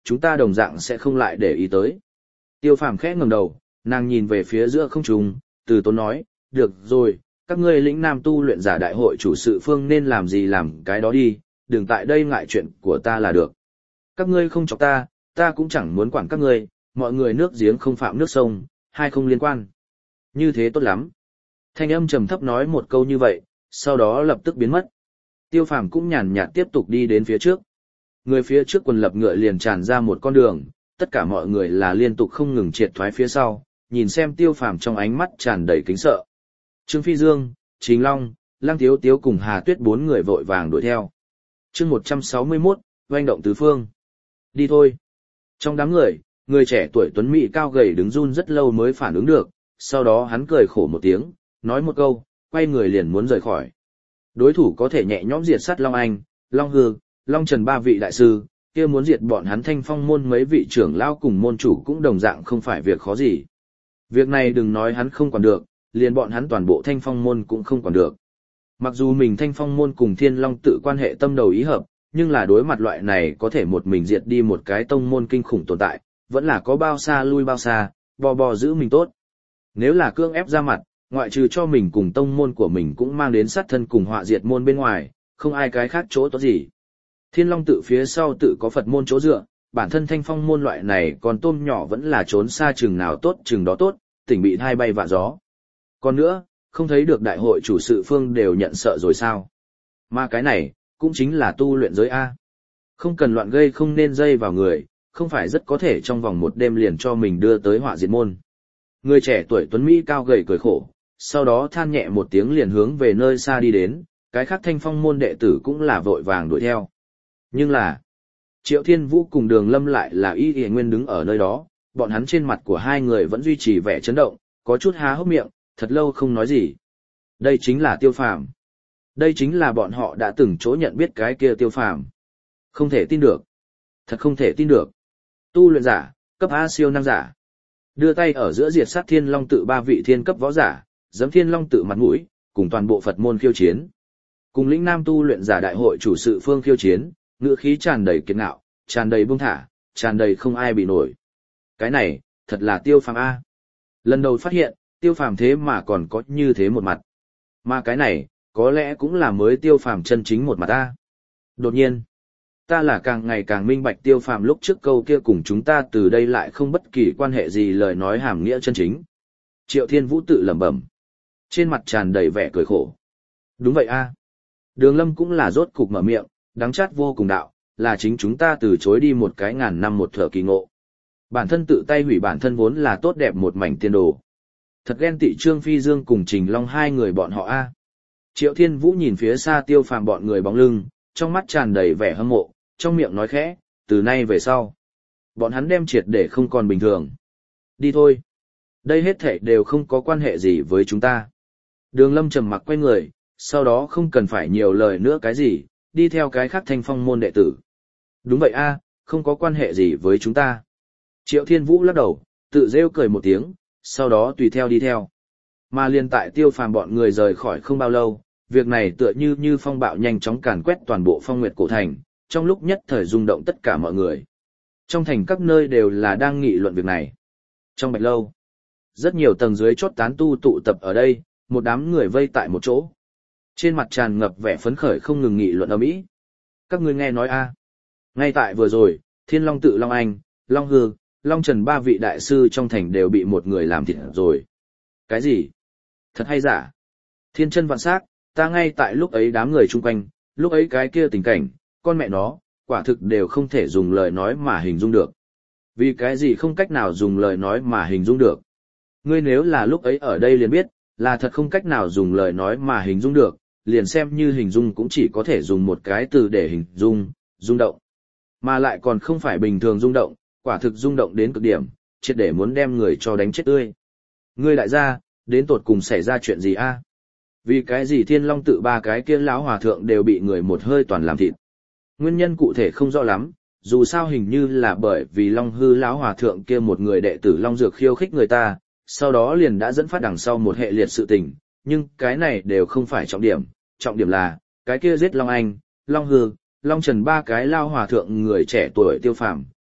chúng ta đồng dạng sẽ không lại để ý tới. Tiêu Phàm khẽ ngẩng đầu, nàng nhìn về phía giữa không trung, từ tốn nói, được rồi, các ngươi lĩnh nam tu luyện giả đại hội chủ sự phương nên làm gì làm cái đó đi, đừng tại đây ngại chuyện của ta là được. Các ngươi không chọc ta, ta cũng chẳng muốn quản các ngươi, mọi người nước giếng không phạm nước sông, hai không liên quan. Như thế tốt lắm. Thanh âm trầm thấp nói một câu như vậy, sau đó lập tức biến mất. Tiêu Phàm cũng nhàn nhạt tiếp tục đi đến phía trước. Người phía trước quần lập ngựa liền tràn ra một con đường, tất cả mọi người là liên tục không ngừng triệt thoái phía sau, nhìn xem Tiêu Phàm trong ánh mắt tràn đầy kính sợ. Trương Phi Dương, Trình Long, Lăng Tiếu Tiếu cùng Hà Tuyết bốn người vội vàng đuổi theo. Chương 161, oanh động tứ phương. Đi thôi. Trong đám người, người trẻ tuổi tuấn mỹ cao gầy đứng run rất lâu mới phản ứng được, sau đó hắn cười khổ một tiếng, nói một câu, quay người liền muốn rời khỏi. Đối thủ có thể nhẹ nhõm diệt sát Long Anh, Long Hư, Long Trần ba vị đại sư, kia muốn diệt bọn hắn Thanh Phong môn mấy vị trưởng lao cùng môn chủ cũng đồng dạng không phải việc khó gì. Việc này đừng nói hắn không quản được, liền bọn hắn toàn bộ Thanh Phong môn cũng không quản được. Mặc dù mình Thanh Phong môn cùng Thiên Long tự quan hệ tâm đầu ý hợp, nhưng là đối mặt loại này có thể một mình diệt đi một cái tông môn kinh khủng tồn tại, vẫn là có bao xa lui bao xa, bò giữ mình tốt. Nếu là cương ép ra mặt, ngoại trừ cho mình cùng tông môn của mình cũng mang đến sát thân cùng họa diệt môn bên ngoài, không ai cái khác chỗ tốt gì. Thiên Long tự phía sau tự có Phật môn chỗ dựa, bản thân Thanh Phong môn loại này còn tôm nhỏ vẫn là trốn xa chừng nào tốt chừng đó tốt, tỉnh bị thai bay vạ gió. Còn nữa, không thấy được đại hội chủ sự phương đều nhận sợ rồi sao? Mà cái này, cũng chính là tu luyện giới A. Không cần loạn gây không nên dây vào người, không phải rất có thể trong vòng một đêm liền cho mình đưa tới họa diệt môn. Người trẻ tuổi tuấn Mỹ cao gầy cười khổ, sau đó than nhẹ một tiếng liền hướng về nơi xa đi đến, cái khác Thanh Phong môn đệ tử cũng là vội vàng đuổi theo. Nhưng là, Triệu Thiên Vũ cùng Đường Lâm lại là y y nguyên đứng ở nơi đó, bọn hắn trên mặt của hai người vẫn duy trì vẻ chấn động, có chút há hốc miệng, thật lâu không nói gì. Đây chính là Tiêu Phàm. Đây chính là bọn họ đã từng chỗ nhận biết cái kia Tiêu Phàm. Không thể tin được. Thật không thể tin được. Tu luyện giả, cấp A siêu năng giả. Đưa tay ở giữa diệt sát Thiên Long tự ba vị thiên cấp võ giả, giẫm Thiên Long tự mặt mũi, cùng toàn bộ Phật môn khiêu chiến. Cùng lĩnh nam tu luyện giả đại hội chủ sự phương khiêu chiến, ngữ khí tràn đầy kiệt ngạo, tràn đầy buông thả, tràn đầy không ai bị nổi. Cái này, thật là Tiêu Phàm A. Lần đầu phát hiện, Tiêu Phàm thế mà còn có như thế một mặt. Mà cái này, có lẽ cũng là mới Tiêu Phàm chân chính một mặt A. Đột nhiên, ta là càng ngày càng minh bạch Tiêu Phàm lúc trước câu kia cùng chúng ta từ đây lại không bất kỳ quan hệ gì lời nói hàm nghĩa chân chính. Triệu Thiên Vũ tự lẩm bẩm, trên mặt tràn đầy vẻ cười khổ. Đúng vậy A. Đường Lâm cũng là rốt cục mở miệng, đắng chát vô cùng đạo, là chính chúng ta từ chối đi một cái ngàn năm một thở kỳ ngộ. Bản thân tự tay hủy bản thân vốn là tốt đẹp một mảnh tiền đồ. Thật ghen tị Trương Phi Dương cùng Trình Long hai người bọn họ A. Triệu Thiên Vũ nhìn phía xa Tiêu Phàm bọn người bóng lưng, trong mắt tràn đầy vẻ hâm mộ, trong miệng nói khẽ, từ nay về sau. Bọn hắn đem triệt để không còn bình thường. Đi thôi. Đây hết thảy đều không có quan hệ gì với chúng ta. Đường Lâm trầm mặc quay người, sau đó không cần phải nhiều lời nữa cái gì, đi theo cái khác Thanh Phong môn đệ tử. Đúng vậy A, không có quan hệ gì với chúng ta. Triệu Thiên Vũ lắc đầu, tự rêu cười một tiếng, sau đó tùy theo đi theo. Mà liên tại Tiêu Phàm bọn người rời khỏi không bao lâu, việc này tựa như phong bạo nhanh chóng càn quét toàn bộ Phong Nguyệt cổ thành, trong lúc nhất thời rung động tất cả mọi người. Trong thành các nơi đều là đang nghị luận việc này. Trong Bạch Lâu, rất nhiều tầng dưới chót tán tu tụ tập ở đây, một đám người vây tại một chỗ. Trên mặt tràn ngập vẻ phấn khởi không ngừng nghị luận ầm ĩ. Các ngươi nghe nói a? Ngay tại vừa rồi, Thiên Long tự Long Anh, Long Hư, Long Trần ba vị đại sư trong thành đều bị một người làm thịt rồi. Cái gì? Thật hay giả? Thiên chân vạn sắc, ta ngay tại lúc ấy đám người chung quanh, lúc ấy cái kia tình cảnh, con mẹ nó, quả thực đều không thể dùng lời nói mà hình dung được. Vì cái gì không cách nào dùng lời nói mà hình dung được? Ngươi nếu là lúc ấy ở đây liền biết, là thật không cách nào dùng lời nói mà hình dung được, liền xem như hình dung cũng chỉ có thể dùng một cái từ để hình dung, rung động. Mà lại còn không phải bình thường rung động, quả thực rung động đến cực điểm, triệt để muốn đem người cho đánh chết tươi. Ngươi đại gia, đến tột cùng xảy ra chuyện gì a? Vì cái gì Thiên Long tự ba cái kia lão hòa thượng đều bị người một hơi toàn làm thịt? Nguyên nhân cụ thể không rõ lắm, dù sao hình như là bởi vì Long Hư lão hòa thượng kia một người đệ tử Long Dược khiêu khích người ta, sau đó liền đã dẫn phát đằng sau một hệ liệt sự tình, nhưng cái này đều không phải trọng điểm là, cái kia giết Long Anh, Long Hư, Long Trần ba cái lao hòa thượng người trẻ tuổi Tiêu Phàm,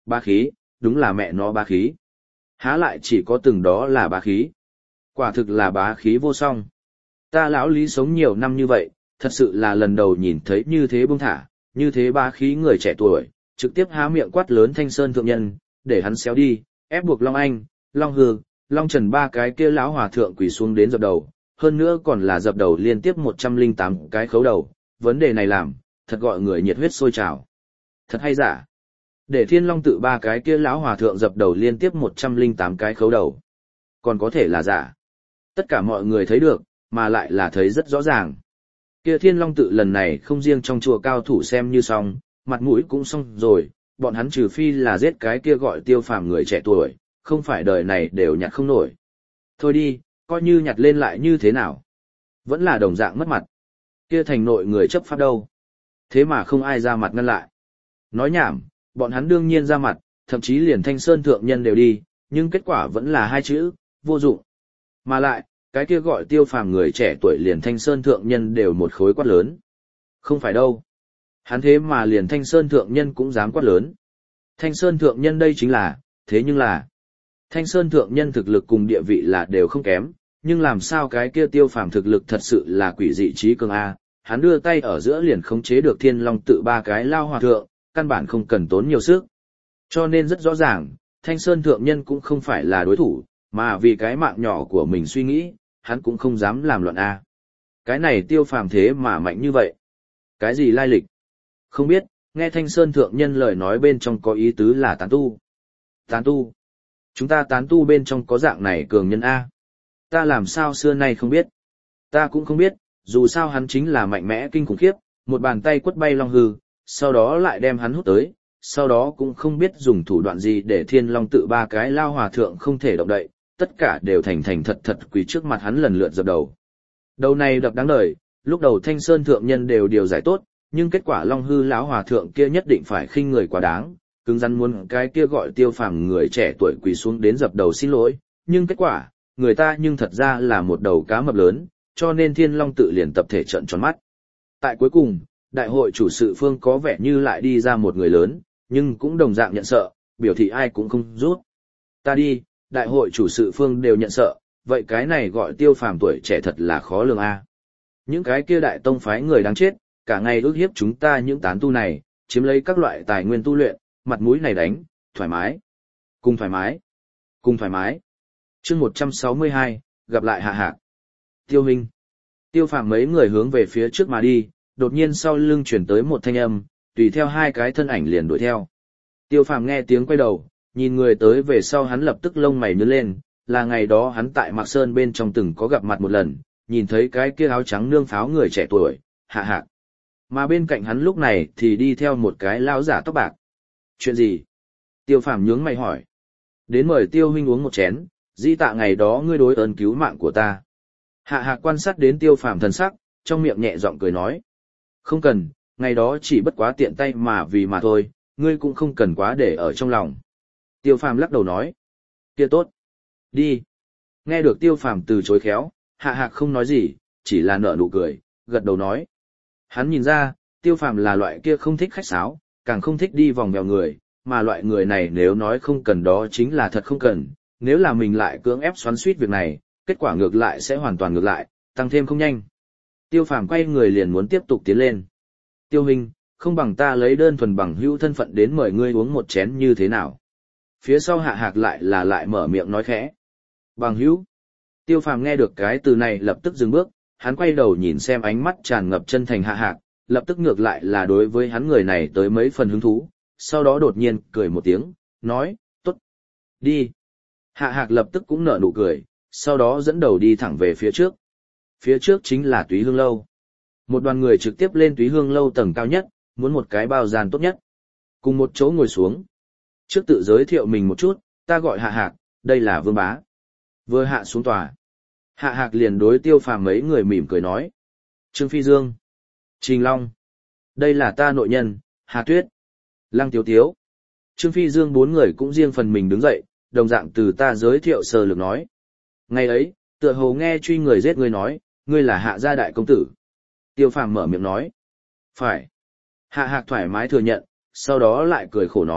Bá khí, đúng là mẹ nó bá khí. Há lại chỉ có từng đó là bá khí. Quả thực là bá khí vô song. Ta lão Lý sống nhiều năm như vậy, thật sự là lần đầu nhìn thấy như thế buông thả, như thế bá khí người trẻ tuổi, trực tiếp há miệng quát lớn Thanh Sơn thượng nhân, để hắn xéo đi, ép buộc Long Anh, Long Hương, Long Trần ba cái kia lão hòa thượng quỳ xuống đến dập đầu, hơn nữa còn là dập đầu liên tiếp 108 cái khấu đầu, vấn đề này làm, thật gọi người nhiệt huyết sôi trào. Thật hay giả? Để Thiên Long tự ba cái kia lão hòa thượng dập đầu liên tiếp 108 cái khấu đầu. Còn có thể là giả. Tất cả mọi người thấy được, mà lại là thấy rất rõ ràng. Kia Thiên Long tự lần này không riêng trong chùa cao thủ xem như xong, mặt mũi cũng xong rồi, bọn hắn trừ phi là giết cái kia gọi Tiêu Phàm người trẻ tuổi, không phải đời này đều nhặt không nổi. Thôi đi, coi như nhặt lên lại như thế nào. Vẫn là đồng dạng mất mặt. Kia thành nội người chấp pháp đâu. Thế mà không ai ra mặt ngăn lại. Nói nhảm, bọn hắn đương nhiên ra mặt, thậm chí liền Thanh Sơn thượng nhân đều đi, nhưng kết quả vẫn là hai chữ, vô dụng. Mà lại, cái kia gọi Tiêu Phàm người trẻ tuổi liền Thanh Sơn thượng nhân đều một khối quát lớn. Không phải đâu. Hắn thế mà liền Thanh Sơn thượng nhân cũng dám quát lớn. Thanh Sơn thượng nhân đây chính là, thế nhưng là, Thanh Sơn thượng nhân thực lực cùng địa vị là đều không kém, nhưng làm sao cái kia Tiêu Phàm thực lực thật sự là quỷ dị trí cường A, hắn đưa tay ở giữa liền khống chế được Thiên Long tự ba cái lao hòa thượng, căn bản không cần tốn nhiều sức. Cho nên rất rõ ràng, Thanh Sơn thượng nhân cũng không phải là đối thủ, mà vì cái mạng nhỏ của mình suy nghĩ, hắn cũng không dám làm loạn A. Cái này Tiêu Phàm thế mà mạnh như vậy. Cái gì lai lịch? Không biết, nghe Thanh Sơn thượng nhân lời nói bên trong có ý tứ là tán tu. Tán tu? Chúng ta tán tu bên trong có dạng này cường nhân A. Ta làm sao xưa nay không biết. Ta cũng không biết, dù sao hắn chính là mạnh mẽ kinh khủng khiếp, một bàn tay quất bay Long Hư, sau đó lại đem hắn hút tới, sau đó cũng không biết dùng thủ đoạn gì để Thiên Long tự ba cái lao hòa thượng không thể động đậy, tất cả đều thành thành thật thật quỳ trước mặt hắn lần lượt dập đầu. Đầu này đập đáng đời, lúc đầu Thanh Sơn thượng nhân đều điều giải tốt, nhưng kết quả Long Hư lão hòa thượng kia nhất định phải khinh người quá đáng, cứng rắn muốn cái kia gọi Tiêu Phàm người trẻ tuổi quỳ xuống đến dập đầu xin lỗi, nhưng kết quả, người ta nhưng thật ra là một đầu cá mập lớn, cho nên Thiên Long tự liền tập thể trợn tròn mắt. Tại cuối cùng, đại hội chủ sự phương có vẻ như lại đi ra một người lớn, nhưng cũng đồng dạng nhận sợ, biểu thị ai cũng không rút. Ta đi, đại hội chủ sự phương đều nhận sợ, vậy cái này gọi Tiêu Phàm tuổi trẻ thật là khó lường a. Những cái kia đại tông phái người đáng chết, cả ngày ước hiếp chúng ta những tán tu này, chiếm lấy các loại tài nguyên tu luyện, mặt mũi này đánh, thoải mái. Cùng thoải mái. Cùng thoải mái. Chương 162, gặp lại Hạ Hạc. Tiêu Minh. Tiêu Phàm mấy người hướng về phía trước mà đi, đột nhiên sau lưng chuyển tới một thanh âm, tùy theo hai cái thân ảnh liền đuổi theo. Tiêu Phàm nghe tiếng quay đầu, nhìn người tới về sau hắn lập tức lông mày nhướng lên, là ngày đó hắn tại Mạc Sơn bên trong từng có gặp mặt một lần, nhìn thấy cái kia áo trắng nương pháo người trẻ tuổi, Hạ Hạc. Mà bên cạnh hắn lúc này thì đi theo một cái lão giả tóc bạc. Chuyện gì? Tiêu Phàm nhướng mày hỏi. Đến mời Tiêu huynh uống một chén, di tạ ngày đó ngươi đối ơn cứu mạng của ta. Hạ Hạc quan sát đến Tiêu Phàm thần sắc, trong miệng nhẹ giọng cười nói. Không cần, ngày đó chỉ bất quá tiện tay mà vì mà thôi, ngươi cũng không cần quá để ở trong lòng. Tiêu Phàm lắc đầu nói. Kia tốt. Đi. Nghe được Tiêu Phàm từ chối khéo, Hạ Hạc không nói gì, chỉ là nở nụ cười, gật đầu nói. Hắn nhìn ra, Tiêu Phàm là loại kia không thích khách sáo, càng không thích đi vòng vèo người, mà loại người này nếu nói không cần đó chính là thật không cần, nếu là mình lại cưỡng ép xoắn xuýt việc này, kết quả ngược lại sẽ hoàn toàn ngược lại, tăng thêm không nhanh. Tiêu Phàm quay người liền muốn tiếp tục tiến lên. Tiêu huynh, không bằng ta lấy đơn thuần bằng hữu thân phận đến mời ngươi uống một chén như thế nào? Phía sau Hạ Hạc lại mở miệng nói khẽ. Bằng hữu. Tiêu Phàm nghe được cái từ này lập tức dừng bước, hắn quay đầu nhìn xem ánh mắt tràn ngập chân thành Hạ Hạc, lập tức ngược lại là đối với hắn người này tới mấy phần hứng thú, sau đó đột nhiên cười một tiếng, nói, tốt, đi. Hạ Hạc lập tức cũng nở nụ cười, sau đó dẫn đầu đi thẳng về phía trước. Phía trước chính là Túy Hương Lâu. Một đoàn người trực tiếp lên Túy Hương Lâu tầng cao nhất, muốn một cái bao gian tốt nhất. Cùng một chỗ ngồi xuống. Trước tự giới thiệu mình một chút, ta gọi Hạ Hạc, đây là Vương Bá. Vừa hạ xuống tòa. Hạ Hạc liền đối Tiêu Phàm mấy người mỉm cười nói. Trương Phi Dương. Trình Long. Đây là ta nội nhân, Hà Tuyết. Lăng Tiếu Tiếu. Trương Phi Dương bốn người cũng riêng phần mình đứng dậy, đồng dạng từ ta giới thiệu sơ lược nói. Ngày ấy, tựa hồ nghe truy người giết ngươi nói, ngươi là Hạ gia đại công tử. Tiêu Phàm mở miệng nói. Phải. Hạ Hạc thoải mái thừa nhận, sau đó lại cười khổ nói,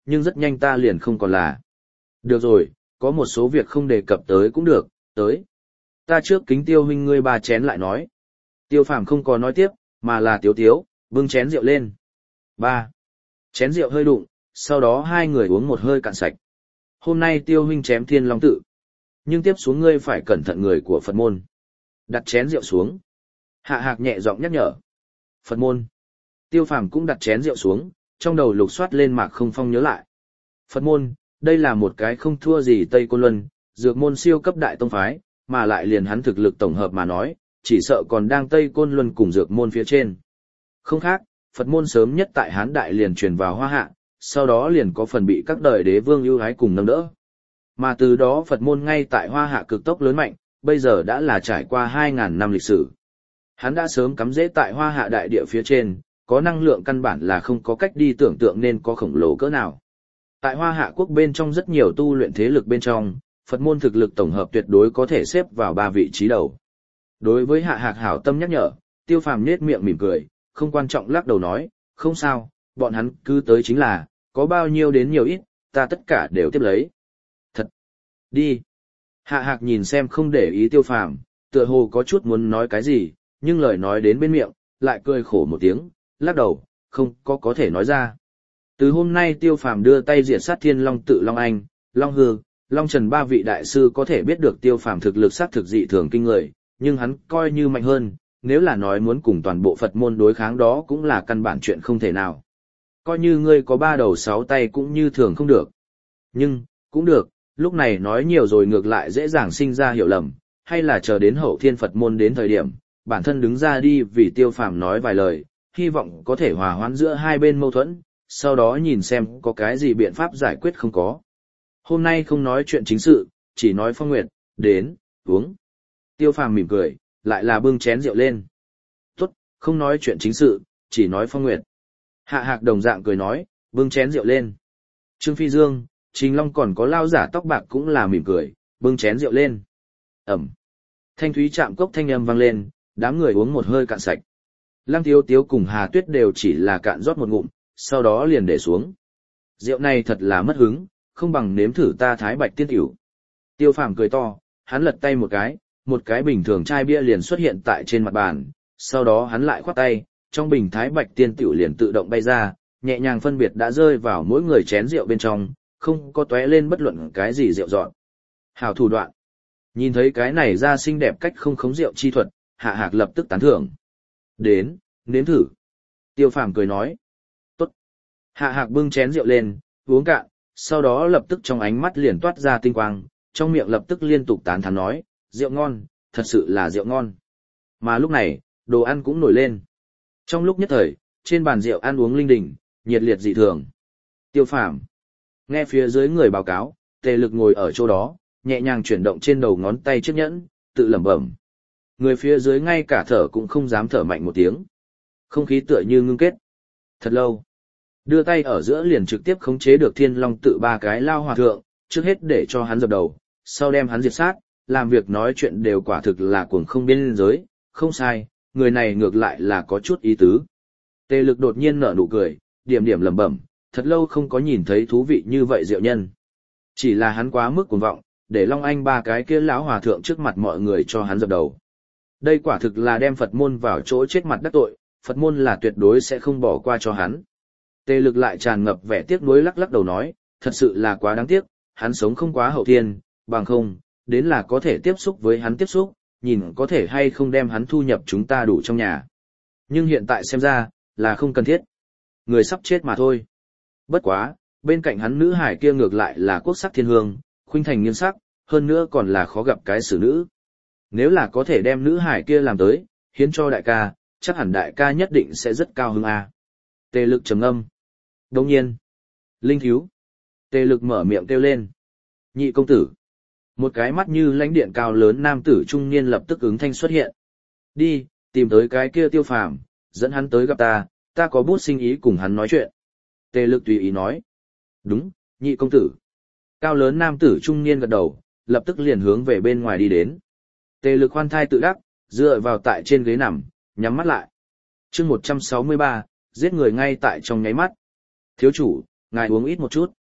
nhưng rất nhanh ta liền không còn là. Được rồi, có một số việc không đề cập tới cũng được, tới. Ta trước kính Tiêu huynh ngươi 3 chén lại nói. Tiêu Phàm không có nói tiếp, mà là tiếu tiếu, bưng chén rượu lên. 3. Chén rượu hơi đụng, sau đó hai người uống một hơi cạn sạch. Hôm nay Tiêu huynh chém Thiên Long tự, nhưng tiếp xuống ngươi phải cẩn thận người của Phật môn. Đặt chén rượu xuống. Hạ Hạc nhẹ giọng nhắc nhở. Phật môn. Tiêu Phàm cũng đặt chén rượu xuống, trong đầu lục soát lên Mạc Không Phong nhớ lại. Phật môn, đây là một cái không thua gì Tây Côn Luân, dược môn siêu cấp đại tông phái, mà lại liền hắn thực lực tổng hợp mà nói, chỉ sợ còn đang Tây Côn Luân cùng dược môn phía trên. Không khác, Phật môn sớm nhất tại Hán Đại liền truyền vào Hoa Hạ, sau đó liền có phần bị các đời đế vương ưu ái cùng nâng đỡ. Mà từ đó Phật môn ngay tại Hoa Hạ cực tốc lớn mạnh, bây giờ đã là trải qua 2.000 năm lịch sử. Hắn đã sớm cắm rễ tại Hoa Hạ đại địa phía trên, có năng lượng căn bản là không có cách đi tưởng tượng nên có khổng lồ cỡ nào. Tại Hoa Hạ quốc bên trong rất nhiều tu luyện thế lực bên trong, Phật môn thực lực tổng hợp tuyệt đối có thể xếp vào 3 vị trí đầu. Đối với Hạ Hạc hảo tâm nhắc nhở, Tiêu Phàm nhếch miệng mỉm cười, không quan trọng lắc đầu nói, không sao, bọn hắn cứ tới chính là, có bao nhiêu đến nhiều ít, ta tất cả đều tiếp lấy. Thật! Đi! Hạ Hạc nhìn xem không để ý Tiêu Phàm, tựa hồ có chút muốn nói cái gì, nhưng lời nói đến bên miệng, lại cười khổ một tiếng, lắc đầu, không có thể nói ra. Từ hôm nay Tiêu Phàm đưa tay diệt sát Thiên Long tự Long Anh, Long Hư, Long Trần 3 vị đại sư có thể biết được Tiêu Phàm thực lực sát thực dị thường kinh người, nhưng hắn coi như mạnh hơn, nếu là nói muốn cùng toàn bộ Phật môn đối kháng đó cũng là căn bản chuyện không thể nào. Coi như ngươi có 3 đầu 6 tay cũng như thường không được. Nhưng, cũng được, lúc này nói nhiều rồi ngược lại dễ dàng sinh ra hiểu lầm, hay là chờ đến hậu thiên Phật môn đến thời điểm, bản thân đứng ra đi vì Tiêu Phàm nói vài lời, hy vọng có thể hòa hoãn giữa hai bên mâu thuẫn, sau đó nhìn xem có cái gì biện pháp giải quyết không có. Hôm nay không nói chuyện chính sự, chỉ nói Phong Nguyệt, đến, uống. Tiêu Phàm mỉm cười, lại là bưng chén rượu lên. Tốt, không nói chuyện chính sự, chỉ nói Phong Nguyệt. Hạ Hạc đồng dạng cười nói, bưng chén rượu lên. Trương Phi Dương, Trình Long còn có lao giả tóc bạc cũng là mỉm cười, bưng chén rượu lên. Ẩm. Thanh thúy chạm cốc thanh âm vang lên, đám người uống một hơi cạn sạch. Lăng Tiếu Tiếu cùng Hà Tuyết đều chỉ là cạn rót một ngụm, sau đó liền để xuống. Rượu này thật là mất hứng, không bằng nếm thử ta Thái Bạch tiên tiểu. Tiêu Phàm cười to, hắn lật tay một cái bình thường chai bia liền xuất hiện tại trên mặt bàn, sau đó hắn lại khoát tay, trong bình Thái Bạch tiên tiểu liền tự động bay ra, nhẹ nhàng phân biệt đã rơi vào mỗi người chén rượu bên trong, không có tóe lên bất luận cái gì rượu dọn. Hảo thủ đoạn. Nhìn thấy cái này ra xinh đẹp cách không khống rượu chi thuật, Hạ Hạc lập tức tán thưởng. Đến, nếm thử. Tiêu Phàm cười nói. Tốt. Hạ Hạc bưng chén rượu lên, uống cạn, sau đó lập tức trong ánh mắt liền toát ra tinh quang, trong miệng lập tức liên tục tán thán nói, rượu ngon, thật sự là rượu ngon. Mà lúc này, đồ ăn cũng nổi lên. Trong lúc nhất thời, trên bàn rượu ăn uống linh đình, nhiệt liệt dị thường. Tiêu Phàm nghe phía dưới người báo cáo, Tề Lực ngồi ở chỗ đó, nhẹ nhàng chuyển động trên đầu ngón tay chiếc nhẫn, tự lẩm bẩm. Người phía dưới ngay cả thở cũng không dám thở mạnh một tiếng. Không khí tựa như ngưng kết. Thật lâu. Đưa tay ở giữa liền trực tiếp khống chế được Thiên Long tự 3 cái lao hòa thượng, trước hết để cho hắn dập đầu, sau đem hắn diệt sát, làm việc nói chuyện đều quả thực là cuồng không biên giới, không sai, người này ngược lại là có chút ý tứ. Tề Lực đột nhiên nở nụ cười, điểm điểm lẩm bẩm, thật lâu không có nhìn thấy thú vị như vậy diệu nhân. Chỉ là hắn quá mức cuồng vọng, để Long Anh 3 cái kia lão hòa thượng trước mặt mọi người cho hắn dập đầu. Đây quả thực là đem Phật môn vào chỗ chết mặt đắc tội, Phật môn là tuyệt đối sẽ không bỏ qua cho hắn. Tề Lực lại tràn ngập vẻ tiếc nuối lắc lắc đầu nói, thật sự là quá đáng tiếc, hắn sống không quá hậu thiên, bằng không, đến là có thể tiếp xúc với hắn tiếp xúc, nhìn có thể hay không đem hắn thu nhập chúng ta đủ trong nhà. Nhưng hiện tại xem ra, là không cần thiết. Người sắp chết mà thôi. Bất quá, bên cạnh hắn nữ hải kia ngược lại là quốc sắc thiên hương, khuynh thành nghiêng sắc, hơn nữa còn là khó gặp cái xử nữ. Nếu là có thể đem nữ hải kia làm tới, hiến cho đại ca, chắc hẳn đại ca nhất định sẽ rất cao hứng a. Tề Lực trầm ngâm. Đồng nhiên, linh thiếu. Tề Lực mở miệng kêu lên. Nhị công tử. Một cái mắt như lãnh điện cao lớn nam tử trung niên lập tức ứng thanh xuất hiện. Đi, tìm tới cái kia Tiêu Phàm, dẫn hắn tới gặp ta, ta có bút sinh ý cùng hắn nói chuyện. Tề Lực tùy ý nói. Đúng, nhị công tử. Cao lớn nam tử trung niên gật đầu, lập tức liền hướng về bên ngoài đi đến. Tề Lực khoan thai tự đắc, dựa vào tại trên ghế nằm, nhắm mắt lại. Chương 163, giết người ngay tại trong nháy mắt. Thiếu chủ, ngài uống ít một chút.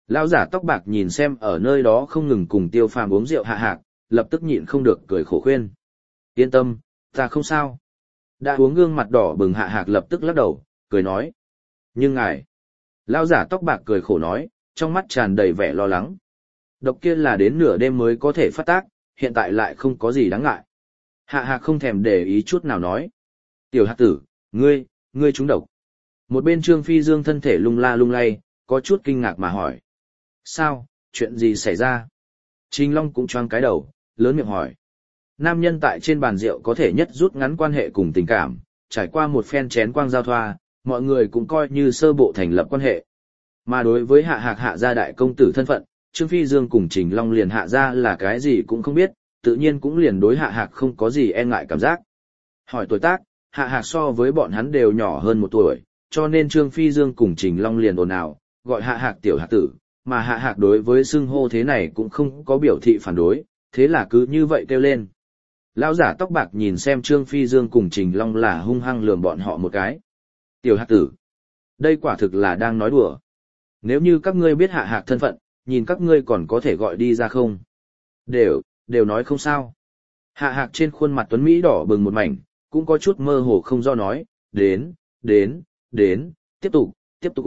Lão giả tóc bạc nhìn xem ở nơi đó không ngừng cùng Tiêu Phàm uống rượu Hạ Hạc, lập tức nhịn không được cười khổ khuyên. Yên tâm, ta không sao. Đã uống gương mặt đỏ bừng Hạ Hạc lập tức lắc đầu, cười nói. Nhưng ngài, lão giả tóc bạc cười khổ nói, trong mắt tràn đầy vẻ lo lắng. Độc kia là đến nửa đêm mới có thể phát tác, hiện tại lại không có gì đáng ngại. Hạ Hạc không thèm để ý chút nào nói. Tiểu Hạc tử, ngươi trúng độc. Một bên Trương Phi Dương thân thể lung la lung lay, có chút kinh ngạc mà hỏi. Sao, chuyện gì xảy ra? Trình Long cũng choáng cái đầu, lớn miệng hỏi. Nam nhân tại trên bàn rượu có thể nhất rút ngắn quan hệ cùng tình cảm, trải qua một phen chén quang giao thoa, mọi người cũng coi như sơ bộ thành lập quan hệ. Mà đối với Hạ Hạc Hạ gia đại công tử thân phận, Trương Phi Dương cùng Trình Long liền Hạ gia là cái gì cũng không biết, tự nhiên cũng liền đối Hạ Hạc không có gì e ngại cảm giác. Hỏi tuổi tác, Hạ Hạc so với bọn hắn đều nhỏ hơn 1 tuổi, cho nên Trương Phi Dương cùng Trình Long liền ồn ào, gọi Hạ Hạc tiểu Hạc tử, mà Hạ Hạc đối với xưng hô thế này cũng không có biểu thị phản đối, thế là cứ như vậy kêu lên. Lão giả tóc bạc nhìn xem Trương Phi Dương cùng Trình Long là hung hăng lườm bọn họ một cái. Tiểu Hạc tử, đây quả thực là đang nói đùa. Nếu như các ngươi biết Hạ Hạc thân phận, nhìn các ngươi còn có thể gọi đi ra không? Đều nói không sao. Hạ Hạc trên khuôn mặt tuấn Mỹ đỏ bừng một mảnh, cũng có chút mơ hồ không do nói, đến, tiếp tục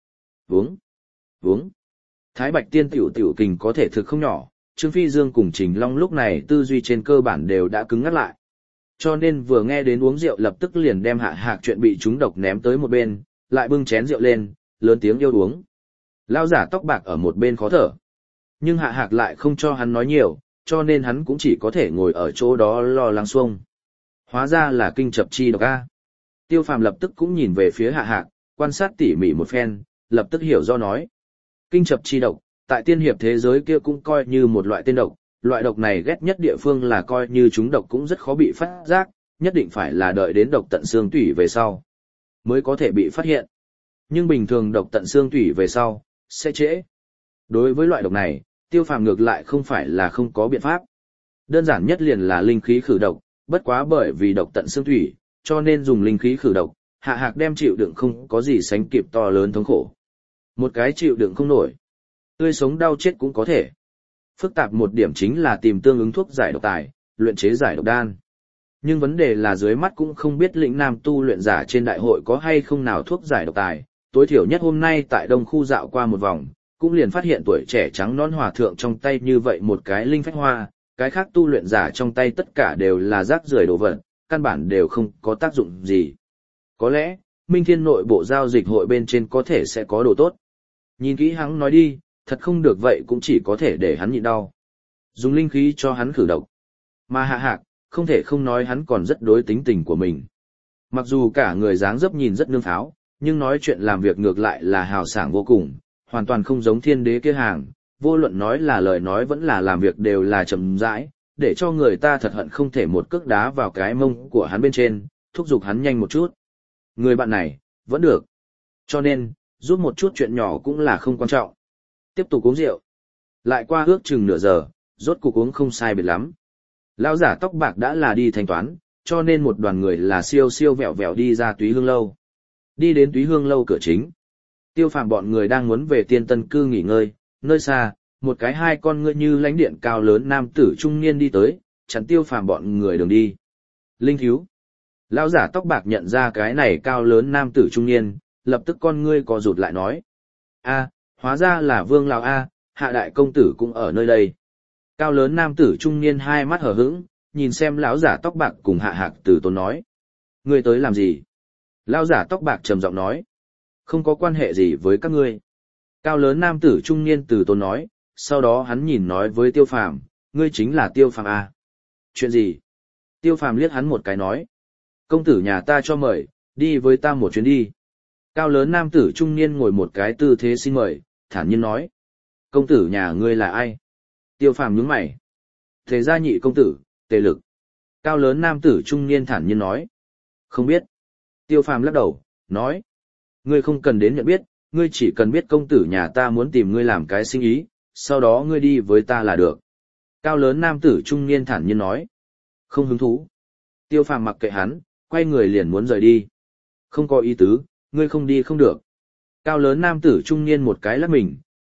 uống. Thái Bạch Tiên tiểu kình có thể thực không nhỏ, Trương Phi Dương cùng Trình Long lúc này tư duy trên cơ bản đều đã cứng ngắt lại. Cho nên vừa nghe đến uống rượu lập tức liền đem Hạ Hạc chuyện bị trúng độc ném tới một bên, lại bưng chén rượu lên, lớn tiếng yêu uống. Lão giả tóc bạc ở một bên khó thở. Nhưng Hạ Hạc lại không cho hắn nói nhiều, cho nên hắn cũng chỉ có thể ngồi ở chỗ đó lo lắng xuông. Hóa ra là kinh chập chi độc a. Tiêu Phàm lập tức cũng nhìn về phía Hạ Hạc, quan sát tỉ mỉ một phen, lập tức hiểu do nói. Kinh chập chi độc, tại tiên hiệp thế giới kia cũng coi như một loại tên độc, loại độc này ghét nhất địa phương là coi như chúng độc cũng rất khó bị phát giác, nhất định phải là đợi đến độc tận xương tủy về sau mới có thể bị phát hiện. Nhưng bình thường độc tận xương tủy về sau sẽ trễ. Đối với loại độc này, Tiêu Phàm ngược lại không phải là không có biện pháp. Đơn giản nhất liền là linh khí khử độc, bất quá bởi vì độc tận xương tủy, cho nên dùng linh khí khử độc, Hạ Hạc đem chịu đựng không có gì sánh kịp to lớn thống khổ. Một cái chịu đựng không nổi, tươi sống đau chết cũng có thể. Phức tạp một điểm chính là tìm tương ứng thuốc giải độc tài, luyện chế giải độc đan. Nhưng vấn đề là dưới mắt cũng không biết lĩnh nam tu luyện giả trên đại hội có hay không nào thuốc giải độc tài, tối thiểu nhất hôm nay tại Đông khu dạo qua một vòng, cũng liền phát hiện tuổi trẻ trắng non hòa thượng trong tay như vậy một cái linh phách hoa, cái khác tu luyện giả trong tay tất cả đều là rác rưởi đồ vật, căn bản đều không có tác dụng gì. Có lẽ, Minh Thiên nội bộ giao dịch hội bên trên có thể sẽ có đồ tốt. Nhìn kỹ hắn nói đi, thật không được vậy cũng chỉ có thể để hắn nhịn đau. Dùng linh khí cho hắn khử độc. Mà Hạ Hạc, không thể không nói hắn còn rất đối tính tình của mình. Mặc dù cả người dáng dấp nhìn rất nương pháo, nhưng nói chuyện làm việc ngược lại là hào sảng vô cùng, hoàn toàn không giống thiên đế kia hàng, vô luận nói là lời nói vẫn là làm việc đều là chậm rãi, để cho người ta thật hận không thể một cước đá vào cái mông của hắn bên trên, thúc giục hắn nhanh một chút. Người bạn này, vẫn được. Cho nên, giúp một chút chuyện nhỏ cũng là không quan trọng. Tiếp tục uống rượu. Lại qua ước chừng nửa giờ, rốt cuộc uống không sai biệt lắm. Lão giả tóc bạc đã là đi thanh toán, cho nên một đoàn người là siêu siêu vẹo vẹo đi ra Túy Hương Lâu. Đi đến Túy Hương Lâu cửa chính. Tiêu Phàm bọn người đang muốn về Tiên Tân Cư nghỉ ngơi, nơi xa, một cái hai con ngựa như lánh điện cao lớn nam tử trung niên đi tới, chặn Tiêu Phàm bọn người đường đi. Linh thiếu. Lão giả tóc bạc nhận ra cái này cao lớn nam tử trung niên, lập tức con ngươi co rụt lại nói. A, hóa ra là Vương lão A, Hạ đại công tử cũng ở nơi đây. Cao lớn nam tử trung niên hai mắt hở hững, nhìn xem lão giả tóc bạc cùng Hạ Hạc Từ Tốn nói. Ngươi tới làm gì? Lão giả tóc bạc trầm giọng nói. Không có quan hệ gì với các ngươi. Cao lớn nam tử trung niên Từ Tốn nói, sau đó hắn nhìn nói với Tiêu Phàm, ngươi chính là Tiêu Phàm A. Chuyện gì? Tiêu Phàm liếc hắn một cái nói. Công tử nhà ta cho mời, đi với ta một chuyến đi. Cao lớn nam tử trung niên ngồi một cái tư thế xin mời, thản nhiên nói. Công tử nhà ngươi là ai? Tiêu Phàm nhướng mày. Thế gia nhị công tử, Tề Lực. Cao lớn nam tử trung niên thản nhiên nói. Không biết. Tiêu Phàm lắc đầu, nói. Ngươi không cần đến nhận biết, ngươi chỉ cần biết công tử nhà ta muốn tìm ngươi làm cái sinh ý, sau đó ngươi đi với ta là được. Cao lớn nam tử trung niên thản nhiên nói. Không hứng thú. Tiêu Phàm mặc kệ hắn, quay người liền muốn rời đi. Không có ý tứ, ngươi không đi không được. Cao lớn nam tử trung niên một cái lắc mình,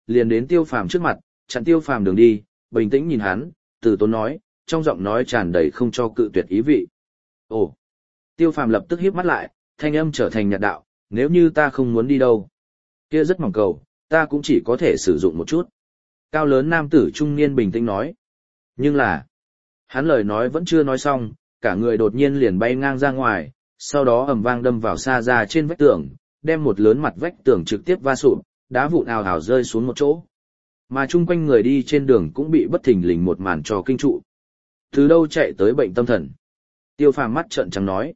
liền đến Tiêu Phàm trước mặt, chặn Tiêu Phàm đường đi, bình tĩnh nhìn hắn, từ tốn nói, trong giọng nói tràn đầy không cho cự tuyệt ý vị. Ồ! Tiêu Phàm lập tức híp mắt lại, thanh âm trở thành nhạt đạo, nếu như ta không muốn đi đâu, kia rất mỏng cầu, ta cũng chỉ có thể sử dụng một chút. Cao lớn nam tử trung niên bình tĩnh nói. Nhưng là, hắn lời nói vẫn chưa nói xong, cả người đột nhiên liền bay ngang ra ngoài, sau đó ầm vang đâm vào xa ra trên vách tường, đem một lớn mặt vách tường trực tiếp va sụp, đá vụn ào ào rơi xuống một chỗ. Mà chung quanh người đi trên đường cũng bị bất thình lình một màn trò kinh trụ. Từ đâu chạy tới bệnh tâm thần? Tiêu Phàm mắt trợn trắng nói.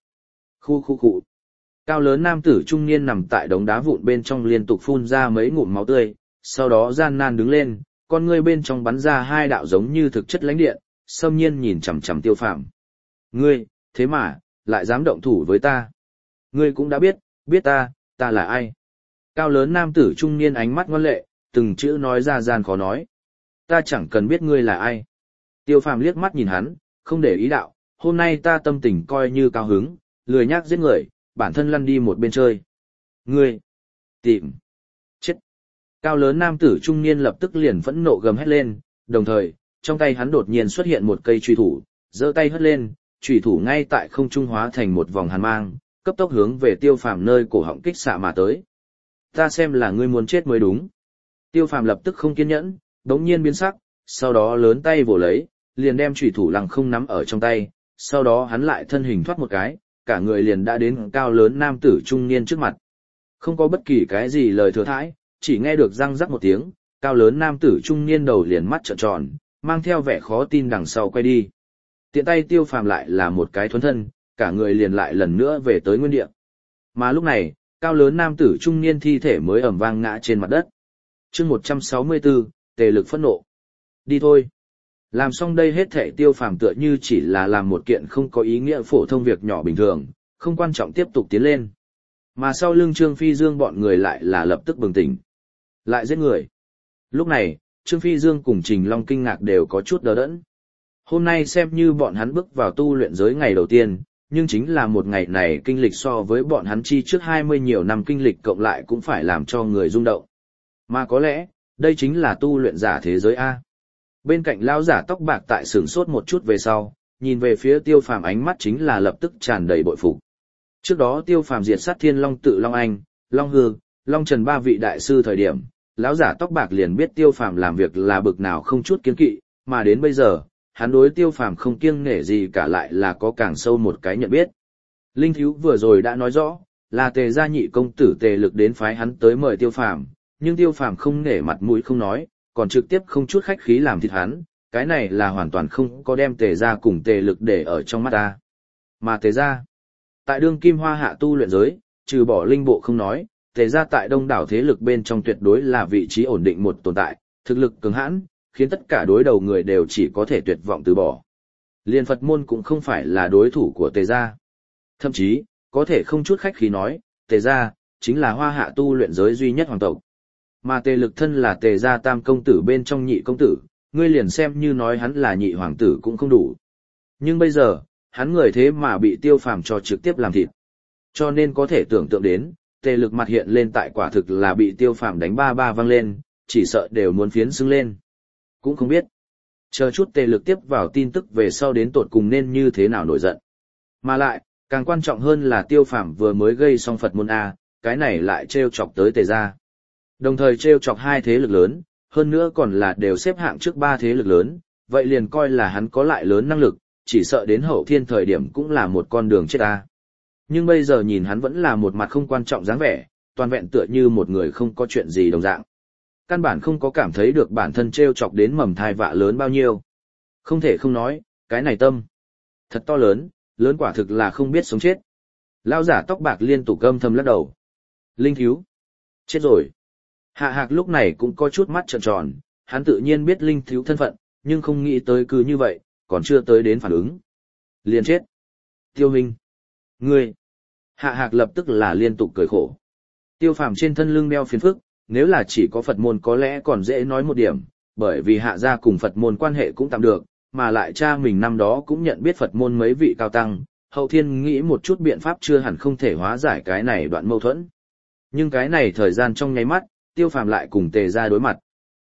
Khu. Cao lớn nam tử trung niên nằm tại đống đá vụn bên trong liên tục phun ra mấy ngụm máu tươi, sau đó gian nan đứng lên, con ngươi bên trong bắn ra hai đạo giống như thực chất lãnh điện, xâm nhiên nhìn chằm chằm Tiêu Phàm. Ngươi, thế mà, lại dám động thủ với ta. Ngươi cũng đã biết ta là ai. Cao lớn nam tử trung niên ánh mắt ngoan lệ, từng chữ nói ra gian khó nói. Ta chẳng cần biết ngươi là ai. Tiêu Phàm liếc mắt nhìn hắn, không để ý đạo, hôm nay ta tâm tình coi như cao hứng, lười nhác giết người, bản thân lăn đi một bên chơi. Ngươi, tìm, chết. Cao lớn nam tử trung niên lập tức liền phẫn nộ gầm hét lên, đồng thời, trong tay hắn đột nhiên xuất hiện một cây chùy thủ, giơ tay hất lên, chùy thủ ngay tại không trung hóa thành một vòng hàn mang, cấp tốc hướng về Tiêu Phàm nơi cổ họng kích xạ mà tới. Ta xem là ngươi muốn chết mới đúng. Tiêu Phàm lập tức không kiên nhẫn, đống nhiên biến sắc, sau đó lớn tay vồ lấy, liền đem chùy thủ lăng không nắm ở trong tay, sau đó hắn lại thân hình thoát một cái, cả người liền đã đến cao lớn nam tử trung niên trước mặt. Không có bất kỳ cái gì lời thừa thãi, chỉ nghe được răng rắc một tiếng, cao lớn nam tử trung niên đầu liền mắt trợn tròn, mang theo vẻ khó tin đằng sau quay đi. Tiện tay Tiêu Phàm lại là một cái thuấn thân, cả người liền lại lần nữa về tới nguyên địa. Mà lúc này, cao lớn nam tử trung niên thi thể mới ầm vang ngã trên mặt đất. Chương 164, tề lực phẫn nộ. Đi thôi. Làm xong đây hết thảy Tiêu Phàm tựa như chỉ là làm một kiện không có ý nghĩa phổ thông việc nhỏ bình thường, không quan trọng tiếp tục tiến lên. Mà sau lưng Trương Phi Dương bọn người lại là lập tức bừng tỉnh. Lại giết người. Lúc này, Trương Phi Dương cùng Trình Long kinh ngạc đều có chút đờ đẫn. Hôm nay xem như bọn hắn bước vào tu luyện giới ngày đầu tiên, nhưng chính là một ngày này kinh lịch so với bọn hắn chi trước 20 nhiều năm kinh lịch cộng lại cũng phải làm cho người rung động. Mà có lẽ, đây chính là tu luyện giả thế giới A. Bên cạnh lão giả tóc bạc tại sửng sốt một chút về sau, nhìn về phía Tiêu Phàm ánh mắt chính là lập tức tràn đầy bội phục. Trước đó Tiêu Phàm diệt sát Thiên Long Tự Long Anh, Long Hư, Long Trần ba vị đại sư thời điểm, lão giả tóc bạc liền biết Tiêu Phàm làm việc là bực nào không chút kiêng kỵ, mà đến bây giờ, hắn đối Tiêu Phàm không kiêng nể gì cả lại là có càng sâu một cái nhận biết. Linh Thiếu vừa rồi đã nói rõ, là Tề gia nhị công tử Tề Lực đến phái hắn tới mời Tiêu Phàm, nhưng Tiêu Phàm không nể mặt mũi không nói, còn trực tiếp không chút khách khí làm thịt hắn, cái này là hoàn toàn không có đem Tề gia cùng Tề Lực để ở trong mắt ta. Mà Tề gia, tại đương kim hoa hạ tu luyện giới, trừ bỏ linh bộ không nói, Tề gia tại đông đảo thế lực bên trong tuyệt đối là vị trí ổn định một tồn tại, thực lực cường hãn, khiến tất cả đối đầu người đều chỉ có thể tuyệt vọng từ bỏ. Liên Phật môn cũng không phải là đối thủ của Tề gia. Thậm chí, có thể không chút khách khí nói, Tề gia chính là hoa hạ tu luyện giới duy nhất hoàng tộc. Mà Tề Lực thân là Tề gia tam công tử bên trong nhị công tử, ngươi liền xem như nói hắn là nhị hoàng tử cũng không đủ. Nhưng bây giờ, hắn người thế mà bị Tiêu Phàm cho trực tiếp làm thịt. Cho nên có thể tưởng tượng đến, Tề Lực mặt hiện lên tại quả thực là bị Tiêu Phàm đánh ba ba văng lên, chỉ sợ đều muốn phiến xứng lên. Cũng không biết. Chờ chút Tề Lực tiếp vào tin tức về sau đến tột cùng nên như thế nào nổi giận. Mà lại, càng quan trọng hơn là Tiêu Phàm vừa mới gây xong Phật môn A, cái này lại trêu chọc tới Tề gia. Đồng thời trêu chọc hai thế lực lớn, hơn nữa còn là đều xếp hạng trước ba thế lực lớn, vậy liền coi là hắn có lại lớn năng lực, chỉ sợ đến hậu thiên thời điểm cũng là một con đường chết A. Nhưng bây giờ nhìn hắn vẫn là một mặt không quan trọng dáng vẻ, toàn vẹn tựa như một người không có chuyện gì đồng dạng. Căn bản không có cảm thấy được bản thân trêu chọc đến mầm thai vạ lớn bao nhiêu. Không thể không nói, cái này tâm thật to lớn, lớn quả thực là không biết sống chết. Lão giả tóc bạc liên tục âm thầm lắc đầu. Linh Thiếu, chết rồi. Hạ Hạc lúc này cũng có chút mắt trợn tròn, hắn tự nhiên biết Linh Thiếu thân phận, nhưng không nghĩ tới cứ như vậy, còn chưa tới đến phản ứng. Liền chết. Tiêu Huynh, ngươi. Hạ Hạc lập tức là liên tục cười khổ. Tiêu Phàm trên thân lưng đeo phiền phức, nếu là chỉ có Phật môn có lẽ còn dễ nói một điểm, bởi vì Hạ gia cùng Phật môn quan hệ cũng tạm được, mà lại cha mình năm đó cũng nhận biết Phật môn mấy vị cao tăng, hậu thiên nghĩ một chút biện pháp chưa hẳn không thể hóa giải cái này đoạn mâu thuẫn. Nhưng cái này thời gian trong nháy mắt, Tiêu Phàm lại cùng Tề gia đối mặt.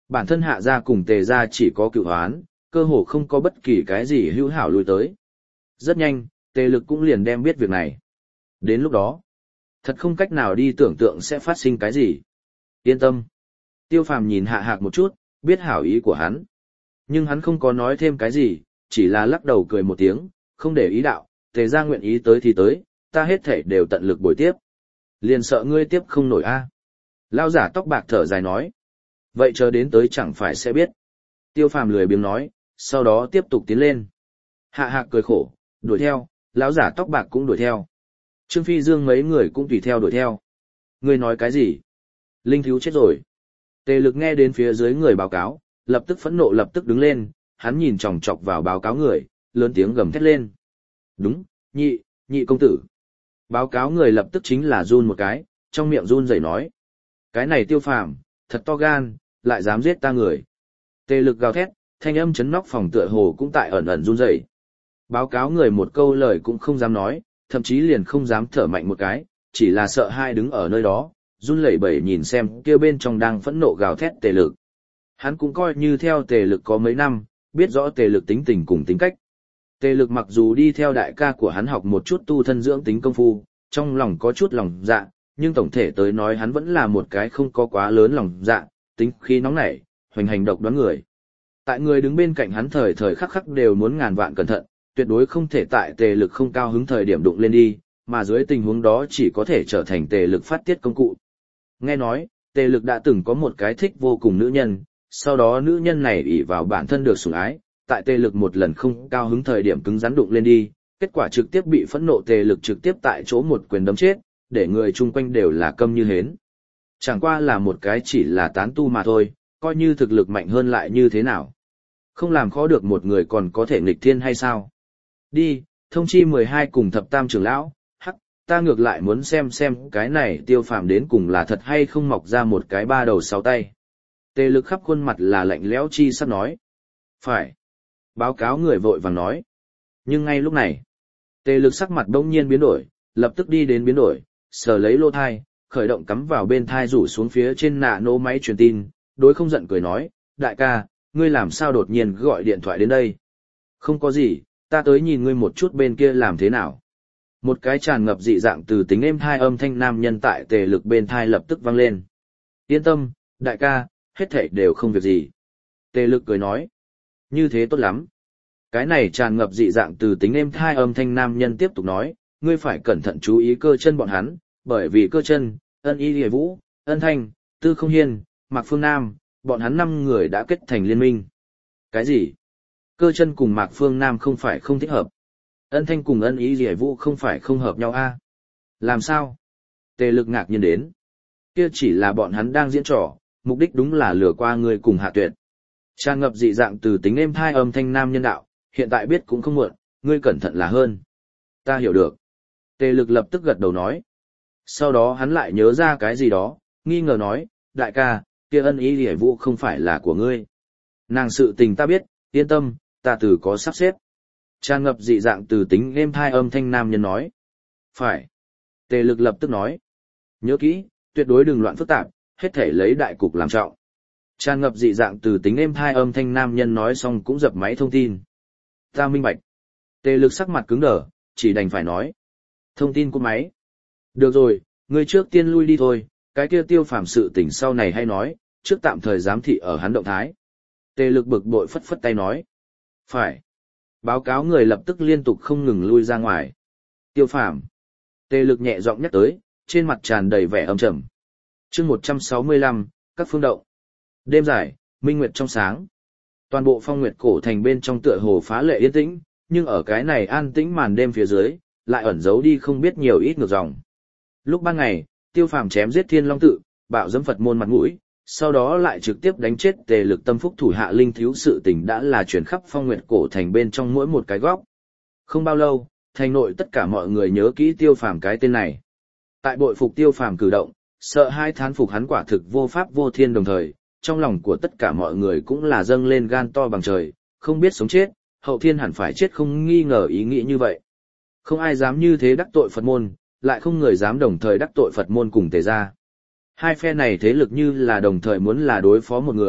Bản thân Hạ gia cùng Tề gia chỉ có cựu hoán, cơ hồ không có bất kỳ cái gì hữu hảo lui tới. Rất nhanh, Tề Lực cũng liền đem biết việc này. Đến lúc đó, thật không cách nào đi tưởng tượng sẽ phát sinh cái gì. Yên tâm. Tiêu Phàm nhìn Hạ Hạc một chút, biết hảo ý của hắn. Nhưng hắn không có nói thêm cái gì, chỉ là lắc đầu cười một tiếng, không để ý đạo, Tề gia nguyện ý tới thì tới, ta hết thể đều tận lực bồi tiếp. Liền sợ ngươi tiếp không nổi a. Lão giả tóc bạc thở dài nói. Vậy chờ đến tới chẳng phải sẽ biết. Tiêu Phàm lười biếng nói, sau đó tiếp tục tiến lên. Hạ Hạc cười khổ, đuổi theo, lão giả tóc bạc cũng đuổi theo. Trương Phi Dương mấy người cũng tùy theo đuổi theo. Ngươi nói cái gì? Linh thiếu chết rồi. Tề Lực nghe đến phía dưới người báo cáo, lập tức phẫn nộ lập tức đứng lên, hắn nhìn chòng chọc vào báo cáo người, lớn tiếng gầm thét lên. Đúng, nhị công tử. Báo cáo người lập tức chính là run một cái, trong miệng run rẩy nói. Cái này Tiêu Phàm, thật to gan, lại dám giết ta người. Tề Lực gào thét, thanh âm chấn nóc phòng tựa hồ cũng tại ẩn ẩn run rẩy. Báo cáo người một câu lời cũng không dám nói, thậm chí liền không dám thở mạnh một cái, chỉ là sợ hai đứng ở nơi đó, run lẩy bẩy nhìn xem kia bên trong đang phẫn nộ gào thét Tề Lực. Hắn cũng coi như theo Tề Lực có mấy năm, biết rõ Tề Lực tính tình cùng tính cách. Tề Lực mặc dù đi theo đại ca của hắn học một chút tu thân dưỡng tính công phu, trong lòng có chút lòng dạ, nhưng tổng thể tới nói hắn vẫn là một cái không có quá lớn lòng dạ, tính khí nóng nảy, hoành hành độc đoán người. Tại người đứng bên cạnh hắn thời thời khắc khắc đều muốn ngàn vạn cẩn thận, tuyệt đối không thể tại Tề Lực không cao hứng thời điểm đụng lên đi, mà dưới tình huống đó chỉ có thể trở thành Tề Lực phát tiết công cụ. Nghe nói, Tề Lực đã từng có một cái thích vô cùng nữ nhân, sau đó nữ nhân này ỷ vào bản thân được sủng ái, tại Tề Lực một lần không cao hứng thời điểm cứng rắn đụng lên đi, kết quả trực tiếp bị phẫn nộ Tề Lực trực tiếp tại chỗ một quyền đấm chết, để người chung quanh đều là câm như hến. Chẳng qua là một cái chỉ là tán tu mà thôi, coi như thực lực mạnh hơn lại như thế nào. Không làm khó được một người còn có thể nghịch thiên hay sao? Đi, thông chi 12 cùng thập tam trưởng lão, hắc, ta ngược lại muốn xem cái này Tiêu Phàm đến cùng là thật hay không mọc ra một cái ba đầu sáu tay. Tề Lực khắp khuôn mặt là lạnh lẽo chi sắp nói. Phải. Báo cáo người vội vàng nói. Nhưng ngay lúc này, Tề Lực sắc mặt bỗng nhiên biến đổi, lập tức đi đến biến đổi, sờ lấy lô thai, khởi động cắm vào bên thai rủ xuống phía trên nạ nô máy truyền tin, đối không giận cười nói, đại ca, ngươi làm sao đột nhiên gọi điện thoại đến đây? Không có gì, ta tới nhìn ngươi một chút bên kia làm thế nào. Một cái tràn ngập dị dạng từ tính êm thai âm thanh nam nhân tại Tề Lực bên thai lập tức vang lên. Yên tâm, đại ca, hết thảy đều không việc gì. Tề Lực cười nói, như thế tốt lắm. Cái này tràn ngập dị dạng từ tính êm thai âm thanh nam nhân tiếp tục nói, ngươi phải cẩn thận chú ý Cơ Chân bọn hắn, bởi vì Cơ Chân, Ân Y Liễu Vũ, Ân Thanh, Tư Không Hiên, Mạc Phương Nam, bọn hắn 5 người đã kết thành liên minh. Cái gì? Cơ Chân cùng Mạc Phương Nam không phải không thích hợp. Ân Thanh cùng Ân Y Liễu Vũ không phải không hợp nhau a? Làm sao? Tề Lực ngạc nhiên đến. Kia chỉ là bọn hắn đang diễn trò, mục đích đúng là lừa qua ngươi cùng Hạ Tuyệt. Tràn ngập dị dạng từ tính êm thai âm thanh nam nhân đạo, hiện tại biết cũng không muộn, ngươi cẩn thận là hơn. Ta hiểu được. Tề Lực lập tức gật đầu nói. Sau đó hắn lại nhớ ra cái gì đó, nghi ngờ nói, đại ca, kia Ân Y Liễu Vũ không phải là của ngươi. Nàng sự tình ta biết, yên tâm, ta từ có sắp xếp. Tràn ngập dị dạng từ tính êm thai âm thanh nam nhân nói. Phải. Tề Lực lập tức nói. Nhớ kỹ, tuyệt đối đừng loạn phức tạp, hết thể lấy đại cục làm trọng. Tràn ngập dị dạng từ tính êm thai âm thanh nam nhân nói xong cũng dập máy thông tin. Ta minh bạch. Tề Lực sắc mặt cứng đờ, chỉ đành phải nói. Thông tin của máy. Được rồi, ngươi trước tiên lui đi thôi, cái kia Tiêu Phàm sự tình sau này hay nói, trước tạm thời giám thị ở hắn động thái. Tề Lực bực bội phất phất tay nói. Phải. Báo cáo người lập tức liên tục không ngừng lui ra ngoài. Tiêu Phàm. Tề Lực nhẹ giọng nhắc tới, trên mặt tràn đầy vẻ âm trầm. Chương 165, các phương động. Đêm dài, minh nguyệt trong sáng. Toàn bộ Phong Nguyệt cổ thành bên trong tựa hồ phá lệ yên tĩnh, nhưng ở cái này an tĩnh màn đêm phía dưới, lại ẩn giấu đi không biết nhiều ít ngược dòng. Lúc ban ngày, Tiêu Phàm chém giết Thiên Long tự, bạo dẫm Phật môn mặt mũi, sau đó lại trực tiếp đánh chết Tề Lực tâm phúc thủ hạ linh thiếu sự tình đã là truyền khắp Phong Nguyệt cổ thành bên trong mỗi một cái góc. Không bao lâu, thành nội tất cả mọi người nhớ kỹ Tiêu Phàm cái tên này. Tại bội phục Tiêu Phàm cử động, sợ hai thán phục hắn quả thực vô pháp vô thiên đồng thời, trong lòng của tất cả mọi người cũng là dâng lên gan to bằng trời, không biết sống chết, hậu thiên hẳn phải chết không nghi ngờ ý nghĩ như vậy. Không ai dám như thế đắc tội Phật môn, lại không người dám đồng thời đắc tội Phật môn cùng Tề gia. Hai phe này thế lực như là đồng thời muốn là đối phó một người,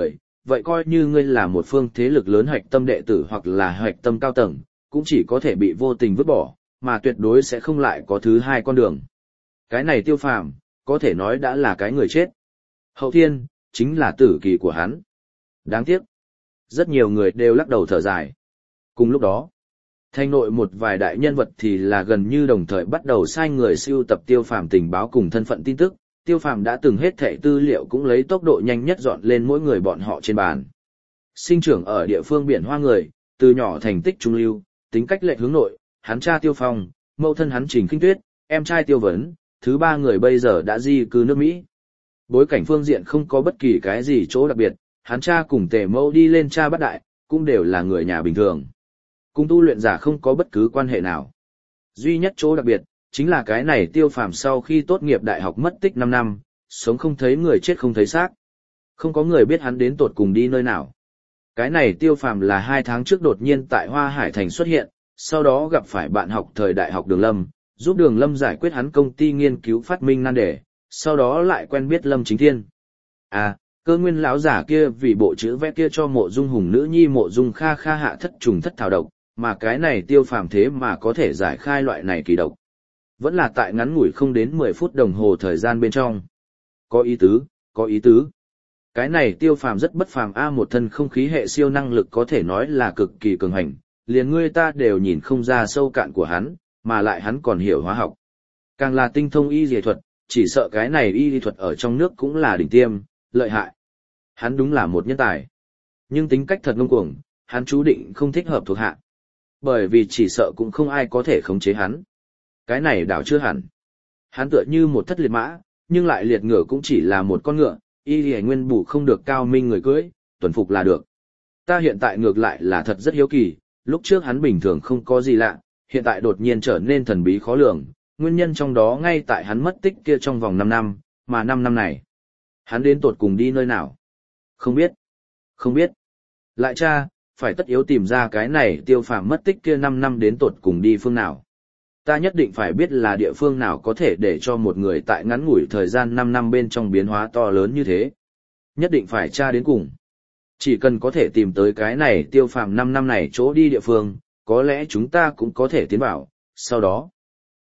vậy coi như ngươi là một phương thế lực lớn hoạch tâm đệ tử hoặc là hoạch tâm cao tầng, cũng chỉ có thể bị vô tình vứt bỏ, mà tuyệt đối sẽ không lại có thứ hai con đường. Cái này Tiêu Phàm, có thể nói đã là cái người chết. Hậu thiên, chính là tử kỳ của hắn. Đáng tiếc. Rất nhiều người đều lắc đầu thở dài. Cùng lúc đó, thành nội một vài đại nhân vật thì là gần như đồng thời bắt đầu sai người sưu tập Tiêu Phàm tình báo cùng thân phận tin tức. Tiêu Phàm đã từng hết thảy tư liệu cũng lấy tốc độ nhanh nhất dọn lên mỗi người bọn họ trên bàn. Sinh trưởng ở địa phương biển Hoa người, từ nhỏ thành tích trung lưu, tính cách lệ hướng nội, hắn cha Tiêu Phong, mẫu thân hắn Trình Khinh Tuyết, em trai Tiêu Vấn, thứ ba người bây giờ đã di cư nước Mỹ. Bối cảnh phương diện không có bất kỳ cái gì chỗ đặc biệt, hắn cha cùng Tề mẫu đi lên cha bát đại, cũng đều là người nhà bình thường. Cùng tu luyện giả không có bất cứ quan hệ nào. Duy nhất chỗ đặc biệt, chính là cái này Tiêu Phàm sau khi tốt nghiệp đại học mất tích 5 năm, sống không thấy người chết không thấy xác. Không có người biết hắn đến tột cùng đi nơi nào. Cái này Tiêu Phàm là 2 tháng trước đột nhiên tại Hoa Hải Thành xuất hiện, sau đó gặp phải bạn học thời đại học Đường Lâm, giúp Đường Lâm giải quyết hắn công ty nghiên cứu phát minh nan đề, sau đó lại quen biết Lâm Chính Thiên. À, Cơ Nguyên lão giả kia vì bộ chữ vẽ kia cho Mộ Dung Hùng nữ nhi Mộ Dung Kha Kha hạ thất trùng thất thảo độc, mà cái này Tiêu Phàm thế mà có thể giải khai loại này kỳ độc. Vẫn là tại ngắn ngủi không đến 10 phút đồng hồ thời gian bên trong. Có ý tứ, có ý tứ. Cái này Tiêu Phàm rất bất phàm a, một thân không khí hệ siêu năng lực có thể nói là cực kỳ cường hành, liền người ta đều nhìn không ra sâu cạn của hắn, mà lại hắn còn hiểu hóa học. Càng là tinh thông y y thuật, chỉ sợ cái này y y thuật ở trong nước cũng là đỉnh tiêm, lợi hại. Hắn đúng là một nhân tài. Nhưng tính cách thật ngông cuồng, hắn chú định không thích hợp thuộc hạ. Bởi vì chỉ sợ cũng không ai có thể khống chế hắn. Cái này đảo chưa hẳn. Hắn tựa như một thất liệt mã, nhưng lại liệt ngựa cũng chỉ là một con ngựa, y y nguyên bù không được cao minh người cưỡi, tuần phục là được. Ta hiện tại ngược lại là thật rất hiếu kỳ, lúc trước hắn bình thường không có gì lạ, hiện tại đột nhiên trở nên thần bí khó lường, nguyên nhân trong đó ngay tại hắn mất tích kia trong vòng 5 năm, mà 5 năm này, hắn đến tột cùng đi nơi nào? Không biết. Không biết. Lại cha, phải tất yếu tìm ra cái này Tiêu Phàm mất tích kia 5 năm đến tột cùng đi phương nào. Ta nhất định phải biết là địa phương nào có thể để cho một người tại ngắn ngủi thời gian 5 năm bên trong biến hóa to lớn như thế. Nhất định phải tra đến cùng. Chỉ cần có thể tìm tới cái này Tiêu Phàm 5 năm này chỗ đi địa phương, có lẽ chúng ta cũng có thể tiến vào, sau đó.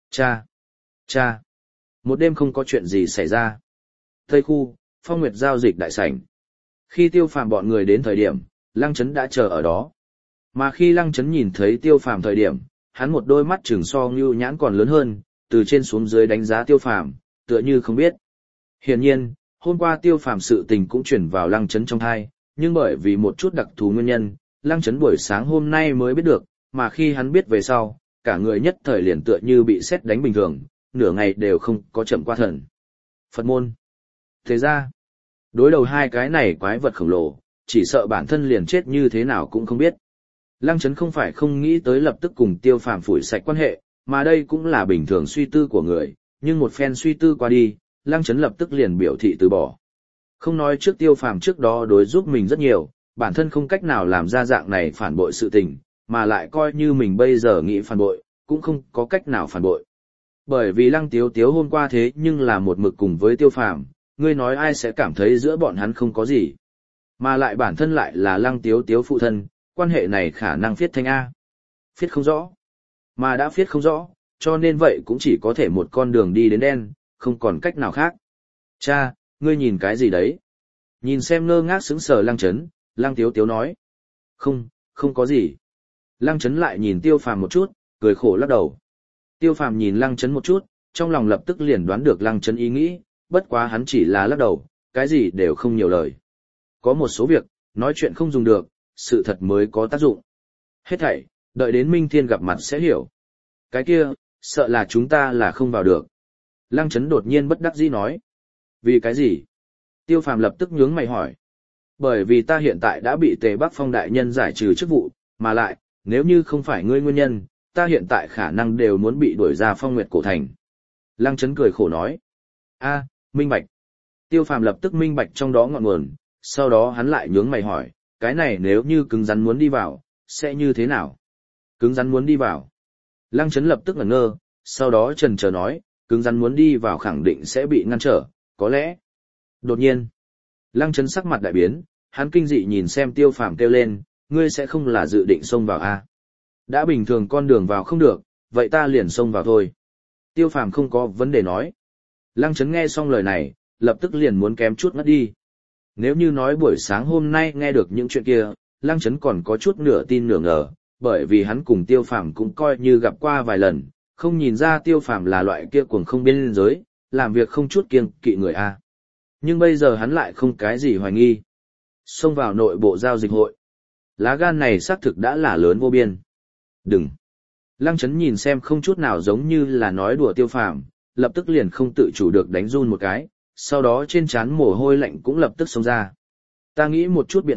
Cha. Một đêm không có chuyện gì xảy ra. Tây khu, Phong Nguyệt giao dịch đại sảnh. Khi Tiêu Phàm bọn người đến thời điểm, Lăng Chấn đã chờ ở đó. Mà khi Lăng Chấn nhìn thấy Tiêu Phàm thời điểm, hắn một đôi mắt trừng so ngưu nhãn còn lớn hơn, từ trên xuống dưới đánh giá Tiêu Phàm, tựa như không biết. Hiển nhiên, hôm qua Tiêu Phàm sự tình cũng chuyển vào Lăng Chấn trong thai, nhưng bởi vì một chút đặc thù nguyên nhân, Lăng Chấn buổi sáng hôm nay mới biết được, mà khi hắn biết về sau, cả người nhất thời liền tựa như bị sét đánh bình thường, nửa ngày đều không có chậm qua thần. Phật môn. Thế ra, đối đầu hai cái này quái vật khổng lồ, chỉ sợ bản thân liền chết như thế nào cũng không biết. Lăng Chấn không phải không nghĩ tới lập tức cùng Tiêu Phàm phủi sạch quan hệ, mà đây cũng là bình thường suy tư của người, nhưng một phen suy tư qua đi, Lăng Chấn lập tức liền biểu thị từ bỏ. Không nói trước Tiêu Phàm trước đó đối giúp mình rất nhiều, bản thân không cách nào làm ra dạng này phản bội sự tình, mà lại coi như mình bây giờ nghĩ phản bội, cũng không có cách nào phản bội. Bởi vì Lăng Tiếu Tiếu hôm qua thế nhưng là một mực cùng với Tiêu Phàm, ngươi nói ai sẽ cảm thấy giữa bọn hắn không có gì. Mà lại bản thân lại là Lăng Tiếu Tiếu phụ thân, quan hệ này khả năng phiết thanh A. Phiết không rõ. Mà đã phiết không rõ, cho nên vậy cũng chỉ có thể một con đường đi đến đen, không còn cách nào khác. Cha, ngươi nhìn cái gì đấy? Nhìn xem ngơ ngác sững sờ Lăng Chấn, Lăng Tiếu Tiếu nói. Không có gì. Lăng Chấn lại nhìn Tiêu Phàm một chút, cười khổ lắc đầu. Tiêu Phàm nhìn Lăng Chấn một chút, trong lòng lập tức liền đoán được Lăng Chấn ý nghĩ, bất quá hắn chỉ là lắc đầu, cái gì đều không nhiều lời. Có một số việc, nói chuyện không dùng được, sự thật mới có tác dụng. Hết thảy, đợi đến Minh Thiên gặp mặt sẽ hiểu. Cái kia, sợ là chúng ta là không vào được. Lăng Chấn đột nhiên bất đắc dĩ nói. Vì cái gì? Tiêu Phàm lập tức nhướng mày hỏi. Bởi vì ta hiện tại đã bị Tề Bắc Phong đại nhân giải trừ chức vụ, mà lại, nếu như không phải ngươi nguyên nhân, ta hiện tại khả năng đều muốn bị đuổi ra Phong Nguyệt cổ thành. Lăng Chấn cười khổ nói. A, minh bạch. Tiêu Phàm lập tức minh bạch trong đó ngọn nguồn, sau đó hắn lại nhướng mày hỏi, cái này nếu như cứng rắn muốn đi vào, sẽ như thế nào? Cứng rắn muốn đi vào. Lăng Chấn lập tức ngẩn ngơ, sau đó chần chờ nói, cứng rắn muốn đi vào khẳng định sẽ bị ngăn trở, có lẽ. Đột nhiên, Lăng Chấn sắc mặt đại biến, hắn kinh dị nhìn xem Tiêu Phàm kêu lên, ngươi sẽ không là dự định xông vào à? Đã bình thường con đường vào không được, vậy ta liền xông vào thôi. Tiêu Phàm không có vấn đề nói. Lăng Chấn nghe xong lời này, lập tức liền muốn kém chút ngất đi. Nếu như nói buổi sáng hôm nay nghe được những chuyện kia, Lăng Chấn còn có chút nửa tin nửa ngờ, bởi vì hắn cùng Tiêu Phàm cũng coi như gặp qua vài lần, không nhìn ra Tiêu Phàm là loại kia cuồng không biên giới, làm việc không chút kiêng kỵ người a. Nhưng bây giờ hắn lại không cái gì hoài nghi. Xông vào nội bộ giao dịch hội. Lá gan này xác thực đã là lớn vô biên. Đừng. Lăng Chấn nhìn xem không chút nào giống như là nói đùa Tiêu Phàm, lập tức liền không tự chủ được đánh run một cái, sau đó trên trán mồ hôi lạnh cũng lập tức xông ra. Ta nghĩ một chút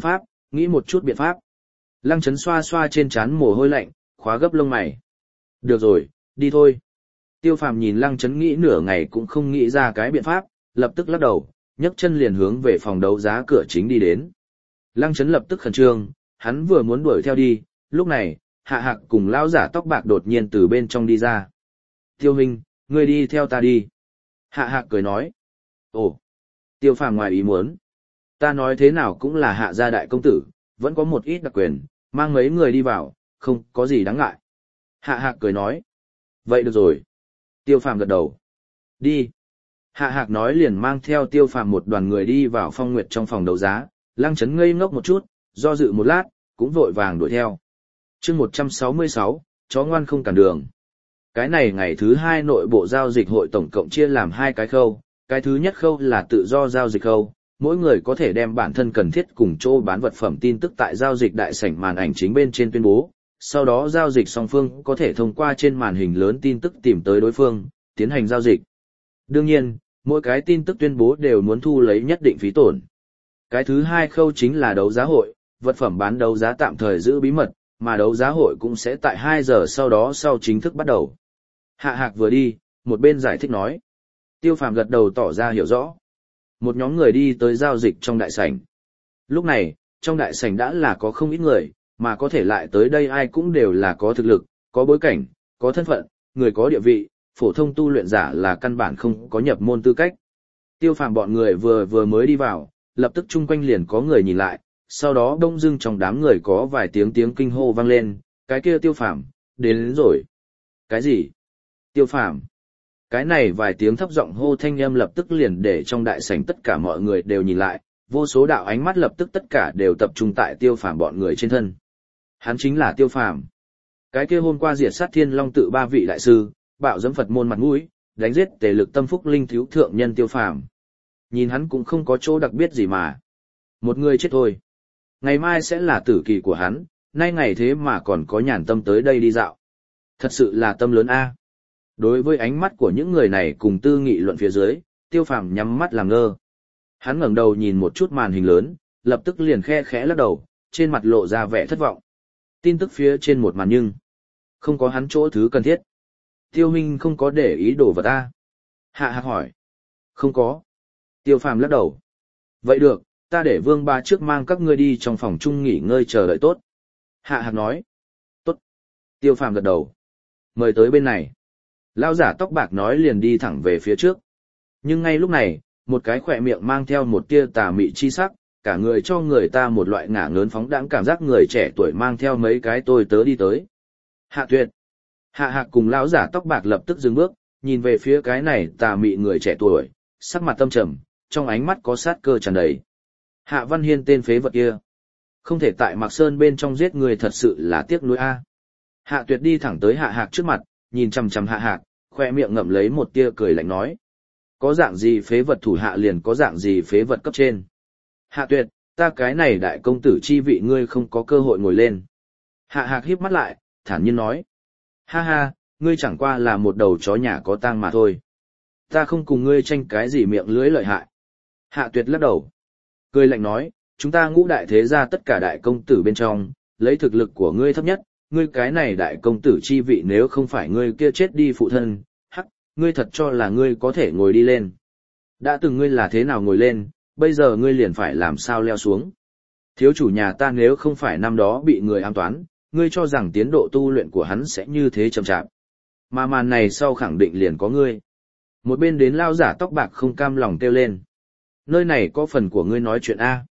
biện pháp. Lăng Chấn xoa xoa trên trán mồ hôi lạnh, khóa gấp lông mày. Được rồi, đi thôi. Tiêu Phàm nhìn Lăng Chấn nghĩ nửa ngày cũng không nghĩ ra cái biện pháp, lập tức lắc đầu, nhấc chân liền hướng về phòng đấu giá cửa chính đi đến. Lăng Chấn lập tức khẩn trương, hắn vừa muốn đuổi theo đi, lúc này, Hạ Hạc cùng lão giả tóc bạc đột nhiên từ bên trong đi ra. Tiêu Minh, ngươi đi theo ta đi. Hạ Hạc cười nói. Ồ. Tiêu Phàm ngoài ý muốn. Ta nói thế nào cũng là Hạ gia đại công tử, vẫn có một ít đặc quyền, mang mấy người đi vào, không có gì đáng ngại. Hạ Hạc cười nói. Vậy được rồi. Tiêu Phàm gật đầu. Đi. Hạ Hạc nói liền mang theo Tiêu Phàm một đoàn người đi vào Phong Nguyệt trong phòng đấu giá, Lăng Chấn ngây ngốc một chút, do dự một lát, cũng vội vàng đuổi theo. Chương 166, chó ngoan không cản đường. Cái này ngày thứ 2 nội bộ giao dịch hội tổng cộng chia làm 2 cái khâu, cái thứ nhất khâu là tự do giao dịch khâu, mỗi người có thể đem bản thân cần thiết cùng chỗ bán vật phẩm tin tức tại giao dịch đại sảnh màn ảnh chính bên trên tuyên bố, sau đó giao dịch song phương có thể thông qua trên màn hình lớn tin tức tìm tới đối phương, tiến hành giao dịch. Đương nhiên, mỗi cái tin tức tuyên bố đều muốn thu lấy nhất định phí tổn. Cái thứ 2 khâu chính là đấu giá hội, vật phẩm bán đấu giá tạm thời giữ bí mật, mà đấu giá hội cũng sẽ tại 2 giờ sau đó sau chính thức bắt đầu. Hạ Hạc vừa đi, một bên giải thích nói. Tiêu Phàm gật đầu tỏ ra hiểu rõ. Một nhóm người đi tới giao dịch trong đại sảnh. Lúc này, trong đại sảnh đã là có không ít người, mà có thể lại tới đây ai cũng đều là có thực lực, có bối cảnh, có thân phận, người có địa vị, phổ thông tu luyện giả là căn bản không có nhập môn tư cách. Tiêu Phàm bọn người vừa mới đi vào, lập tức chung quanh liền có người nhìn lại, sau đó đông dưng trong đám người có vài tiếng kinh hô vang lên, cái kia Tiêu Phàm, đến rồi. Cái gì? Tiêu Phàm. Cái này vài tiếng thấp giọng hô thanh âm lập tức liền để trong đại sảnh tất cả mọi người đều nhìn lại, vô số đạo ánh mắt lập tức tất cả đều tập trung tại Tiêu Phàm bọn người trên thân. Hắn chính là Tiêu Phàm. Cái kia hôm qua diệt sát Thiên Long tự 3 vị đại sư, bạo dẫm Phật môn mặt mũi, đánh giết tề lực tâm phúc linh thiếu thượng nhân Tiêu Phàm. Nhìn hắn cũng không có chỗ đặc biệt gì mà. Một người chết thôi. Ngày mai sẽ là tử kỳ của hắn, nay ngày thế mà còn có nhàn tâm tới đây đi dạo. Thật sự là tâm lớn a. Đối với ánh mắt của những người này cùng tư nghị luận phía dưới, Tiêu Phàm nhắm mắt làm ngơ. Hắn ngẩng đầu nhìn một chút màn hình lớn, lập tức liền khe khẽ lắc đầu, trên mặt lộ ra vẻ thất vọng. Tin tức phía trên một màn nhưng không có hắn chỗ thứ cần thiết. Tiêu Minh không có để ý đồ vật ta. Hạ Hạc hỏi. Không có. Tiêu Phàm lắc đầu. Vậy được, ta để Vương Ba trước mang các ngươi đi trong phòng chung nghỉ ngơi chờ đợi tốt. Hạ Hạc nói. Tốt. Tiêu Phàm gật đầu. Mời tới bên này. Lão giả tóc bạc nói liền đi thẳng về phía trước. Nhưng ngay lúc này, một cái khỏe miệng mang theo một tia tà mị chi sắc, cả người cho người ta một loại ngả ngớn phóng đãng cảm giác người trẻ tuổi mang theo mấy cái tôi tớ đi tới. Hạ Tuyệt. Hạ Hạc cùng lão giả tóc bạc lập tức dừng bước, nhìn về phía cái này tà mị người trẻ tuổi, sắc mặt tâm trầm, trong ánh mắt có sát cơ tràn đầy. Hạ Văn Hiên tên phế vật kia. Không thể tại Mạc Sơn bên trong giết người thật sự là tiếc nuối a. Hạ Tuyệt đi thẳng tới Hạ Hạc trước mặt, nhìn chằm chằm Hạ Hạc, khoe miệng ngậm lấy một tia cười lạnh nói. Có dạng gì phế vật thủ hạ liền có dạng gì phế vật cấp trên. Hạ Tuyệt, ta cái này đại công tử chi vị ngươi không có cơ hội ngồi lên. Hạ Hạc híp mắt lại, thản nhiên nói. Ha ha, ngươi chẳng qua là một đầu chó nhà có tang mà thôi. Ta không cùng ngươi tranh cái gì miệng lưỡi lợi hại. Hạ Tuyệt lắc đầu. Cười lạnh nói, chúng ta ngũ đại thế gia tất cả đại công tử bên trong, lấy thực lực của ngươi thấp nhất, ngươi cái này đại công tử chi vị nếu không phải ngươi kia chết đi phụ thân, hắc, ngươi thật cho là ngươi có thể ngồi đi lên. Đã từng ngươi là thế nào ngồi lên, bây giờ ngươi liền phải làm sao leo xuống. Thiếu chủ nhà ta nếu không phải năm đó bị người ám toán, ngươi cho rằng tiến độ tu luyện của hắn sẽ như thế chậm chạp. Mà màn này sau khẳng định liền có ngươi. Một bên đến lao giả tóc bạc không cam lòng kêu lên. Nơi này có phần của ngươi nói chuyện A.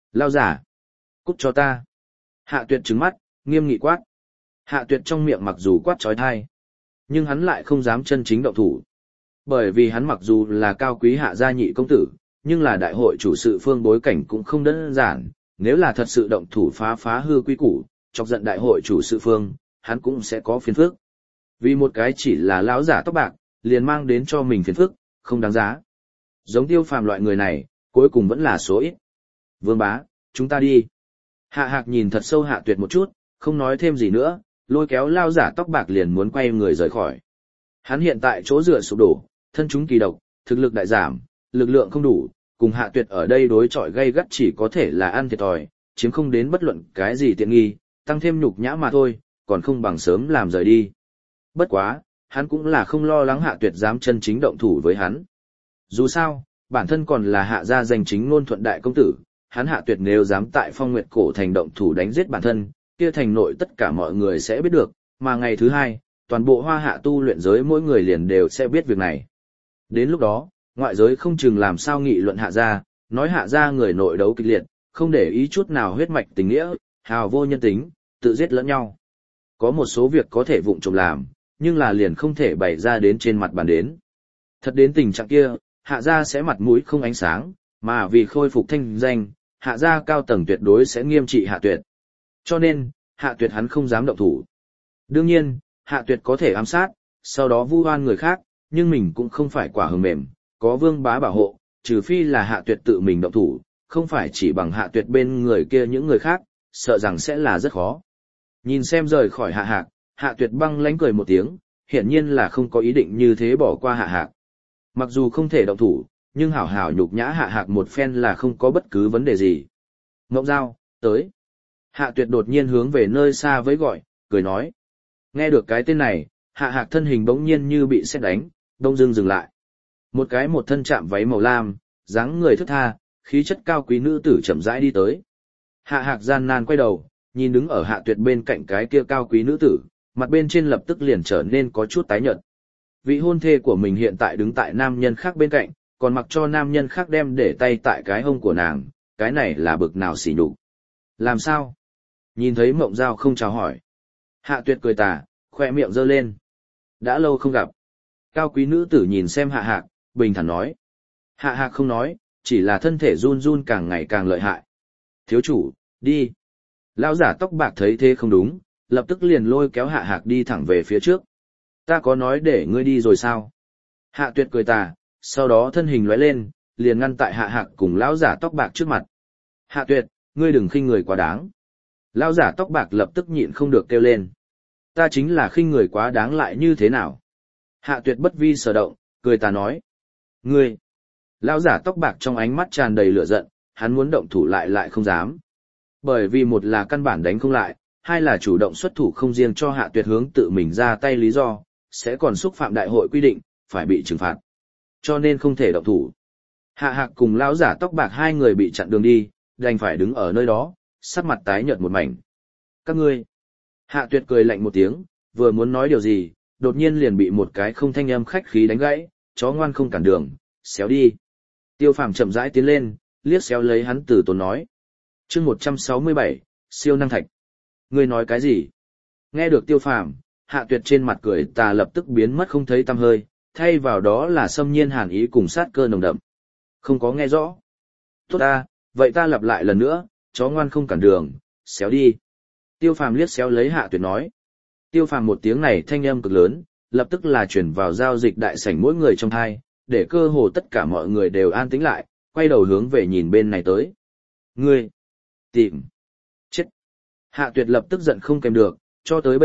Lao giả, cút cho ta. Hạ Tuyệt trừng mắt, nghiêm nghị quát. Hạ Tuyệt trong miệng mặc dù quát trói thai, nhưng hắn lại không dám chân chính động thủ. Bởi vì hắn mặc dù là cao quý hạ gia nhị công tử, nhưng là đại hội chủ sự phương bối cảnh cũng không đơn giản, nếu là thật sự động thủ phá hư quy củ, chọc giận đại hội chủ sự phương, hắn cũng sẽ có phiền phức. Vì một cái chỉ là lão giả tóc bạc, liền mang đến cho mình phiền phức, không đáng giá. Giống Tiêu Phàm loại người này, cuối cùng vẫn là số ít. Vương bá, chúng ta đi. Hạ Hạc nhìn thật sâu Hạ Tuyệt một chút, không nói thêm gì nữa, lôi kéo lão giả tóc bạc liền muốn quay người rời khỏi. Hắn hiện tại chỗ dựa sụp đổ, thân chúng kỳ độc, thực lực đại giảm, lực lượng không đủ, cùng Hạ Tuyệt ở đây đối chọi gay gắt chỉ có thể là ăn thiệt thòi, chiếm không đến bất luận cái gì tiện nghi, tăng thêm nhục nhã mà thôi, còn không bằng sớm làm rời đi. Bất quá, hắn cũng là không lo lắng Hạ Tuyệt dám chân chính động thủ với hắn. Dù sao, bản thân còn là Hạ gia danh chính ngôn thuận đại công tử, hắn Hạ Tuyệt nếu dám tại Phong Nguyệt cổ thành động thủ đánh giết bản thân, kia thành nội tất cả mọi người sẽ biết được, mà ngày thứ hai, toàn bộ Hoa Hạ tu luyện giới mỗi người liền đều sẽ biết việc này. Đến lúc đó, ngoại giới không chừng làm sao nghị luận Hạ gia, nói Hạ gia người nội đấu kịch liệt, không để ý chút nào huyết mạch tình nghĩa, hào vô nhân tính, tự giết lẫn nhau. Có một số việc có thể vụng trộm làm, nhưng là liền không thể bày ra đến trên mặt bàn đến. Thật đến tình trạng kia, Hạ gia sẽ mặt mũi không ánh sáng, mà vì khôi phục thanh danh, Hạ gia cao tầng tuyệt đối sẽ nghiêm trị Hạ Tuyệt. Cho nên, Hạ Tuyệt hắn không dám động thủ. Đương nhiên, Hạ Tuyệt có thể ám sát, sau đó vu oan người khác, nhưng mình cũng không phải quả hờ mềm, có Vương bá bảo hộ, trừ phi là Hạ Tuyệt tự mình động thủ, không phải chỉ bằng Hạ Tuyệt bên người kia những người khác, sợ rằng sẽ là rất khó. Nhìn xem rời khỏi Hạ Hạc, Hạ Tuyệt băng lánh cười một tiếng, hiển nhiên là không có ý định như thế bỏ qua Hạ Hạc. Mặc dù không thể động thủ, nhưng hảo hảo nhục nhã Hạ Hạc một phen là không có bất cứ vấn đề gì. Ngộng Giao, tới. Hạ Tuyệt đột nhiên hướng về nơi xa với gọi, cười nói. Nghe được cái tên này, Hạ Hạc thân hình bỗng nhiên như bị sét đánh, đông dưng dừng lại. Một thân chạm váy màu lam, dáng người thướt tha, khí chất cao quý nữ tử chậm rãi đi tới. Hạ Hạc gian nan quay đầu, nhìn đứng ở Hạ Tuyệt bên cạnh cái kia cao quý nữ tử, mặt bên trên lập tức liền trở nên có chút tái nhợt. Vị hôn thê của mình hiện tại đứng tại nam nhân khác bên cạnh, còn mặc cho nam nhân khác đem để tay tại cái hông của nàng, cái này là bực nào xỉ nhục. Làm sao? Nhìn thấy Mộng Giao không chào hỏi. Hạ Tuyệt cười tà, khoe miệng giơ lên. Đã lâu không gặp. Cao quý nữ tử nhìn xem Hạ Hạc, bình thản nói. Hạ Hạc không nói, chỉ là thân thể run run càng ngày càng lợi hại. Thiếu chủ, đi. Lão giả tóc bạc thấy thế không đúng, lập tức liền lôi kéo Hạ Hạc đi thẳng về phía trước. Ta có nói để ngươi đi rồi sao? Hạ Tuyệt cười tà, sau đó thân hình lóe lên, liền ngăn tại Hạ Hạc cùng lão giả tóc bạc trước mặt. Hạ Tuyệt, ngươi đừng khinh người quá đáng. Lão giả tóc bạc lập tức nhịn không được kêu lên. Ta chính là khinh người quá đáng lại như thế nào? Hạ Tuyệt bất vi sở động, cười tà nói. Ngươi! Lão giả tóc bạc trong ánh mắt tràn đầy lửa giận, hắn muốn động thủ lại không dám. Bởi vì một là căn bản đánh không lại, hai là chủ động xuất thủ không riêng cho Hạ Tuyệt hướng tự mình ra tay lý do, sẽ còn xúc phạm đại hội quy định, phải bị trừng phạt. Cho nên không thể động thủ. Hạ Hạc cùng lão giả tóc bạc hai người bị chặn đường đi, đành phải đứng ở nơi đó, sắc mặt tái nhợt một mảnh. Các ngươi! Hạ Tuyệt cười lạnh một tiếng, vừa muốn nói điều gì, đột nhiên liền bị một cái không thanh âm khách khí đánh gãy, chó ngoan không cản đường, xéo đi. Tiêu Phàm chậm rãi tiến lên, liếc xéo lấy hắn từ tốn nói. Chương 167, siêu năng thạch. Ngươi nói cái gì? Nghe được Tiêu Phàm, Hạ Tuyệt trên mặt cười tà lập tức biến mất không thấy tăm hơi, thay vào đó là xâm nhiên hàn ý cùng sát cơ nồng đậm. Không có nghe rõ. Tốt ta, vậy ta lặp lại lần nữa, chó ngoan không cản đường, xéo đi. Tiêu Phàm liếc xéo lấy Hạ Tuyệt nói. Tiêu Phàm một tiếng này thanh âm cực lớn, lập tức là chuyển vào giao dịch đại sảnh mỗi người trong thai, để cơ hồ tất cả mọi người đều an tĩnh lại, quay đầu hướng về nhìn bên này tới. Ngươi! Tìm! Chết! Hạ Tuyệt lập tức giận không kèm được, cho tới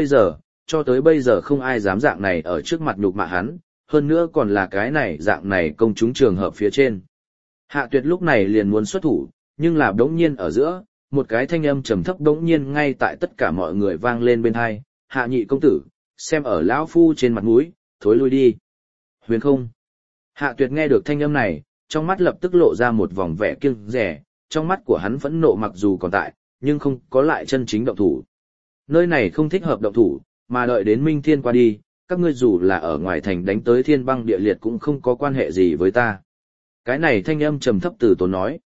bây giờ không ai dám dạng này ở trước mặt nhục mạ hắn, hơn nữa còn là cái này dạng này công chúng trường hợp phía trên. Hạ Tuyệt lúc này liền muốn xuất thủ, nhưng là đống nhiên ở giữa, một cái thanh âm trầm thấp đống nhiên ngay tại tất cả mọi người vang lên bên tai. Hạ nhị công tử, xem ở lão phu trên mặt mũi, thối lui đi. Huyền không. Hạ Tuyệt nghe được thanh âm này, trong mắt lập tức lộ ra một vòng vẻ kiêng dè, trong mắt của hắn phẫn nộ mặc dù còn tại, nhưng không có lại chân chính động thủ. Nơi này không thích hợp động thủ, mà đợi đến Minh Thiên qua đi, các ngươi dù là ở ngoài thành đánh tới thiên băng địa liệt cũng không có quan hệ gì với ta. Cái này thanh âm trầm thấp từ tốn nói.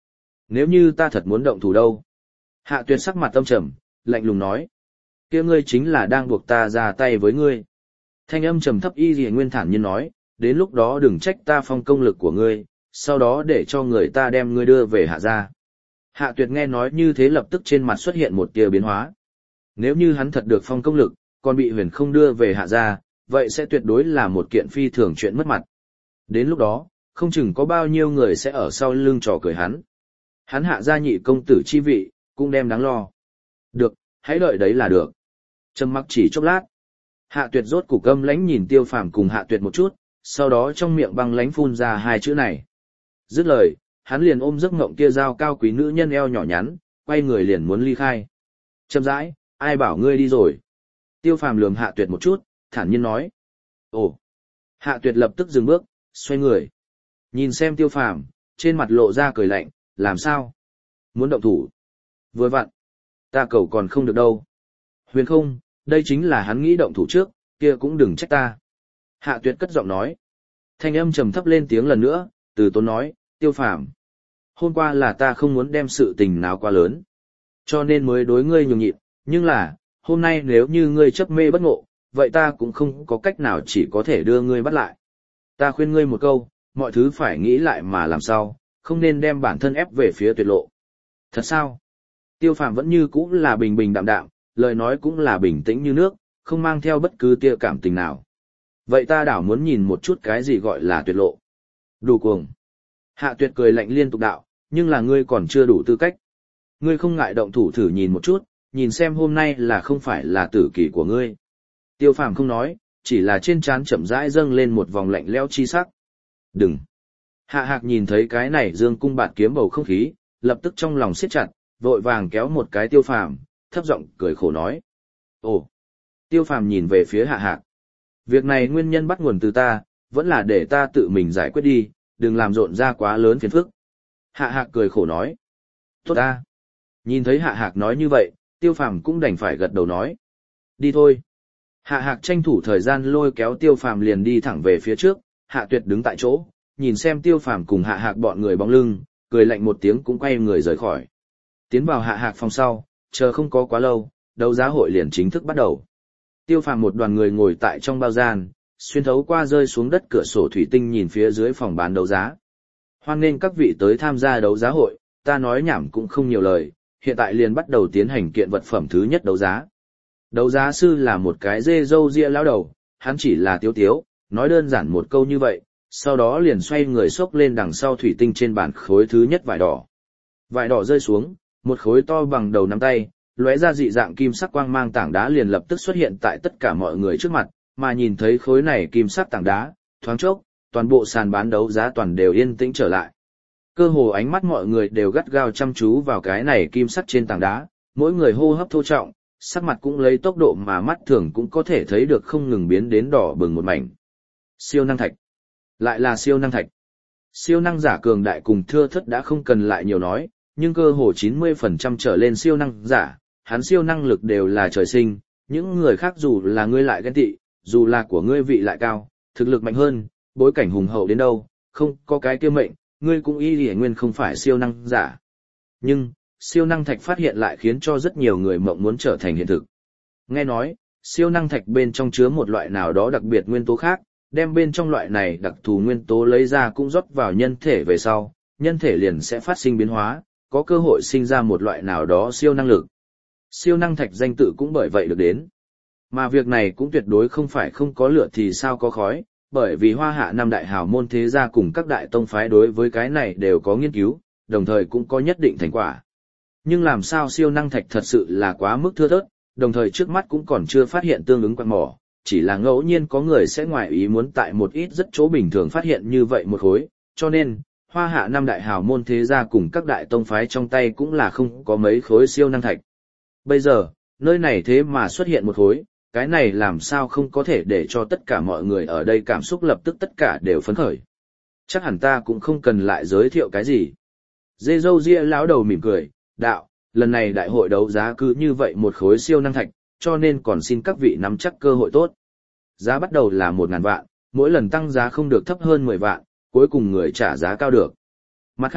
Nếu như ta thật muốn động thủ đâu? Hạ Tuyệt sắc mặt âm trầm, lạnh lùng nói. Kia ngươi chính là đang buộc ta ra tay với ngươi. Thanh âm trầm thấp Y Lìa Nguyên thản nhiên nói, đến lúc đó đừng trách ta phong công lực của ngươi, sau đó để cho người ta đem ngươi đưa về Hạ gia. Hạ Tuyệt nghe nói như thế lập tức trên mặt xuất hiện một tia biến hóa. Nếu như hắn thật được phong công lực, còn bị Huyền Không đưa về Hạ gia, vậy sẽ tuyệt đối là một kiện phi thường chuyện mất mặt. Đến lúc đó, không chừng có bao nhiêu người sẽ ở sau lưng trò cười hắn. Hắn Hạ gia nhị công tử chi vị, cũng đem đáng lo. Được, hãy đợi đấy là được. Trầm mặc chỉ chốc lát. Hạ Tuyệt rốt cục câm lãnh nhìn Tiêu Phàm cùng Hạ Tuyệt một chút, sau đó trong miệng băng lãnh phun ra hai chữ này. Dứt lời, hắn liền ôm giấc ngộng kia dao cao quý nữ nhân eo nhỏ nhắn, quay người liền muốn ly khai. Chậm rãi, ai bảo ngươi đi rồi? Tiêu Phàm lườm Hạ Tuyệt một chút, thản nhiên nói. Ồ. Hạ Tuyệt lập tức dừng bước, xoay người. Nhìn xem Tiêu Phàm, trên mặt lộ ra cười lạnh, làm sao? Muốn động thủ? Vừa vặn. Ta cầu còn không được đâu. Huyền Không, đây chính là hắn nghĩ động thủ trước, kia cũng đừng trách ta. Hạ Tuyệt cất giọng nói. Thanh âm trầm thấp lên tiếng lần nữa, từ tốn nói, Tiêu Phàm, hôm qua là ta không muốn đem sự tình nào quá lớn, cho nên mới đối ngươi nhường nhịn, nhưng là, hôm nay nếu như ngươi chấp mê bất ngộ, vậy ta cũng không có cách nào chỉ có thể đưa ngươi bắt lại. Ta khuyên ngươi một câu, mọi thứ phải nghĩ lại mà làm sao, không nên đem bản thân ép về phía tuyệt lộ. Thật sao? Tiêu Phàm vẫn như cũ là bình bình đạm đạm, lời nói cũng là bình tĩnh như nước, không mang theo bất cứ tia cảm tình nào. Vậy ta đảo muốn nhìn một chút cái gì gọi là tuyệt lộ. Đủ cuồng. Hạ Tuyệt cười lạnh liên tục đạo, nhưng là ngươi còn chưa đủ tư cách. Ngươi không ngại động thủ thử nhìn một chút, nhìn xem hôm nay là không phải là tử kỳ của ngươi. Tiêu Phàm không nói, chỉ là trên trán chậm rãi dâng lên một vòng lạnh lẽo chi sắc. Đừng. Hạ Hạc nhìn thấy cái này dương cung bạt kiếm bầu không khí, lập tức trong lòng siết chặt, vội vàng kéo một cái Tiêu Phàm, thấp giọng cười khổ nói. Ồ. Tiêu Phàm nhìn về phía Hạ Hạc. Việc này nguyên nhân bắt nguồn từ ta, vẫn là để ta tự mình giải quyết đi, đừng làm rộn ra quá lớn phiền phức. Hạ Hạc cười khổ nói. Tốt ta. Nhìn thấy Hạ Hạc nói như vậy, Tiêu Phàm cũng đành phải gật đầu nói. Đi thôi. Hạ Hạc tranh thủ thời gian lôi kéo Tiêu Phàm liền đi thẳng về phía trước, Hạ Tuyệt đứng tại chỗ, nhìn xem Tiêu Phàm cùng Hạ Hạc bọn người bóng lưng, cười lạnh một tiếng cũng quay người rời khỏi. Tiến vào Hạ Hạc phòng sau, chờ không có quá lâu, đấu giá hội liền chính thức bắt đầu. Tiêu Phàm một đoàn người ngồi tại trong bao gian, xuyên thấu qua rơi xuống đất cửa sổ thủy tinh nhìn phía dưới phòng bán đấu giá. Hoan nghênh các vị tới tham gia đấu giá hội, ta nói nhảm cũng không nhiều lời, hiện tại liền bắt đầu tiến hành kiện vật phẩm thứ nhất đấu giá. Đấu giá sư là một cái dê râu ria lão đầu, hắn chỉ là tiếu tiếu, nói đơn giản một câu như vậy, sau đó liền xoay người xốc lên đằng sau thủy tinh trên bàn khối thứ nhất vải đỏ. Vải đỏ rơi xuống, một khối to bằng đầu nắm tay, lóe ra dị dạng kim sắc quang mang tảng đá liền lập tức xuất hiện tại tất cả mọi người trước mặt, mà nhìn thấy khối này kim sắc tảng đá, thoáng chốc, toàn bộ sàn bán đấu giá toàn đều yên tĩnh trở lại. Cơ hồ ánh mắt mọi người đều gắt gao chăm chú vào cái này kim sắc trên tảng đá, mỗi người hô hấp thô trọng, sắc mặt cũng lấy tốc độ mà mắt thường cũng có thể thấy được không ngừng biến đến đỏ bừng một mảnh. Siêu năng thạch. Lại là siêu năng thạch. Siêu năng giả cường đại cùng thưa thớt đã không cần lại nhiều nói, nhưng cơ hồ 90% trở lên siêu năng giả, hắn siêu năng lực đều là trời sinh, những người khác dù là ngươi lại ghen tị, dù là của ngươi vị lại cao, thực lực mạnh hơn, bối cảnh hùng hậu đến đâu, không có cái kia mệnh, ngươi cũng y lìa nguyên không phải siêu năng giả. Nhưng, siêu năng thạch phát hiện lại khiến cho rất nhiều người mộng muốn trở thành hiện thực. Nghe nói, siêu năng thạch bên trong chứa một loại nào đó đặc biệt nguyên tố khác, đem bên trong loại này đặc thù nguyên tố lấy ra cũng rót vào nhân thể về sau, nhân thể liền sẽ phát sinh biến hóa, có cơ hội sinh ra một loại nào đó siêu năng lực. Siêu năng thạch danh tự cũng bởi vậy được đến. Mà việc này cũng tuyệt đối không phải không có lửa thì sao có khói, bởi vì Hoa Hạ năm đại hào môn thế gia cùng các đại tông phái đối với cái này đều có nghiên cứu, đồng thời cũng có nhất định thành quả. Nhưng làm sao siêu năng thạch thật sự là quá mức thưa thớt, đồng thời trước mắt cũng còn chưa phát hiện tương ứng quặng mỏ, chỉ là ngẫu nhiên có người sẽ ngoại ý muốn tại một ít rất chỗ bình thường phát hiện như vậy một khối, cho nên, Hoa Hạ năm đại hào môn thế gia cùng các đại tông phái trong tay cũng là không có mấy khối siêu năng thạch. Bây giờ, nơi này thế mà xuất hiện một khối, cái này làm sao không có thể để cho tất cả mọi người ở đây cảm xúc lập tức tất cả đều phấn khởi. Chắc hẳn ta cũng không cần lại giới thiệu cái gì. Dê râu ria lão đầu mỉm cười, đạo, lần này đại hội đấu giá cứ như vậy một khối siêu năng thạch, cho nên còn xin các vị nắm chắc cơ hội tốt. Giá bắt đầu là 1.000 vạn, mỗi lần tăng giá không được thấp hơn 10 vạn, cuối cùng người trả giá cao được. Mặt khác,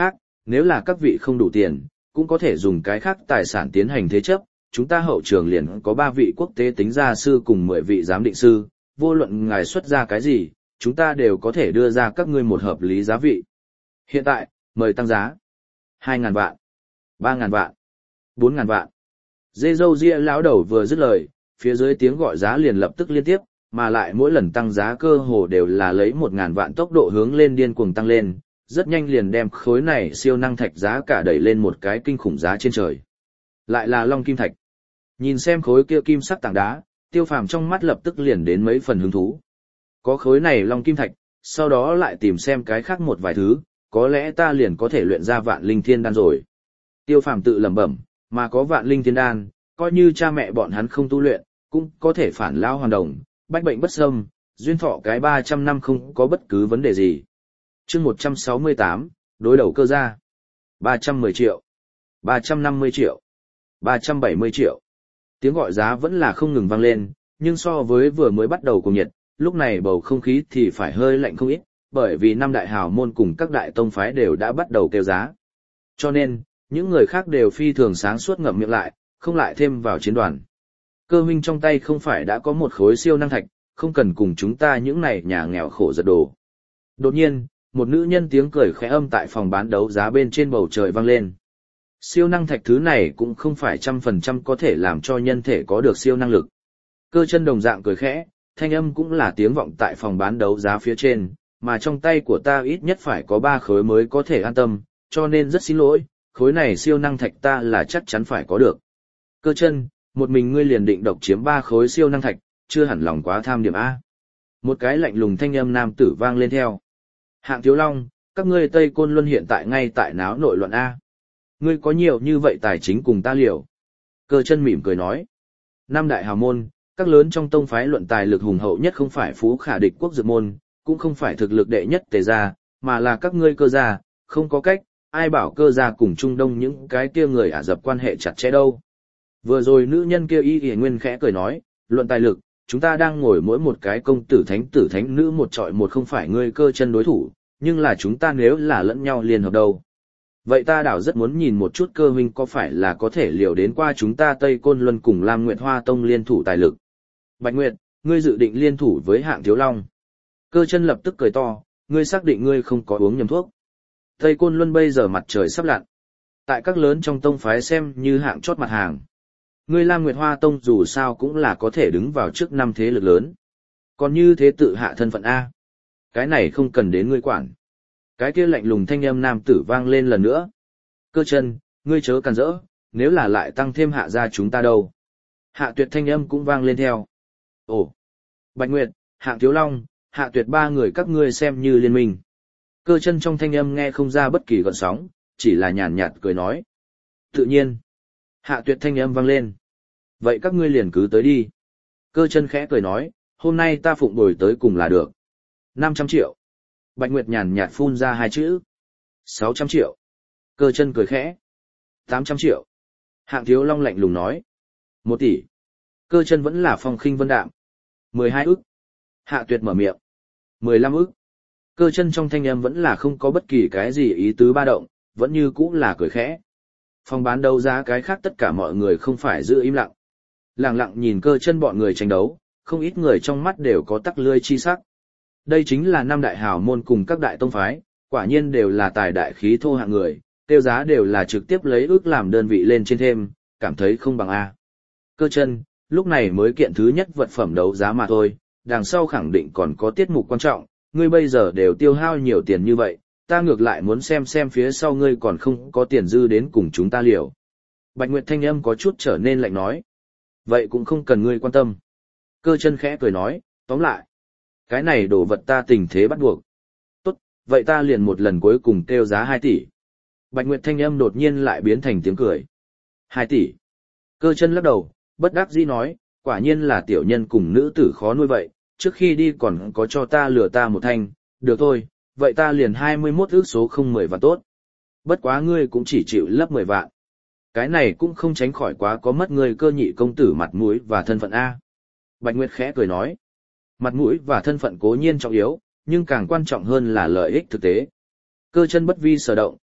nếu là các vị không đủ tiền, cũng có thể dùng cái khác tài sản tiến hành thế chấp, chúng ta hậu trường liền có 3 vị quốc tế tính gia sư cùng 10 vị giám định sư, vô luận ngài xuất ra cái gì, chúng ta đều có thể đưa ra các ngươi một hợp lý giá vị. Hiện tại, mời tăng giá. 2.000 vạn, 3.000 vạn, 4.000 vạn. Dê dâu ria lão đầu vừa dứt lời, phía dưới tiếng gọi giá liền lập tức liên tiếp, mà lại mỗi lần tăng giá cơ hồ đều là lấy 1.000 vạn tốc độ hướng lên điên cuồng tăng lên, rất nhanh liền đem khối này siêu năng thạch giá cả đẩy lên một cái kinh khủng giá trên trời. Lại là long kim thạch. Nhìn xem khối kia kim sắc tảng đá, Tiêu Phàm trong mắt lập tức liền đến mấy phần hứng thú. Có khối này long kim thạch, sau đó lại tìm xem cái khác một vài thứ, có lẽ ta liền có thể luyện ra vạn linh thiên đan rồi. Tiêu Phàm tự lẩm bẩm, mà có vạn linh thiên đan, coi như cha mẹ bọn hắn không tu luyện, cũng có thể phản lao hoàn đồng, bách bệnh bất xâm, duyên thọ cái 300 năm không có bất cứ vấn đề gì. Chương 168, đối đầu cơ gia. 310 triệu, 350 triệu, 370 triệu. Tiếng gọi giá vẫn là không ngừng vang lên, nhưng so với vừa mới bắt đầu cùng nhiệt, lúc này bầu không khí thì phải hơi lạnh không ít, bởi vì năm đại hào môn cùng các đại tông phái đều đã bắt đầu kêu giá. Cho nên, những người khác đều phi thường sáng suốt ngậm miệng lại, không lại thêm vào chiến đoàn. Cơ huynh trong tay không phải đã có một khối siêu năng thạch, không cần cùng chúng ta những này nhà nghèo khổ giật đồ. Đột nhiên, một nữ nhân tiếng cười khẽ âm tại phòng bán đấu giá bên trên bầu trời vang lên. Siêu năng thạch thứ này cũng không phải 100% có thể làm cho nhân thể có được siêu năng lực. Cơ chân đồng dạng cười khẽ, thanh âm cũng là tiếng vọng tại phòng bán đấu giá phía trên, mà trong tay của ta ít nhất phải có 3 khối mới có thể an tâm, cho nên rất xin lỗi, khối này siêu năng thạch ta là chắc chắn phải có được. Cơ chân, một mình ngươi liền định độc chiếm 3 khối siêu năng thạch, chưa hẳn lòng quá tham điểm A. Một cái lạnh lùng thanh âm nam tử vang lên theo. Hạng Thiếu Long, các ngươi Tây Côn Luân hiện tại ngay tại náo nội loạn A. Ngươi có nhiều như vậy tài chính cùng ta liều. Cơ chân mỉm cười nói. Năm đại hào môn, các lớn trong tông phái luận tài lực hùng hậu nhất không phải phú khả địch quốc dược môn, cũng không phải thực lực đệ nhất tề gia, mà là các ngươi cơ gia, không có cách, ai bảo cơ gia cùng Trung Đông những cái kia người Ả Rập quan hệ chặt chẽ đâu. Vừa rồi nữ nhân kia Y Y Nguyên khẽ cười nói, luận tài lực, chúng ta đang ngồi mỗi một cái công tử thánh nữ một trọi một không phải ngươi cơ chân đối thủ, nhưng là chúng ta nếu là lẫn nhau liên hợp đâu. Vậy ta đảo rất muốn nhìn một chút cơ huynh có phải là có thể liều đến qua chúng ta Tây Côn Luân cùng Lam Nguyệt Hoa Tông liên thủ tài lực. Bạch Nguyệt, ngươi dự định liên thủ với Hạng Thiếu Long. Cơ chân lập tức cười to, ngươi xác định ngươi không có uống nhầm thuốc. Tây Côn Luân bây giờ mặt trời sắp lặn. Tại các lớn trong tông phái xem như hạng chót mặt hàng. Ngươi Lam Nguyệt Hoa Tông dù sao cũng là có thể đứng vào trước 5 thế lực lớn. Còn như thế tự hạ thân phận A. Cái này không cần đến ngươi quản. Cái kia lạnh lùng thanh âm nam tử vang lên lần nữa. Cơ chân, ngươi chớ càn rỡ, nếu là lại tăng thêm hạ gia chúng ta đâu. Hạ tuyệt thanh âm cũng vang lên theo. Ồ, Bạch Nguyệt, Hạng Thiếu Long, Hạ tuyệt 3 người các ngươi xem như liên minh. Cơ chân trong thanh âm nghe không ra bất kỳ gợn sóng, chỉ là nhàn nhạt cười nói. Tự nhiên. Hạ tuyệt thanh âm vang lên. Vậy các ngươi liền cứ tới đi. Cơ chân khẽ cười nói, hôm nay ta phụng bồi tới cùng là được. 500 triệu. Bạch Nguyệt nhàn nhạt phun ra 2 chữ. 600 triệu. Cơ chân cười khẽ. 800 triệu. Hạng Thiếu Long lạnh lùng nói. 1 tỷ. Cơ chân vẫn là phong khinh vân đạm. 12 ức. Hạ tuyệt mở miệng. 15 ức. Cơ chân trong thanh âm vẫn là không có bất kỳ cái gì ý tứ ba động, vẫn như cũ là cười khẽ. Phòng bán đấu giá cái khác tất cả mọi người không phải giữ im lặng. Lặng lặng nhìn cơ chân bọn người tranh đấu, không ít người trong mắt đều có tắc lươi chi sắc. Đây chính là 5 đại hào môn cùng các đại tông phái, quả nhiên đều là tài đại khí thô hạng người, tiêu giá đều là trực tiếp lấy ước làm đơn vị lên trên thêm, cảm thấy không bằng A. Cơ chân, lúc này mới kiện thứ nhất vật phẩm đấu giá mà thôi, đằng sau khẳng định còn có tiết mục quan trọng, ngươi bây giờ đều tiêu hao nhiều tiền như vậy, ta ngược lại muốn xem phía sau ngươi còn không có tiền dư đến cùng chúng ta liều. Bạch Nguyệt thanh âm có chút trở nên lạnh nói. Vậy cũng không cần ngươi quan tâm. Cơ chân khẽ cười nói, tóm lại. Cái này đồ vật ta tình thế bắt buộc. Tốt, vậy ta liền một lần cuối cùng kêu giá 2 tỷ. Bạch Nguyệt thanh âm đột nhiên lại biến thành tiếng cười. 2 tỷ. Cơ chân lắc đầu, bất đắc dĩ nói, quả nhiên là tiểu nhân cùng nữ tử khó nuôi vậy, trước khi đi còn có cho ta lừa ta một thanh, được thôi, vậy ta liền 21 ước số 010 vạn tốt. Bất quá ngươi cũng chỉ chịu lấp 10 vạn. Cái này cũng không tránh khỏi quá có mất ngươi cơ nhị công tử mặt mũi và thân phận A. Bạch Nguyệt khẽ cười nói, mặt mũi và thân phận cố nhiên trọng yếu, nhưng càng quan trọng hơn là lợi ích thực tế. Cơ chân bất vi sở động,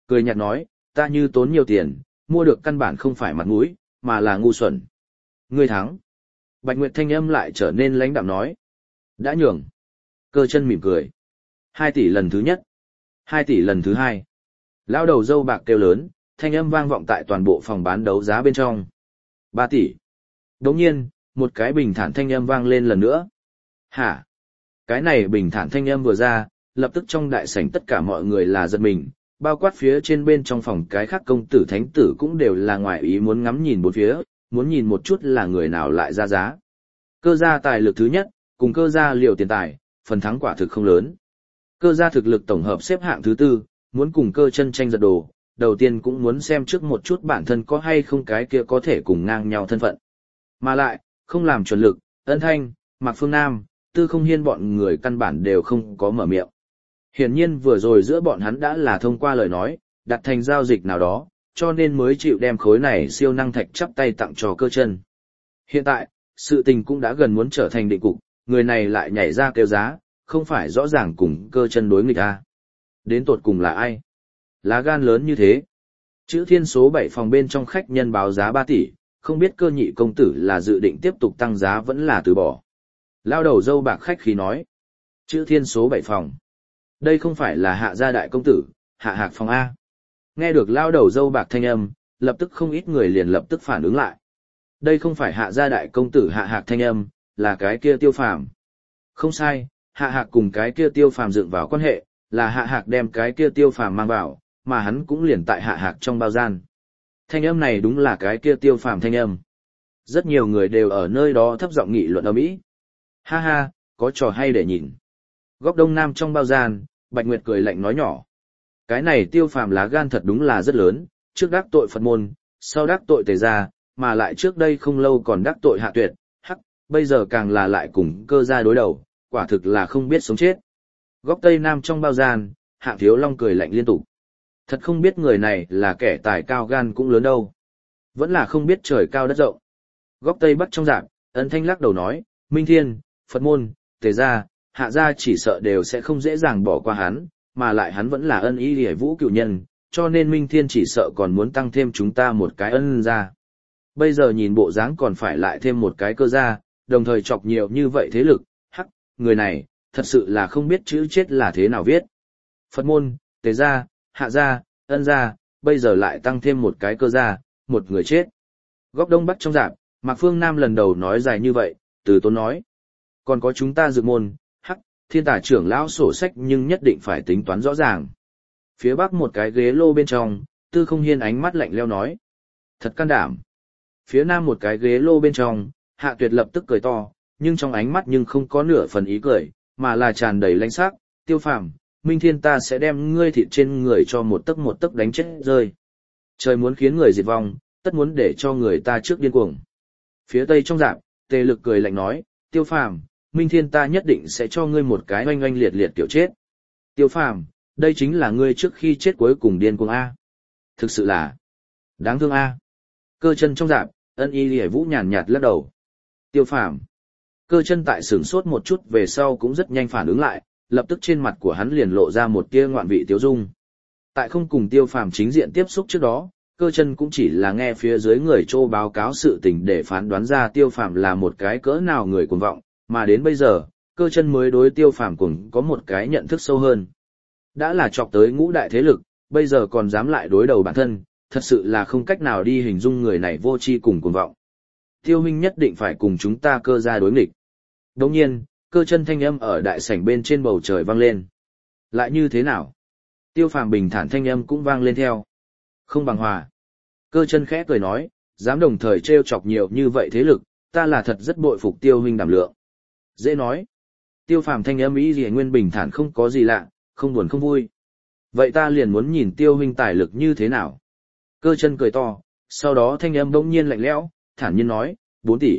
cười nhạt nói, ta như tốn nhiều tiền, mua được căn bản không phải mặt mũi, mà là ngu xuẩn. Ngươi thắng. Bạch Nguyệt thanh âm lại trở nên lãnh đạm nói. Đã nhường. Cơ chân mỉm cười. 2 tỷ lần thứ nhất. 2 tỷ lần thứ hai. Lão đầu dâu bạc kêu lớn, thanh âm vang vọng tại toàn bộ phòng bán đấu giá bên trong. 3 tỷ. Đồng nhiên, một cái bình thản thanh âm vang lên lần nữa. Hả? Cái này bình thản thanh âm vừa ra, lập tức trong đại sảnh tất cả mọi người là giật mình, bao quát phía trên bên trong phòng cái khác công tử thánh tử cũng đều là ngoài ý muốn ngắm nhìn bốn phía, muốn nhìn một chút là người nào lại ra giá. Cơ gia tài lực thứ nhất, cùng cơ gia liều tiền tài, phần thắng quả thực không lớn. Cơ gia thực lực tổng hợp xếp hạng thứ tư, muốn cùng cơ chân tranh giật đồ, đầu tiên cũng muốn xem trước một chút bản thân có hay không cái kia có thể cùng ngang nhau thân phận. Mà lại, không làm chuẩn lực, Ân Thanh, Mạc Phương Nam, Tư Không Hiên bọn người căn bản đều không có mở miệng. Hiển nhiên vừa rồi giữa bọn hắn đã là thông qua lời nói, đặt thành giao dịch nào đó, cho nên mới chịu đem khối này siêu năng thạch chắp tay tặng cho cơ chân. Hiện tại, sự tình cũng đã gần muốn trở thành định cục, người này lại nhảy ra kêu giá, không phải rõ ràng cùng cơ chân đối nghịch à. Đến tột cùng là ai? Lá gan lớn như thế. Chữ thiên số 7 phòng bên trong khách nhân báo giá 3 tỷ, không biết cơ nhị công tử là dự định tiếp tục tăng giá vẫn là từ bỏ. Lao đầu dâu bạc khách khí nói. Chữ thiên số 7 phòng. Đây không phải là hạ gia đại công tử, hạ hạc phòng A. Nghe được lao đầu dâu bạc thanh âm, lập tức không ít người liền lập tức phản ứng lại. Đây không phải hạ gia đại công tử hạ hạc thanh âm, là cái kia Tiêu Phàm. Không sai, hạ hạc cùng cái kia Tiêu Phàm dựng vào quan hệ, là hạ hạc đem cái kia Tiêu Phàm mang vào, mà hắn cũng liền tại hạ hạc trong bao gian. Thanh âm này đúng là cái kia Tiêu Phàm thanh âm. Rất nhiều người đều ở nơi đó thấp giọng nghị luận ầm ĩ. Ha ha, có trò hay để nhìn. Góc đông nam trong bao gian, Bạch Nguyệt cười lạnh nói nhỏ. Cái này Tiêu Phàm lá gan thật đúng là rất lớn, trước đắc tội Phật môn, sau đắc tội Tề gia, mà lại trước đây không lâu còn đắc tội Hạ Tuyệt, hắc, bây giờ càng là lại cùng cơ gia đối đầu, quả thực là không biết sống chết. Góc tây nam trong bao gian, Hạ Thiếu Long cười lạnh liên tục. Thật không biết người này là kẻ tài cao gan cũng lớn đâu. Vẫn là không biết trời cao đất rộng. Góc tây bắc trong rạp, Ân Thanh lắc đầu nói, Minh Thiên, Phật môn, Tề gia, Hạ gia chỉ sợ đều sẽ không dễ dàng bỏ qua hắn, mà lại hắn vẫn là ân ý liễu vũ cựu nhân, cho nên Minh Thiên chỉ sợ còn muốn tăng thêm chúng ta một cái ân gia. Bây giờ nhìn bộ dáng còn phải lại thêm một cái cơ gia, đồng thời chọc nhiều như vậy thế lực, hắc, người này, thật sự là không biết chữ chết là thế nào viết. Phật môn, Tề gia, Hạ gia, Ân gia, bây giờ lại tăng thêm một cái cơ gia, một người chết. Góc đông bắc trong rạp, Mạc Phương Nam lần đầu nói dài như vậy, từ tốn nói. Còn có chúng ta dược môn, hắc, thiên tả trưởng lão sổ sách nhưng nhất định phải tính toán rõ ràng. Phía bắc một cái ghế lô bên trong, Tư Không Hiên ánh mắt lạnh lẽo nói. Thật can đảm. Phía nam một cái ghế lô bên trong, Hạ Tuyệt lập tức cười to, nhưng trong ánh mắt nhưng không có nửa phần ý cười, mà là tràn đầy lãnh sắc. Tiêu Phàm, Minh Thiên ta sẽ đem ngươi thịt trên người cho một tấc đánh chết rơi. Trời muốn khiến người diệt vong, tất muốn để cho người ta trước điên cuồng. Phía tây trong rạp, Tề Lực cười lạnh nói, Tiêu Phàm, Minh Thiên ta nhất định sẽ cho ngươi một cái oanh oanh liệt liệt kiểu chết. Tiêu Phàm, đây chính là ngươi trước khi chết cuối cùng điên cuồng A. Thực sự là đáng thương A. Cơ chân trong rạp, Ân Y Liễu Vũ nhàn nhạt lắc đầu. Tiêu Phàm. Cơ chân tại sửng sốt một chút về sau cũng rất nhanh phản ứng lại, lập tức trên mặt của hắn liền lộ ra một tia ngoạn vị tiếu dung. Tại không cùng Tiêu Phàm chính diện tiếp xúc trước đó, cơ chân cũng chỉ là nghe phía dưới người trô báo cáo sự tình để phán đoán ra Tiêu Phàm là một cái cỡ nào người cuồng vọng, mà đến bây giờ, cơ chân mới đối Tiêu Phàm cùng có một cái nhận thức sâu hơn. Đã là chọc tới ngũ đại thế lực, bây giờ còn dám lại đối đầu bản thân, thật sự là không cách nào đi hình dung người này vô tri cùng cuồng vọng. Tiêu huynh nhất định phải cùng chúng ta cơ gia đối nghịch. Đồng nhiên, cơ chân thanh âm ở đại sảnh bên trên bầu trời vang lên. Lại như thế nào? Tiêu Phàm bình thản thanh âm cũng vang lên theo. Không bằng hòa. Cơ chân khẽ cười nói, dám đồng thời trêu chọc nhiều như vậy thế lực, ta là thật rất bội phục Tiêu huynh đảm lượng. Dễ nói. Tiêu Phàm thanh âm ý gì nguyên bình thản không có gì lạ, không buồn không vui. Vậy ta liền muốn nhìn Tiêu huynh tài lực như thế nào. Cơ chân cười to, sau đó thanh âm bỗng nhiên lạnh lẽo, thản nhiên nói, 4 tỷ.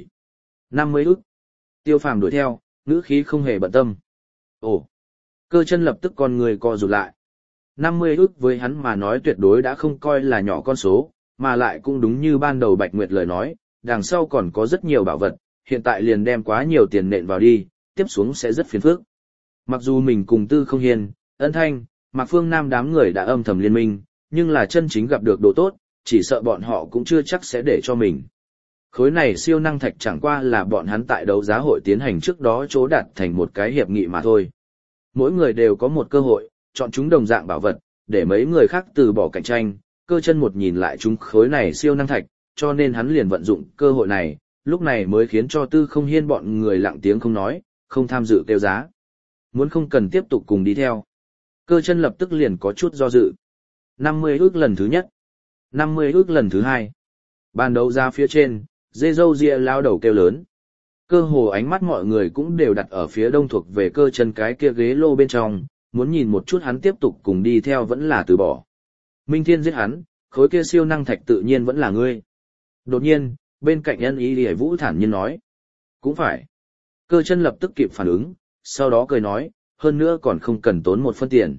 50 ức. Tiêu Phàm đuổi theo, ngữ khí không hề bận tâm. Ồ. Cơ chân lập tức con người co rụt lại. 50 ức với hắn mà nói tuyệt đối đã không coi là nhỏ con số, mà lại cũng đúng như ban đầu Bạch Nguyệt lời nói, đằng sau còn có rất nhiều bảo vật, hiện tại liền đem quá nhiều tiền nện vào đi, tiếp xuống sẽ rất phiền phức. Mặc dù mình cùng Tư Không Hiên, Ân Thanh, Mạc Phương Nam đám người đã âm thầm liên minh, nhưng là chân chính gặp được đồ tốt, chỉ sợ bọn họ cũng chưa chắc sẽ để cho mình. Khối này siêu năng thạch chẳng qua là bọn hắn tại đấu giá hội tiến hành trước đó chỗ đạt thành một cái hiệp nghị mà thôi. Mỗi người đều có một cơ hội, chọn chúng đồng dạng bảo vật, để mấy người khác từ bỏ cạnh tranh. Cơ chân một nhìn lại chúng khối này siêu năng thạch, cho nên hắn liền vận dụng cơ hội này, lúc này mới khiến cho Tư Không Hiên bọn người lặng tiếng không nói, không tham dự kêu giá. Muốn không cần tiếp tục cùng đi theo. Cơ chân lập tức liền có chút do dự. 50 ước lần thứ nhất, 50 ước lần thứ hai. Bàn đấu giá phía trên, dê dâu ria lao đầu kêu lớn. Cơ hồ ánh mắt mọi người cũng đều đặt ở phía đông thuộc về cơ chân cái kia ghế lô bên trong, muốn nhìn một chút hắn tiếp tục cùng đi theo vẫn là từ bỏ. Minh Thiên giết hắn, khối kia siêu năng thạch tự nhiên vẫn là ngươi. Đột nhiên, bên cạnh Ân Ý Lìa Vũ thản nhiên nói. Cũng phải. Cơ chân lập tức kịp phản ứng, sau đó cười nói, hơn nữa còn không cần tốn một phân tiền.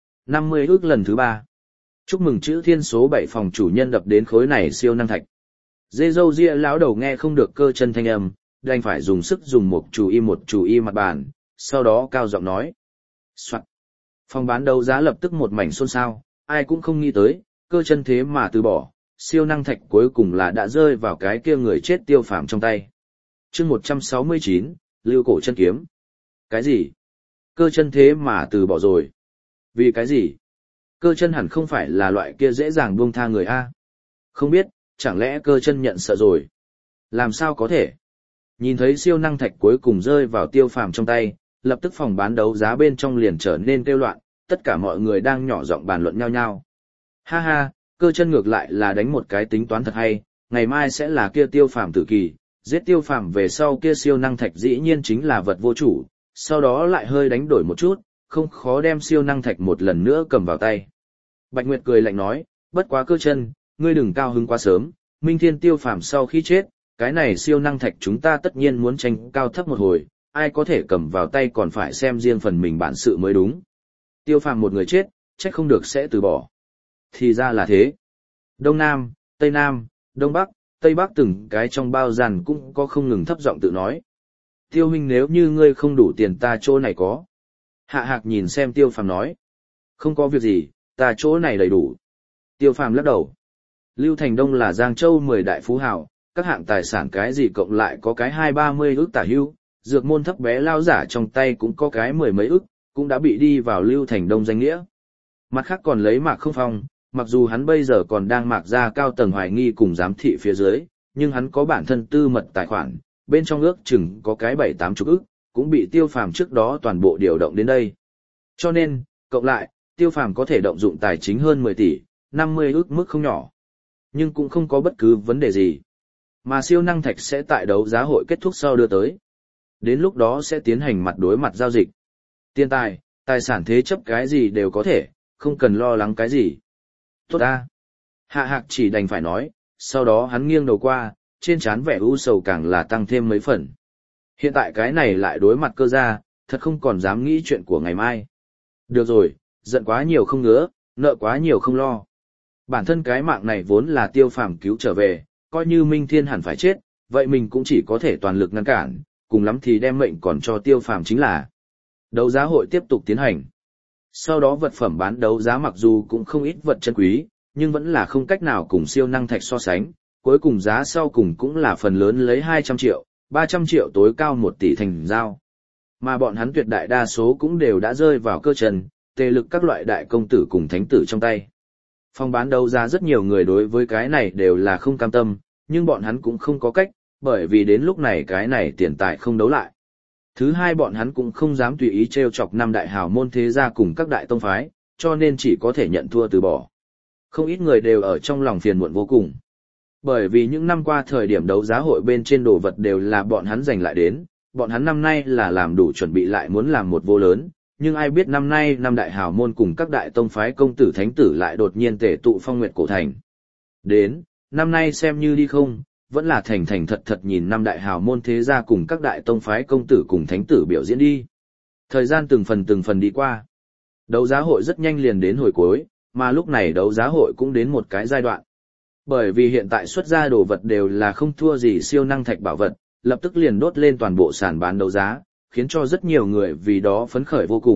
50 ước lần thứ 3. Chúc mừng chữ thiên số 7 phòng chủ nhân đập đến khối này siêu năng thạch. Dê dâu ria lão đầu nghe không được cơ chân thanh âm, đành phải dùng sức dùng một chú y mặt bàn, sau đó cao giọng nói. Soạn. Phòng bán đấu giá lập tức một mảnh xôn xao, ai cũng không nghĩ tới, cơ chân thế mà từ bỏ, siêu năng thạch cuối cùng là đã rơi vào cái kia người chết Tiêu Phàm trong tay. Chương 169, Lưu Cổ Chân Kiếm. Cái gì? Cơ chân thế mà từ bỏ rồi? Vì cái gì? Cơ chân hẳn không phải là loại kia dễ dàng buông tha người a. Không biết, chẳng lẽ cơ chân nhận sợ rồi? Làm sao có thể? Nhìn thấy siêu năng thạch cuối cùng rơi vào Tiêu Phàm trong tay, lập tức phòng bán đấu giá bên trong liền trở nên kêu loạn, tất cả mọi người đang nhỏ giọng bàn luận nhau nhau. Ha ha, cơ chân ngược lại là đánh một cái tính toán thật hay, ngày mai sẽ là kia Tiêu Phàm tử kỳ, giết Tiêu Phàm về sau kia siêu năng thạch dĩ nhiên chính là vật vô chủ, sau đó lại hơi đánh đổi một chút, không khó đem siêu năng thạch một lần nữa cầm vào tay. Bạch Nguyệt cười lạnh nói, bất quá cơ chân, ngươi đừng cao hứng quá sớm, Minh Thiên Tiêu Phàm sau khi chết, cái này siêu năng thạch chúng ta tất nhiên muốn tranh cao thấp một hồi, ai có thể cầm vào tay còn phải xem riêng phần mình bản sự mới đúng. Tiêu Phàm một người chết, trách không được sẽ từ bỏ. Thì ra là thế. Đông Nam, Tây Nam, Đông Bắc, Tây Bắc từng cái trong bao dàn cũng có không ngừng thấp giọng tự nói. Tiêu huynh nếu như ngươi không đủ tiền ta chỗ này có. Hạ Hạc nhìn xem Tiêu Phàm nói. Không có việc gì, ta chỗ này đầy đủ. Tiêu Phàm lắc đầu. Lưu Thành Đông là Giang Châu 10 đại phú hào, các hạng tài sản cái gì cộng lại có cái 20-30 ức tả hưu, dược môn thấp bé lao giả trong tay cũng có cái 10 mấy ức, cũng đã bị đi vào Lưu Thành Đông danh nghĩa. Mặt khác còn lấy Mạc Không Phong, mặc dù hắn bây giờ còn đang mạc ra cao tầng hoài nghi cùng giám thị phía dưới, nhưng hắn có bản thân tư mật tài khoản, bên trong ước chừng có cái 7-80 ức, cũng bị Tiêu Phàm trước đó toàn bộ điều động đến đây. Cho nên, cộng lại, Tiêu Phàm có thể động dụng tài chính hơn 10 tỷ, 50 ức mức không nhỏ. Nhưng cũng không có bất cứ vấn đề gì. Mà siêu năng thạch sẽ tại đấu giá hội kết thúc sau đưa tới. Đến lúc đó sẽ tiến hành mặt đối mặt giao dịch. Tiền tài, tài sản thế chấp cái gì đều có thể, không cần lo lắng cái gì. Tốt ta. Hạ Hạc chỉ đành phải nói, sau đó hắn nghiêng đầu qua, trên trán vẻ u sầu càng là tăng thêm mấy phần. Hiện tại cái này lại đối mặt cơ gia, thật không còn dám nghĩ chuyện của ngày mai. Được rồi, giận quá nhiều không ngứa, nợ quá nhiều không lo. Bản thân cái mạng này vốn là Tiêu Phàm cứu trở về, coi như Minh Thiên hẳn phải chết, vậy mình cũng chỉ có thể toàn lực ngăn cản, cùng lắm thì đem mệnh còn cho Tiêu Phàm chính là. Đấu giá hội tiếp tục tiến hành. Sau đó vật phẩm bán đấu giá mặc dù cũng không ít vật chân quý, nhưng vẫn là không cách nào cùng siêu năng thạch so sánh, cuối cùng giá sau cùng cũng là phần lớn lấy 200 triệu, 300 triệu tối cao 1 tỷ thành giao. Mà bọn hắn tuyệt đại đa số cũng đều đã rơi vào cơ trần, tề lực các loại đại công tử cùng thánh tử trong tay. Phòng bán đấu giá rất nhiều người đối với cái này đều là không cam tâm, nhưng bọn hắn cũng không có cách, bởi vì đến lúc này cái này tiền tài không đấu lại. Thứ hai bọn hắn cũng không dám tùy ý trêu chọc năm đại hào môn thế gia cùng các đại tông phái, cho nên chỉ có thể nhận thua từ bỏ. Không ít người đều ở trong lòng phiền muộn vô cùng. Bởi vì những năm qua thời điểm đấu giá hội bên trên đồ vật đều là bọn hắn giành lại đến, bọn hắn năm nay là làm đủ chuẩn bị lại muốn làm một vô lớn, nhưng ai biết năm nay năm đại hào môn cùng các đại tông phái công tử thánh tử lại đột nhiên tề tụ Phong Nguyệt cổ thành. Đến, năm nay xem như đi không, vẫn là thành thành thật thật nhìn năm đại hào môn thế gia cùng các đại tông phái công tử cùng thánh tử biểu diễn đi. Thời gian từng phần đi qua. Đấu giá hội rất nhanh liền đến hồi cuối, mà lúc này đấu giá hội cũng đến một cái giai đoạn. Bởi vì hiện tại xuất ra đồ vật đều là không thua gì siêu năng thạch bảo vật, lập tức liền đốt lên toàn bộ sàn bán đấu giá, khiến cho rất nhiều người vì đó phấn khởi vô cùng,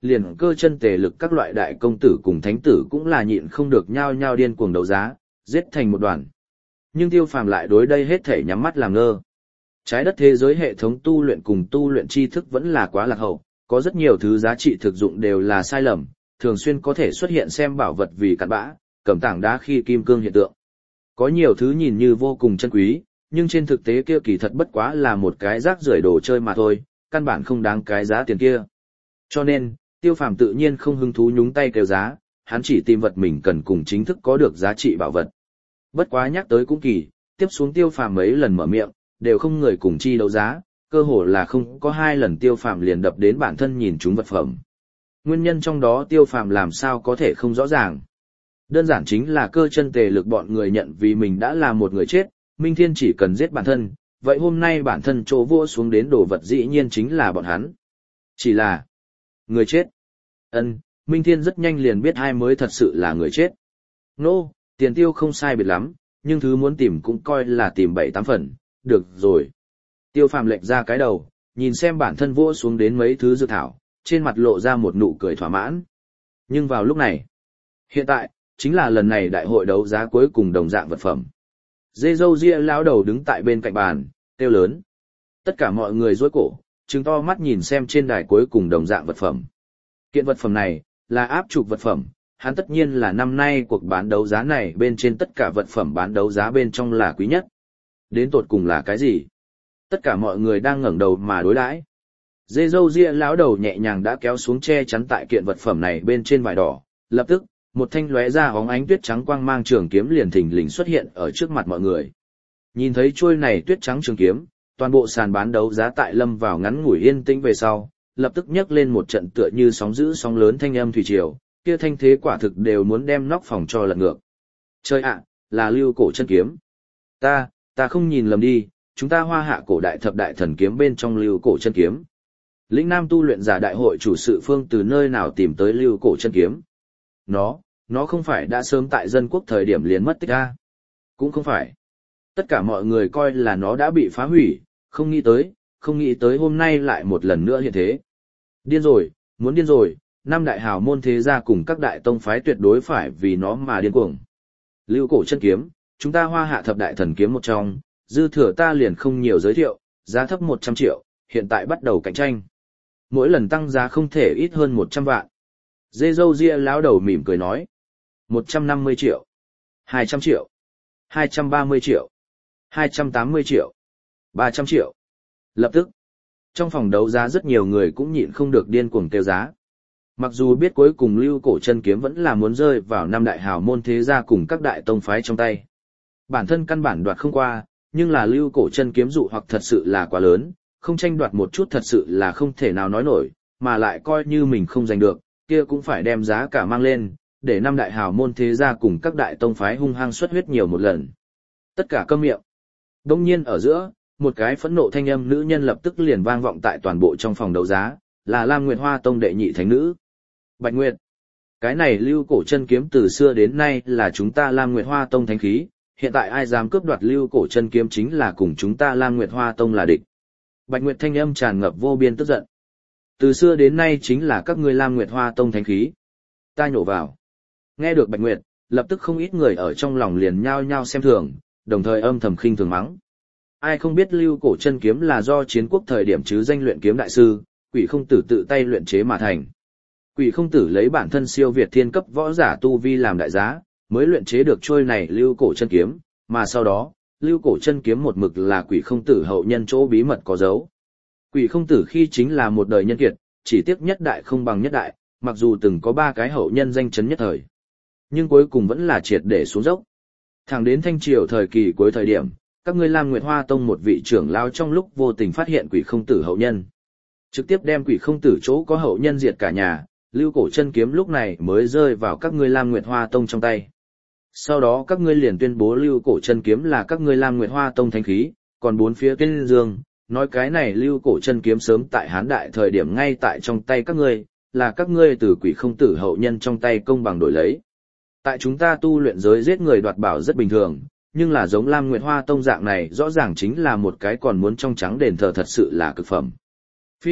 liền Cơ Chân Tề Lực các loại đại công tử cùng thánh tử cũng là nhịn không được nhao nhao điên cuồng đấu giá, giết thành một đoàn. Nhưng Tiêu Phàm lại đối đây hết thể nhắm mắt làm ngơ. Trái đất thế giới hệ thống tu luyện cùng tu luyện tri thức vẫn là quá lạc hậu, có rất nhiều thứ giá trị thực dụng đều là sai lầm, thường xuyên có thể xuất hiện xem bảo vật vì cặn bã, cầm tảng đá khi kim cương hiện tượng. Có nhiều thứ nhìn như vô cùng chân quý, nhưng trên thực tế kia kỳ thật bất quá là một cái rác rưởi đồ chơi mà thôi, căn bản không đáng cái giá tiền kia. Cho nên, Tiêu Phàm tự nhiên không hứng thú nhúng tay kêu giá, hắn chỉ tìm vật mình cần cùng chính thức có được giá trị bảo vật. Bất quá nhắc tới cũng kỳ, tiếp xuống Tiêu Phàm mấy lần mở miệng, đều không người cùng chi đấu giá, cơ hồ là không có 2 lần Tiêu Phàm liền đập đến bản thân nhìn chúng vật phẩm. Nguyên nhân trong đó Tiêu Phàm làm sao có thể không rõ ràng. Đơn giản chính là Cơ Chân Tề Lực bọn người nhận vì mình đã là một người chết, Minh Thiên chỉ cần giết bản thân, vậy hôm nay bản thân chỗ vua xuống đến đồ vật dĩ nhiên chính là bọn hắn. Chỉ là người chết. Minh Thiên rất nhanh liền biết ai mới thật sự là người chết. Tiền tiêu không sai biệt lắm, nhưng thứ muốn tìm cũng coi là tìm 7-8 phần, được rồi. Tiêu Phàm lệch ra cái đầu, nhìn xem bản thân vua xuống đến mấy thứ dược thảo, trên mặt lộ ra một nụ cười thỏa mãn. Nhưng vào lúc này, hiện tại, chính là lần này đại hội đấu giá cuối cùng đồng dạng vật phẩm. Dê râu ria lão đầu đứng tại bên cạnh bàn, kêu lớn. Tất cả mọi người rối cổ, trừng to mắt nhìn xem trên đài cuối cùng đồng dạng vật phẩm. Kiện vật phẩm này, là áp trục vật phẩm, hắn tất nhiên là năm nay cuộc bán đấu giá này bên trên tất cả vật phẩm bán đấu giá bên trong là quý nhất. Đến tột cùng là cái gì? Tất cả mọi người đang ngẩng đầu mà đối đãi. Dê râu ria lão đầu nhẹ nhàng đã kéo xuống che chắn tại kiện vật phẩm này bên trên vải đỏ, lập tức, một thanh lóe ra óng ánh tuyết trắng quang mang trường kiếm liền thình lình xuất hiện ở trước mặt mọi người. Nhìn thấy chuôi này tuyết trắng trường kiếm, toàn bộ sàn bán đấu giá tại lâm vào ngắn ngủi yên tĩnh về sau, lập tức nhấc lên một trận tựa như sóng dữ sóng lớn thanh âm thủy triều, kia thanh thế quả thực đều muốn đem nóc phòng cho lật ngược. Trời ạ, là Lưu Cổ Chân Kiếm. Ta không nhìn lầm đi, chúng ta Hoa Hạ cổ đại thập đại thần kiếm bên trong Lưu Cổ Chân Kiếm. Lĩnh Nam tu luyện giả đại hội chủ sự Phương từ nơi nào tìm tới Lưu Cổ Chân Kiếm? Nó không phải đã sớm tại dân quốc thời điểm liền mất tích a? Cũng không phải. Tất cả mọi người coi là nó đã bị phá hủy, không nghĩ tới hôm nay lại một lần nữa hiện thế. Điên rồi, muốn điên rồi, 5 đại hào môn thế gia cùng các đại tông phái tuyệt đối phải vì nó mà điên cuồng. Lưu Cổ Chân Kiếm, chúng ta Hoa Hạ thập đại thần kiếm một trong, dư thừa ta liền không nhiều giới thiệu, giá thấp 100 triệu, hiện tại bắt đầu cạnh tranh. Mỗi lần tăng giá không thể ít hơn 100 vạn. Dê râu ria lão đầu mỉm cười nói. 150 triệu, 200 triệu, 230 triệu, 280 triệu, 300 triệu. Lập tức, trong phòng đấu giá rất nhiều người cũng nhịn không được điên cuồng kêu giá. Mặc dù biết cuối cùng Lưu Cổ Chân Kiếm vẫn là muốn rơi vào 5 đại hào môn thế gia cùng các đại tông phái trong tay. Bản thân căn bản đoạt không qua, nhưng là Lưu Cổ Chân Kiếm dụ hoặc thật sự là quá lớn, không tranh đoạt một chút thật sự là không thể nào nói nổi, mà lại coi như mình không giành được, kia cũng phải đem giá cả mang lên, để 5 đại hào môn thế gia cùng các đại tông phái hung hăng xuất huyết nhiều một lần. Tất cả câm miệng. Đông nhiên ở giữa, một cái phẫn nộ thanh âm nữ nhân lập tức liền vang vọng tại toàn bộ trong phòng đấu giá, là Lam Nguyệt Hoa Tông đệ nhị thánh nữ. Bạch Nguyệt. Cái này Lưu Cổ Chân Kiếm từ xưa đến nay là chúng ta Lam Nguyệt Hoa Tông thánh khí, hiện tại ai dám cướp đoạt Lưu Cổ Chân Kiếm chính là cùng chúng ta Lam Nguyệt Hoa Tông là địch. Bạch Nguyệt thanh âm tràn ngập vô biên tức giận. Từ xưa đến nay chính là các ngươi Lam Nguyệt Hoa Tông thánh khí. Ta nhổ vào. Nghe được Bạch Nguyệt, lập tức không ít người ở trong lòng liền nhao nhao xem thường, đồng thời âm thầm khinh thường mắng. Ai không biết Lưu Cổ Chân Kiếm là do chiến quốc thời điểm chứ danh luyện kiếm đại sư, Quỷ Không Tử tự tay luyện chế mà thành. Quỷ Không Tử lấy bản thân siêu việt thiên cấp võ giả tu vi làm đại giá, mới luyện chế được trôi này Lưu Cổ Chân Kiếm, mà sau đó, Lưu Cổ Chân Kiếm một mực là Quỷ Không Tử hậu nhân chỗ bí mật có dấu. Quỷ Không Tử khi chính là một đời nhân kiệt, chỉ tiếc nhất đại không bằng nhất đại, mặc dù từng có 3 cái hậu nhân danh chấn nhất thời, nhưng cuối cùng vẫn là triệt để xuống dốc. Thẳng đến Thanh Triều thời kỳ cuối thời điểm, các ngươi Lam Nguyệt Hoa Tông một vị trưởng lao trong lúc vô tình phát hiện Quỷ Không Tử hậu nhân, trực tiếp đem Quỷ Không Tử chỗ có hậu nhân diệt cả nhà, Lưu Cổ Chân Kiếm lúc này mới rơi vào các ngươi Lam Nguyệt Hoa Tông trong tay. Sau đó các ngươi liền tuyên bố Lưu Cổ Chân Kiếm là các ngươi Lam Nguyệt Hoa Tông thánh khí, còn bốn phía tuyên dương, nói cái này Lưu Cổ Chân Kiếm sớm tại Hán đại thời điểm ngay tại trong tay các ngươi, là các ngươi từ Quỷ Không Tử hậu nhân trong tay công bằng đổi lấy. Tại chúng ta tu luyện giới giết người đoạt bảo rất bình thường, nhưng là giống Lam Nguyệt Hoa Tông dạng này rõ ràng chính là một cái còn muốn trong trắng đền thờ thật sự là cực phẩm. Phi,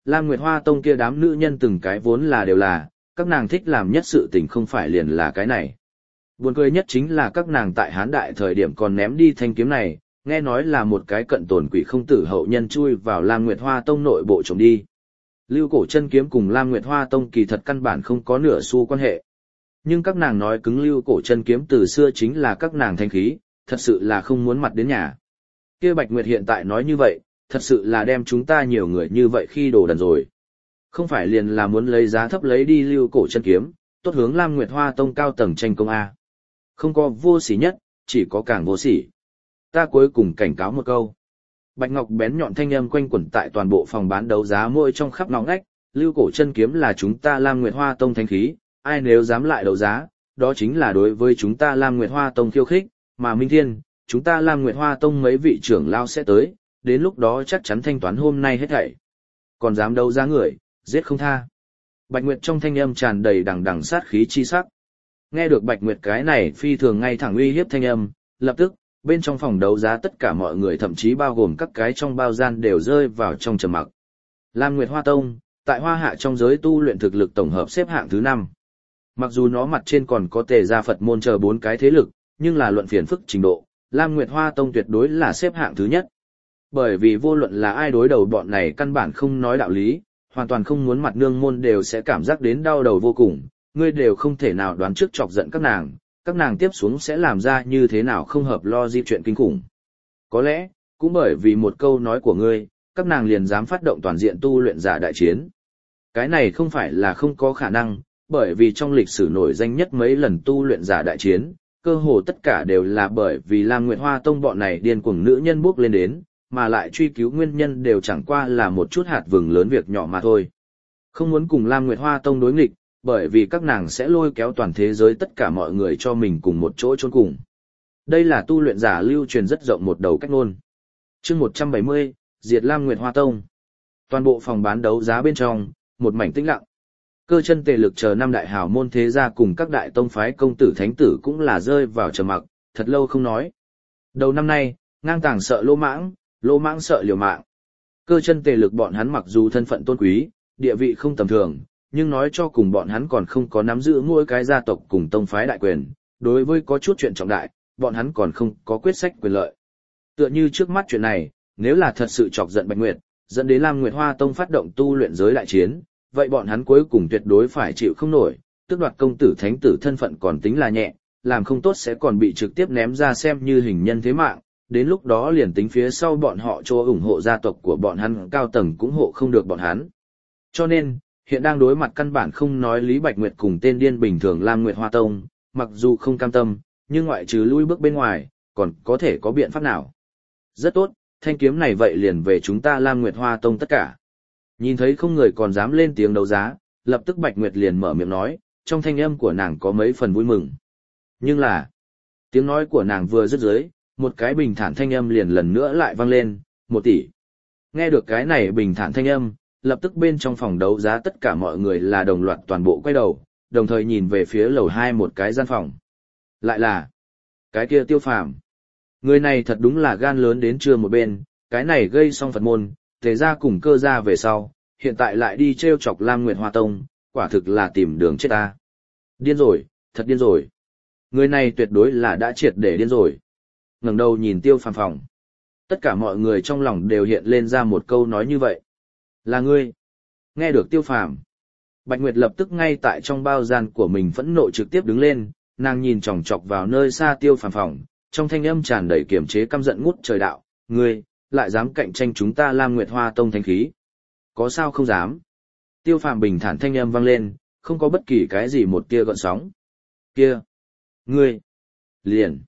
Lam Nguyệt Hoa Tông kia đám nữ nhân từng cái vốn là đều là, các nàng thích làm nhất sự tình không phải liền là cái này. Buồn cười nhất chính là các nàng tại Hán Đại thời điểm còn ném đi thanh kiếm này, nghe nói là một cái cận tồn quỷ không tử hậu nhân chui vào Lam Nguyệt Hoa Tông nội bộ trộm đi. Lưu Cổ Chân Kiếm cùng Lam Nguyệt Hoa Tông kỳ thật căn bản không có nửa xu quan hệ. Nhưng các nàng nói cứng Lưu Cổ Chân Kiếm từ xưa chính là các nàng thanh khí, thật sự là không muốn mặt đến nhà. Kia Bạch Nguyệt hiện tại nói như vậy, thật sự là đem chúng ta nhiều người như vậy khi đồ đần rồi. Không phải liền là muốn lấy giá thấp lấy đi Lưu Cổ Chân Kiếm, tốt hướng Lam Nguyệt Hoa Tông cao tầng tranh công A. Không có vô sỉ nhất, chỉ có càng vô sỉ. Ta cuối cùng cảnh cáo một câu. Bạch Ngọc bén nhọn thanh âm quanh quẩn tại toàn bộ phòng bán đấu giá mỗi trong khắp ngõ ngách, Lưu Cổ Chân Kiếm là chúng ta Lam Nguyệt Hoa Tông thánh khí, ai nếu dám lại đấu giá, đó chính là đối với chúng ta Lam Nguyệt Hoa Tông khiêu khích, mà Minh Thiên, chúng ta Lam Nguyệt Hoa Tông mấy vị trưởng lao sẽ tới, đến lúc đó chắc chắn thanh toán hôm nay hết thảy. Còn dám đấu giá người, giết không tha. Bạch Nguyệt trong thanh âm tràn đầy đằng đằng sát khí chi sắc. Nghe được Bạch Nguyệt cái này phi thường ngay thẳng uy hiếp thanh âm, lập tức, bên trong phòng đấu giá tất cả mọi người thậm chí bao gồm các cái trong bao gian đều rơi vào trong trầm mặc. Lam Nguyệt Hoa Tông, tại Hoa Hạ trong giới tu luyện thực lực tổng hợp xếp hạng thứ 5. Mặc dù nó mặt trên còn có Tề gia Phật môn chờ 4 cái thế lực, nhưng là luận phiền phức trình độ, Lam Nguyệt Hoa Tông tuyệt đối là xếp hạng thứ nhất. Bởi vì vô luận là ai đối đầu bọn này căn bản không nói đạo lý, hoàn toàn không muốn mặt nương môn đều sẽ cảm giác đến đau đầu vô cùng, ngươi đều không thể nào đoán trước chọc giận các nàng tiếp xuống sẽ làm ra như thế nào không hợp logic chuyện kinh khủng. Có lẽ, cũng bởi vì một câu nói của ngươi, các nàng liền dám phát động toàn diện tu luyện giả đại chiến. Cái này không phải là không có khả năng, bởi vì trong lịch sử nổi danh nhất mấy lần tu luyện giả đại chiến, cơ hồ tất cả đều là bởi vì Lam Nguyệt Hoa Tông bọn này điên cuồng nữ nhân bước lên đến, mà lại truy cứu nguyên nhân đều chẳng qua là một chút hạt vừng lớn việc nhỏ mà thôi. Không muốn cùng Lam Nguyệt Hoa Tông đối nghịch, bởi vì các nàng sẽ lôi kéo toàn thế giới tất cả mọi người cho mình cùng một chỗ chôn cùng. Đây là tu luyện giả lưu truyền rất rộng một đầu cách ngôn. Chương 170, diệt Lam Nguyệt Hoa Tông. Toàn bộ phòng bán đấu giá bên trong, một mảnh tĩnh lặng. Cơ Chân Tề Lực chờ 5 đại hào môn thế gia cùng các đại tông phái công tử thánh tử cũng là rơi vào trầm mặc, thật lâu không nói. Đầu năm nay, ngang tàng sợ lỗ mãng sợ liều mạng. Cơ Chân Tề Lực bọn hắn mặc dù thân phận tôn quý, địa vị không tầm thường, nhưng nói cho cùng bọn hắn còn không có nắm giữ mỗi cái gia tộc cùng tông phái đại quyền, đối với có chút chuyện trọng đại, bọn hắn còn không có quyết sách quyền lợi. Tựa như trước mắt chuyện này, nếu là thật sự chọc giận Bạch Nguyệt, dẫn đến Lam Nguyệt Hoa Tông phát động tu luyện giới đại chiến, vậy bọn hắn cuối cùng tuyệt đối phải chịu không nổi, tước đoạt công tử thánh tử thân phận còn tính là nhẹ, làm không tốt sẽ còn bị trực tiếp ném ra xem như hình nhân thế mạng, đến lúc đó liền tính phía sau bọn họ cho ủng hộ gia tộc của bọn hắn cao tầng cũng hộ không được bọn hắn. Cho nên, hiện đang đối mặt căn bản không nói Lý Bạch Nguyệt cùng tên điên bình thường Lam Nguyệt Hoa Tông, mặc dù không cam tâm, nhưng ngoại trừ lui bước bên ngoài, còn có thể có biện pháp nào. Rất tốt, thanh kiếm này vậy liền về chúng ta Lam Nguyệt Hoa Tông tất cả. Nhìn thấy không người còn dám lên tiếng đấu giá, lập tức Bạch Nguyệt liền mở miệng nói, trong thanh âm của nàng có mấy phần vui mừng. Nhưng là, tiếng nói của nàng vừa dứt dưới, một cái bình thản thanh âm liền lần nữa lại vang lên, 1 tỷ. Nghe được cái này bình thản thanh âm, lập tức bên trong phòng đấu giá tất cả mọi người là đồng loạt toàn bộ quay đầu, đồng thời nhìn về phía lầu 2 một cái gian phòng. Lại là cái kia Tiêu Phàm. Người này thật đúng là gan lớn đến chưa một bên, cái này gây xong Phật môn, Tề gia cùng Cơ gia về sau, hiện tại lại đi trêu chọc Lam Nguyệt Hoa Tông, quả thực là tìm đường chết ta. Điên rồi, thật điên rồi. Người này tuyệt đối là đã triệt để điên rồi. Ngẩng đầu nhìn Tiêu Phàm phòng. Tất cả mọi người trong lòng đều hiện lên ra một câu nói như vậy. Là ngươi. Nghe được Tiêu Phàm, Bạch Nguyệt lập tức ngay tại trong bao gian của mình phẫn nộ trực tiếp đứng lên, nàng nhìn chòng chọc vào nơi xa Tiêu Phàm phòng, trong thanh âm tràn đầy kiềm chế căm giận ngút trời đạo, ngươi lại dám cạnh tranh chúng ta Lam Nguyệt Hoa Tông thánh khí? Có sao không dám? Tiêu Phàm bình thản thanh âm vang lên, không có bất kỳ cái gì một tia gợn sóng. Kia, ngươi liền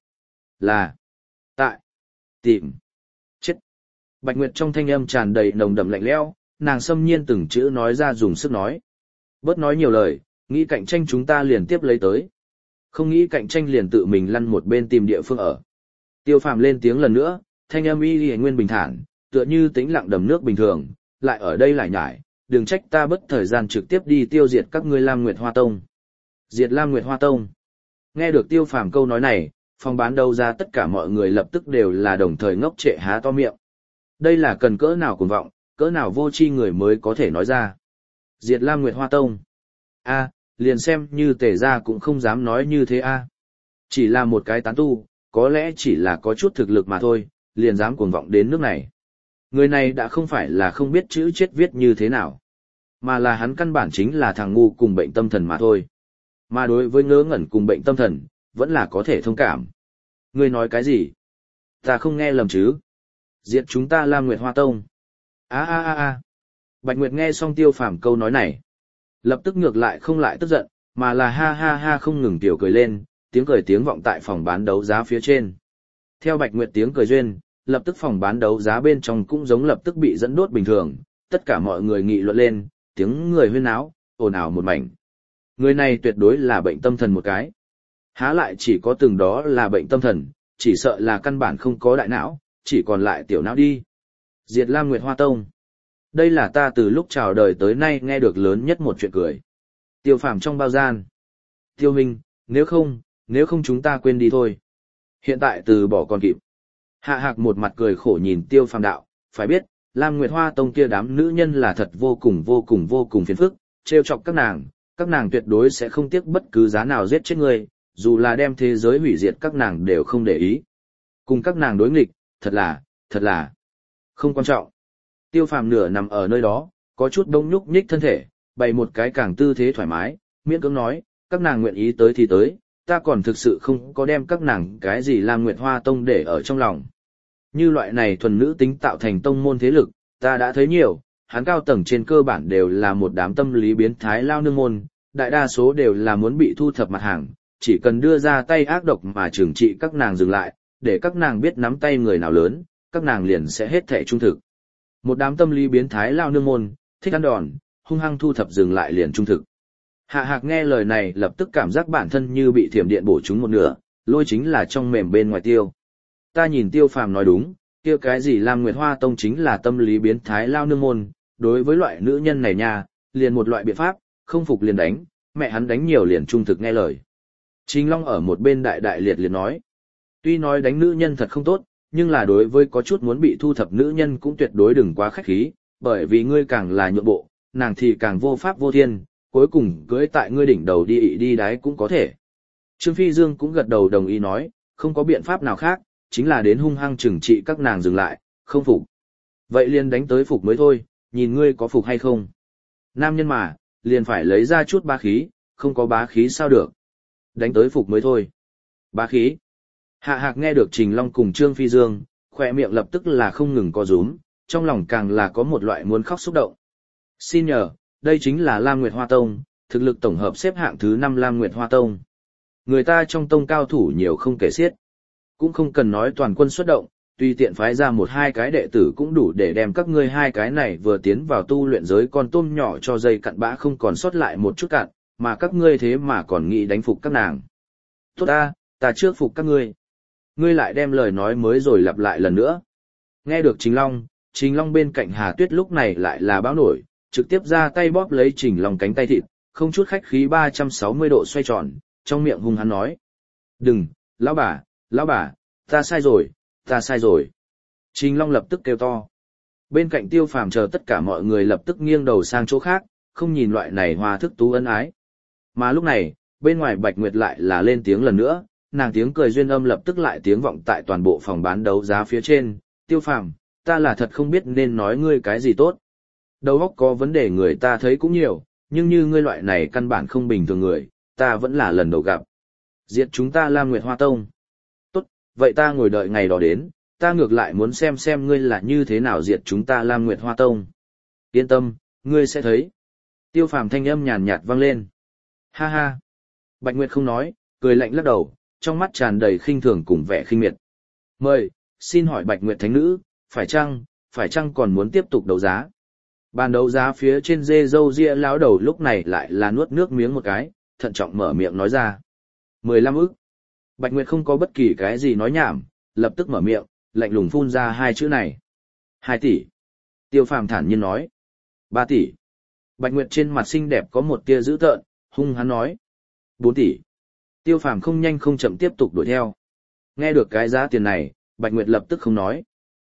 là tại tìm chết. Bạch Nguyệt trong thanh âm tràn đầy nồng đậm lạnh lẽo, nàng xâm nhiên từng chữ nói ra dùng sức nói. Bớt nói nhiều lời, nghĩ cạnh tranh chúng ta liền tiếp lấy tới. Không nghĩ cạnh tranh liền tự mình lăn một bên tìm địa phương ở. Tiêu Phàm lên tiếng lần nữa, thanh âm y nguyên bình thản, tựa như tĩnh lặng đầm nước bình thường, lại ở đây lại nhải, đừng trách ta bất thời gian trực tiếp đi tiêu diệt các ngươi Lam Nguyệt Hoa Tông. Diệt Lam Nguyệt Hoa Tông. Nghe được Tiêu Phàm câu nói này, phòng bán đấu giá tất cả mọi người lập tức đều là đồng thời ngốc trệ há to miệng. Đây là cần cỡ nào cuồng vọng, cỡ nào vô tri người mới có thể nói ra. Diệt Lam Nguyệt Hoa Tông. A, liền xem như Tề gia cũng không dám nói như thế a. Chỉ là một cái tán tu, có lẽ chỉ là có chút thực lực mà thôi, liền dám cuồng vọng đến nước này. Người này đã không phải là không biết chữ chết viết như thế nào, mà là hắn căn bản chính là thằng ngu cùng bệnh tâm thần mà thôi. Mà đối với ngớ ngẩn cùng bệnh tâm thần, vẫn là có thể thông cảm. Ngươi nói cái gì? Ta không nghe lầm chứ? Diệt chúng ta Lam Nguyệt Hoa Tông. A a a a. Bạch Nguyệt nghe xong Tiêu Phàm câu nói này, lập tức ngược lại không lại tức giận, mà là ha ha ha không ngừng tiểu cười lên, tiếng cười tiếng vọng tại phòng bán đấu giá phía trên. Theo Bạch Nguyệt tiếng cười duyên, lập tức phòng bán đấu giá bên trong cũng giống lập tức bị dẫn đốt bình thường, tất cả mọi người nghị luận lên, tiếng người huyên náo, ồn ào một mảnh. Người này tuyệt đối là bệnh tâm thần một cái. Há lại chỉ có từng đó là bệnh tâm thần, chỉ sợ là căn bản không có đại não, chỉ còn lại tiểu não đi. Diệt Lam Nguyệt Hoa Tông. Đây là ta từ lúc chào đời tới nay nghe được lớn nhất một chuyện cười. Tiêu Phàm trong bao gian. Tiêu Minh, nếu không chúng ta quên đi thôi. Hiện tại từ bỏ còn kịp. Hạ Hạc một mặt cười khổ nhìn Tiêu Phàm đạo, phải biết, Lam Nguyệt Hoa Tông kia đám nữ nhân là thật vô cùng phiền phức, trêu chọc các nàng tuyệt đối sẽ không tiếc bất cứ giá nào giết chết ngươi, dù là đem thế giới hủy diệt các nàng đều không để ý. Cùng các nàng đối nghịch, thật là không quan trọng. Tiêu Phàm nửa nằm ở nơi đó, có chút đông nhúc nhích thân thể, bày một cái càng tư thế thoải mái, miễn cưỡng nói, các nàng nguyện ý tới thì tới, ta còn thực sự không có đem các nàng cái gì Lam Nguyệt Hoa Tông để ở trong lòng. Như loại này thuần nữ tính tạo thành tông môn thế lực, ta đã thấy nhiều, hắn cao tầng trên cơ bản đều là một đám tâm lý biến thái lao nương môn, đại đa số đều là muốn bị thu thập mặt hàng, chỉ cần đưa ra tay ác độc mà trừng trị các nàng dừng lại, để các nàng biết nắm tay người nào lớn, các nàng liền sẽ hết thảy trung thực. Một đám tâm lý biến thái lao nương môn, thích ăn đòn, hung hăng thu thập dừng lại liền trung thực. Hạ Hạc nghe lời này lập tức cảm giác bản thân như bị thiểm điện bổ trúng một nửa, lôi chính là trong mềm bên ngoài tiêu. Ta nhìn Tiêu Phàm nói đúng, kia cái gì Lam Nguyệt Hoa Tông chính là tâm lý biến thái lao nương môn, đối với loại nữ nhân này nha, liền một loại biện pháp, không phục liền đánh, mẹ hắn đánh nhiều liền trung thực nghe lời. Trình Long ở một bên đại liệt nói, tuy nói đánh nữ nhân thật không tốt, nhưng là đối với có chút muốn bị thu thập nữ nhân cũng tuyệt đối đừng quá khách khí, bởi vì ngươi càng là nhượng bộ, nàng thì càng vô pháp vô thiên, cuối cùng cưỡi tại ngươi đỉnh đầu đi ị đi đái cũng có thể. Trương Phi Dương cũng gật đầu đồng ý nói, không có biện pháp nào khác, chính là đến hung hăng trừng trị các nàng dừng lại, không phục. Vậy liền đánh tới phục mới thôi, nhìn ngươi có phục hay không. Nam nhân mà, liền phải lấy ra chút bá khí, không có bá khí sao được. Đánh tới phục mới thôi. Bá khí. Hạ Hạc nghe được Trình Long cùng Trương Phi Dương, khỏe miệng lập tức là không ngừng co rúm, trong lòng càng là có một loại muốn khóc xúc động. Xin nhờ, đây chính là Lam Nguyệt Hoa Tông, thực lực tổng hợp xếp hạng thứ 5 Lam Nguyệt Hoa Tông. Người ta trong tông cao thủ nhiều không kể xiết. Cũng không cần nói toàn quân xuất động, tùy tiện phái ra một hai cái đệ tử cũng đủ để đem các ngươi hai cái này vừa tiến vào tu luyện giới con tôm nhỏ cho dây cặn bã không còn sót lại một chút cạn, mà các ngươi thế mà còn nghĩ đánh phục các nàng. Tốt ta trước phục các ngươi. Ngươi lại đem lời nói mới rồi lặp lại lần nữa. Nghe được Trình Long bên cạnh Hà Tuyết lúc này lại là báo nổi, trực tiếp ra tay bóp lấy Trình Long cánh tay thịt, không chút khách khí 360 độ xoay tròn, trong miệng hung hắn nói. Đừng, lão bà, ta sai rồi. Trình Long lập tức kêu to. Bên cạnh Tiêu Phàm chờ tất cả mọi người lập tức nghiêng đầu sang chỗ khác, không nhìn loại này hoa thức tú ân ái. Mà lúc này, bên ngoài Bạch Nguyệt lại là lên tiếng lần nữa, nàng tiếng cười duyên âm lập tức lại tiếng vọng tại toàn bộ phòng bán đấu giá phía trên. Tiêu Phàm, ta là thật không biết nên nói ngươi cái gì tốt. Đầu óc có vấn đề người ta thấy cũng nhiều, nhưng như ngươi loại này căn bản không bình thường người, ta vẫn là lần đầu gặp. Diệt chúng ta Lam Nguyệt Hoa Tông. Tốt, vậy ta ngồi đợi ngày đó đến, ta ngược lại muốn xem ngươi là như thế nào diệt chúng ta Lam Nguyệt Hoa Tông. Yên tâm, ngươi sẽ thấy. Tiêu Phàm thanh âm nhàn nhạt vang lên. Ha ha. Bạch Nguyệt không nói, cười lạnh lắc đầu, trong mắt tràn đầy khinh thường cùng vẻ khinh miệt. Mời, xin hỏi Bạch Nguyệt Thánh Nữ, phải chăng còn muốn tiếp tục đấu giá? Bàn đấu giá phía trên dê dâu ria lão đầu lúc này lại là nuốt nước miếng một cái, thận trọng mở miệng nói ra. 15 ức. Bạch Nguyệt không có bất kỳ cái gì nói nhảm, lập tức mở miệng, lạnh lùng phun ra hai chữ này. 2 tỷ. Tiêu Phàm thản nhiên nói. 3 tỷ. Bạch Nguyệt trên mặt xinh đẹp có một tia dữ tợn, hung hắn nói. 4 tỷ. Tiêu Phàm không nhanh không chậm tiếp tục đuổi theo. Nghe được cái giá tiền này, Bạch Nguyệt lập tức không nói.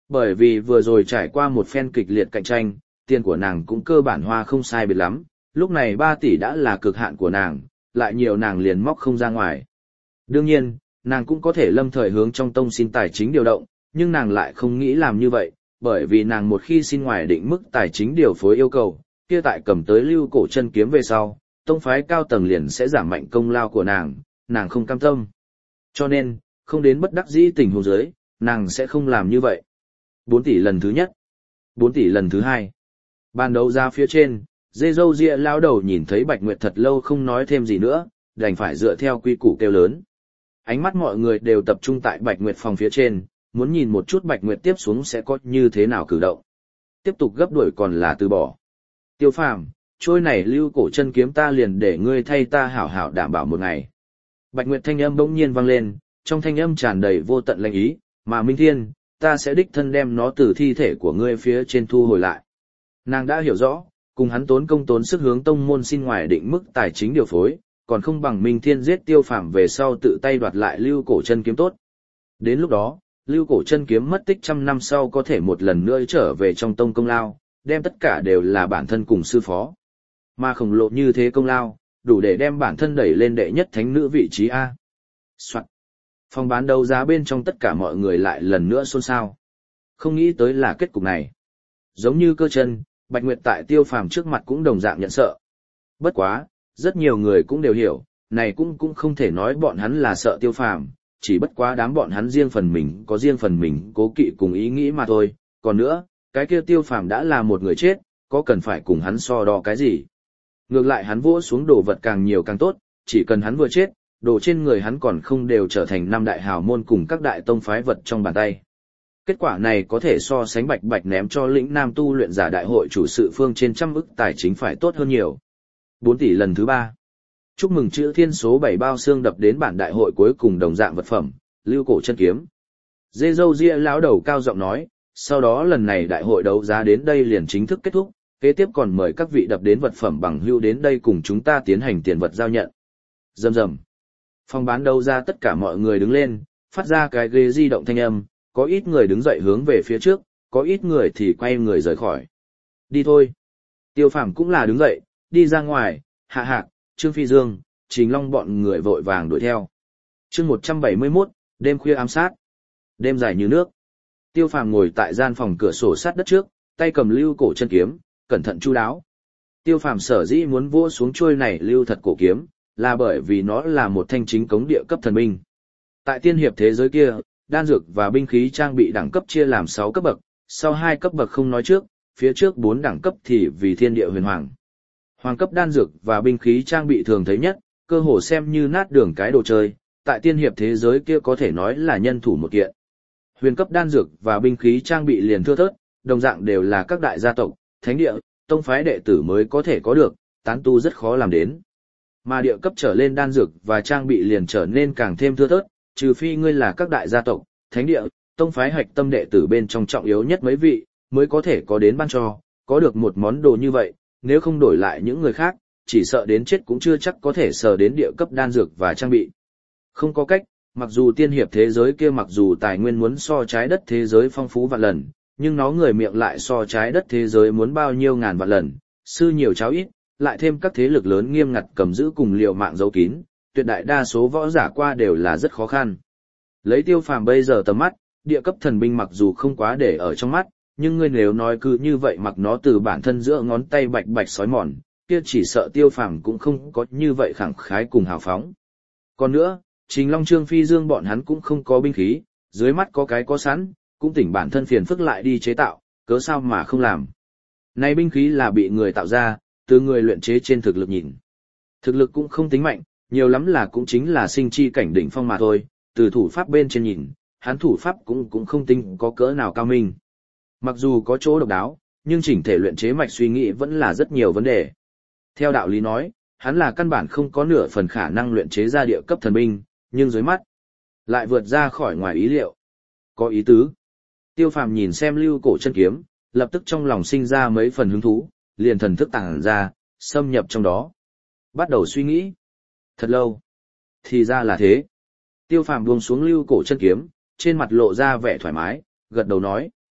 Bởi vì vừa rồi trải qua một phen kịch liệt cạnh tranh, tiền của nàng cũng cơ bản hoa không sai biệt lắm, lúc này 3 tỷ đã là cực hạn của nàng, lại nhiều nàng liền móc không ra ngoài. Đương nhiên, nàng cũng có thể lâm thời hướng trong tông xin tài chính điều động, nhưng nàng lại không nghĩ làm như vậy, bởi vì nàng một khi xin ngoài định mức tài chính điều phối yêu cầu, kia tại cầm tới lưu cổ chân kiếm về sau, tông phái cao tầng liền sẽ giảm mạnh công lao của nàng không cam tâm. Cho nên, không đến bất đắc dĩ tình huống dưới, nàng sẽ không làm như vậy. 4 tỷ lần thứ nhất, 4 tỷ lần thứ hai. Ban đầu ra phía trên, dê dâu ria lao đầu nhìn thấy Bạch Nguyệt thật lâu không nói thêm gì nữa, đành phải dựa theo quy củ kêu lớn. Ánh mắt mọi người đều tập trung tại Bạch Nguyệt phòng phía trên, muốn nhìn một chút Bạch Nguyệt tiếp xuống sẽ có như thế nào cử động. Tiếp tục gấp đuổi còn là từ bỏ. Tiêu Phàm, trôi này lưu cổ chân kiếm ta liền để ngươi thay ta hảo hảo đảm bảo một ngày. Bạch Nguyệt thanh âm bỗng nhiên vang lên, trong thanh âm tràn đầy vô tận lệnh ý, mà Minh Thiên, ta sẽ đích thân đem nó từ thi thể của ngươi phía trên thu hồi lại. Nàng đã hiểu rõ, cùng hắn tốn công tốn sức hướng tông môn xin ngoài định mức tài chính điều phối, còn không bằng Minh Thiên giết Tiêu Phàm về sau tự tay đoạt lại lưu cổ chân kiếm tốt. Đến lúc đó, lưu cổ chân kiếm mất tích 100 năm sau có thể một lần nữa trở về trong tông công lao, đem tất cả đều là bản thân cùng sư phó. Mà khổng lồ như thế công lao, đủ để đem bản thân đẩy lên đệ nhất thánh nữ vị trí A. Soạn. Phòng bán đấu giá bên trong tất cả mọi người lại lần nữa xôn xao. Không nghĩ tới là kết cục này. Giống như Cơ Chân, Bạch Nguyệt tại Tiêu Phàm trước mặt cũng đồng dạng nhận sợ. Bất quá, rất nhiều người cũng đều hiểu, này cũng không thể nói bọn hắn là sợ Tiêu Phàm, chỉ bất quá đám bọn hắn riêng phần mình có riêng phần mình cố kỵ cùng ý nghĩ mà thôi. Còn nữa, cái kia Tiêu Phàm đã là một người chết, có cần phải cùng hắn so đo cái gì? Ngược lại hắn vỗ xuống đồ vật càng nhiều càng tốt, chỉ cần hắn vừa chết, đồ trên người hắn còn không đều trở thành 5 đại hào môn cùng các đại tông phái vật trong bàn tay. Kết quả này có thể so sánh Bạch Bạch ném cho lĩnh nam tu luyện giả đại hội chủ sự phương trên 100 ức tài chính phải tốt hơn nhiều. 4 tỷ lần thứ 3. Chúc mừng chữ thiên số 7 bao xương đập đến bản đại hội cuối cùng đồng dạng vật phẩm, lưu cổ chân kiếm. Dê dâu ria lão đầu cao giọng nói, sau đó lần này đại hội đấu giá đến đây liền chính thức kết thúc, kế tiếp còn mời các vị đập đến vật phẩm bằng hữu đến đây cùng chúng ta tiến hành tiền vật giao nhận. Rầm rầm. Phòng bán đấu giá tất cả mọi người đứng lên, phát ra cái ghế di động thanh âm, có ít người đứng dậy hướng về phía trước, có ít người thì quay người rời khỏi. Đi thôi. Tiêu Phàm cũng là đứng dậy, đi ra ngoài, Hạ Hạc, Trương Phi Dương, Trình Long bọn người vội vàng đuổi theo. Chương 171, đêm khuya ám sát. Đêm dài như nước. Tiêu Phàm ngồi tại gian phòng cửa sổ sát đất trước, tay cầm lưu cổ chân kiếm, cẩn thận chu đáo. Tiêu Phàm sở dĩ muốn vỗ xuống trôi này lưu thật cổ kiếm, là bởi vì nó là một thanh chính cống địa cấp thần binh. Tại tiên hiệp thế giới kia, đan dược và binh khí trang bị đẳng cấp chia làm 6 cấp bậc, sau 2 cấp bậc không nói trước, phía trước 4 đẳng cấp thì vì thiên địa huyền hoàng. Hoàng cấp đan dược và binh khí trang bị thường thấy nhất, cơ hồ xem như nát đường cái đồ chơi, tại tiên hiệp thế giới kia có thể nói là nhân thủ một kiện. Huyền cấp đan dược và binh khí trang bị liền thưa thớt, đồng dạng đều là các đại gia tộc, thánh địa, tông phái đệ tử mới có thể có được, tán tu rất khó làm đến. Mà địa cấp trở lên đan dược và trang bị liền trở nên càng thêm thưa thớt, trừ phi ngươi là các đại gia tộc, thánh địa, tông phái hạch tâm đệ tử bên trong trọng yếu nhất mấy vị, mới có thể có đến ban cho, có được một món đồ như vậy, nếu không đổi lại những người khác, chỉ sợ đến chết cũng chưa chắc có thể sờ đến địa cấp đan dược và trang bị. Không có cách, mặc dù tiên hiệp thế giới kia mặc dù tài nguyên muốn so trái đất thế giới phong phú vạn lần, nhưng nó người miệng lại so trái đất thế giới muốn bao nhiêu ngàn vạn lần, sư nhiều cháo ít, lại thêm các thế lực lớn nghiêm ngặt cầm giữ cùng liều mạng giấu kín, tuyệt đại đa số võ giả qua đều là rất khó khăn. Lấy Tiêu Phàm bây giờ tầm mắt, địa cấp thần binh mặc dù không quá để ở trong mắt, nhưng ngươi nếu nói cứ như vậy mặc nó từ bản thân giữa ngón tay bạch bạch sói mòn, kia chỉ sợ Tiêu Phàm cũng không có như vậy khẳng khái cùng hào phóng. Còn nữa, Trình Long Trương Phi Dương bọn hắn cũng không có binh khí, dưới mắt có cái có sẵn, cũng tỉnh bản thân phiền phức lại đi chế tạo, cớ sao mà không làm. Này binh khí là bị người tạo ra, từ người luyện chế trên thực lực nhìn. Thực lực cũng không tính mạnh, nhiều lắm là cũng chính là sinh chi cảnh đỉnh phong mà thôi, từ thủ pháp bên trên nhìn, hắn thủ pháp cũng không tính có cỡ nào cao minh. Mặc dù có chỗ độc đáo, nhưng chỉnh thể luyện chế mạch suy nghĩ vẫn là rất nhiều vấn đề. Theo đạo lý nói, hắn là căn bản không có nửa phần khả năng luyện chế ra địa cấp thần binh, nhưng dưới mắt lại vượt ra khỏi ngoài ý liệu. Có ý tứ. Tiêu Phàm nhìn xem lưu cổ chân kiếm, lập tức trong lòng sinh ra mấy phần hứng thú, liền thần thức tàng ra, xâm nhập trong đó. Bắt đầu suy nghĩ. Thật lâu. Thì ra là thế. Tiêu Phàm buông xuống lưu cổ chân kiếm, trên mặt lộ ra vẻ thoải mái, gật đầu nói.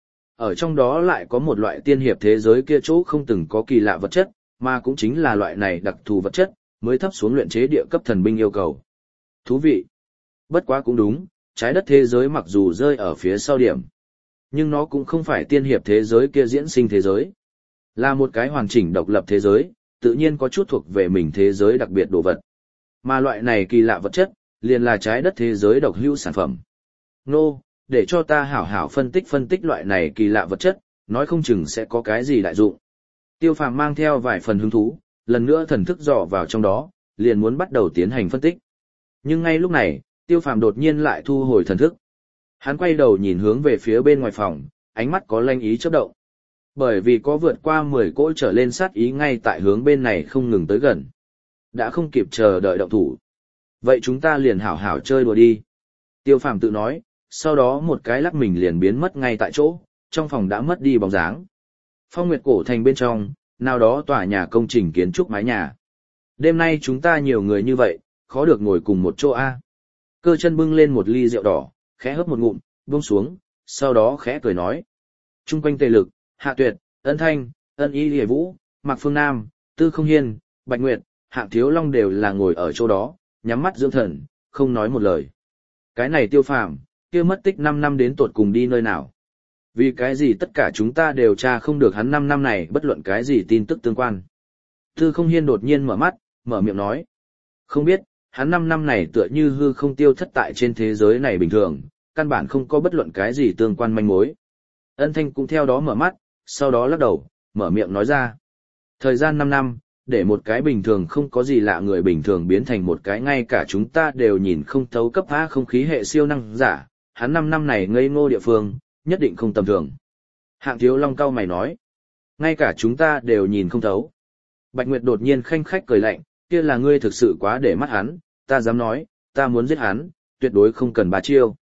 Ở trong đó lại có một loại tiên hiệp thế giới kia chỗ không từng có kỳ lạ vật chất, mà cũng chính là loại này đặc thù vật chất, mới thấp xuống luyện chế địa cấp thần binh yêu cầu. Thú vị. Bất quá cũng đúng, trái đất thế giới mặc dù rơi ở phía sau điểm, nhưng nó cũng không phải tiên hiệp thế giới kia diễn sinh thế giới. Là một cái hoàn chỉnh độc lập thế giới, tự nhiên có chút thuộc về mình thế giới đặc biệt đồ vật. Mà loại này kỳ lạ vật chất, liền là trái đất thế giới độc hữu sản phẩm. Nô, để cho ta hảo hảo phân tích loại này kỳ lạ vật chất, nói không chừng sẽ có cái gì đại dụng. Tiêu Phàm mang theo vài phần hứng thú, lần nữa thần thức dò vào trong đó, liền muốn bắt đầu tiến hành phân tích. Nhưng ngay lúc này, Tiêu Phàm đột nhiên lại thu hồi thần thức. Hắn quay đầu nhìn hướng về phía bên ngoài phòng, ánh mắt có lanh ý chớp động. Bởi vì có vượt qua 10 cỗ trở lên sát ý ngay tại hướng bên này không ngừng tới gần. Đã không kịp chờ đợi động thủ. Vậy chúng ta liền hảo hảo chơi đùa đi. Tiêu Phàm tự nói, sau đó một cái lắc mình liền biến mất ngay tại chỗ, trong phòng đã mất đi bóng dáng. Phong Nguyệt cổ thành bên trong, nào đó tòa nhà công trình kiến trúc mái nhà. Đêm nay chúng ta nhiều người như vậy, khó được ngồi cùng một chỗ a. Cơ chân bưng lên một ly rượu đỏ, khẽ hớp một ngụm, buông xuống, sau đó khẽ cười nói. Trung quanh Tề Lực, Hạ Tuyệt, Ân Thanh, Ân Y Liễu Vũ, Mạc Phương Nam, Tư Không Hiên, Bạch Nguyệt, Hạng Thiếu Long đều là ngồi ở chỗ đó, nhắm mắt dưỡng thần, không nói một lời. Cái này Tiêu Phàm, kia mất tích 5 năm đến tột cùng đi nơi nào? Vì cái gì tất cả chúng ta đều tra không được hắn 5 năm này bất luận cái gì tin tức tương quan. Tư Không Hiên đột nhiên mở mắt, mở miệng nói. Không biết, hắn 5 năm này tựa như hư không tiêu thất tại trên thế giới này bình thường, căn bản không có bất luận cái gì tương quan manh mối. Ân Thanh cũng theo đó mở mắt, sau đó lắc đầu, mở miệng nói ra. Thời gian 5 năm, để một cái bình thường không có gì lạ người bình thường biến thành một cái ngay cả chúng ta đều nhìn không thấu cấp A không khí hệ siêu năng giả, hắn 5 năm này ngây ngô địa phương, nhất định không tầm thường. Hạng Thiếu Long cau mày nói, ngay cả chúng ta đều nhìn không thấu. Bạch Nguyệt đột nhiên khanh khách cười lạnh, kia là ngươi thực sự quá để mắt hắn, ta dám nói, ta muốn giết hắn, tuyệt đối không cần 3 chiêu.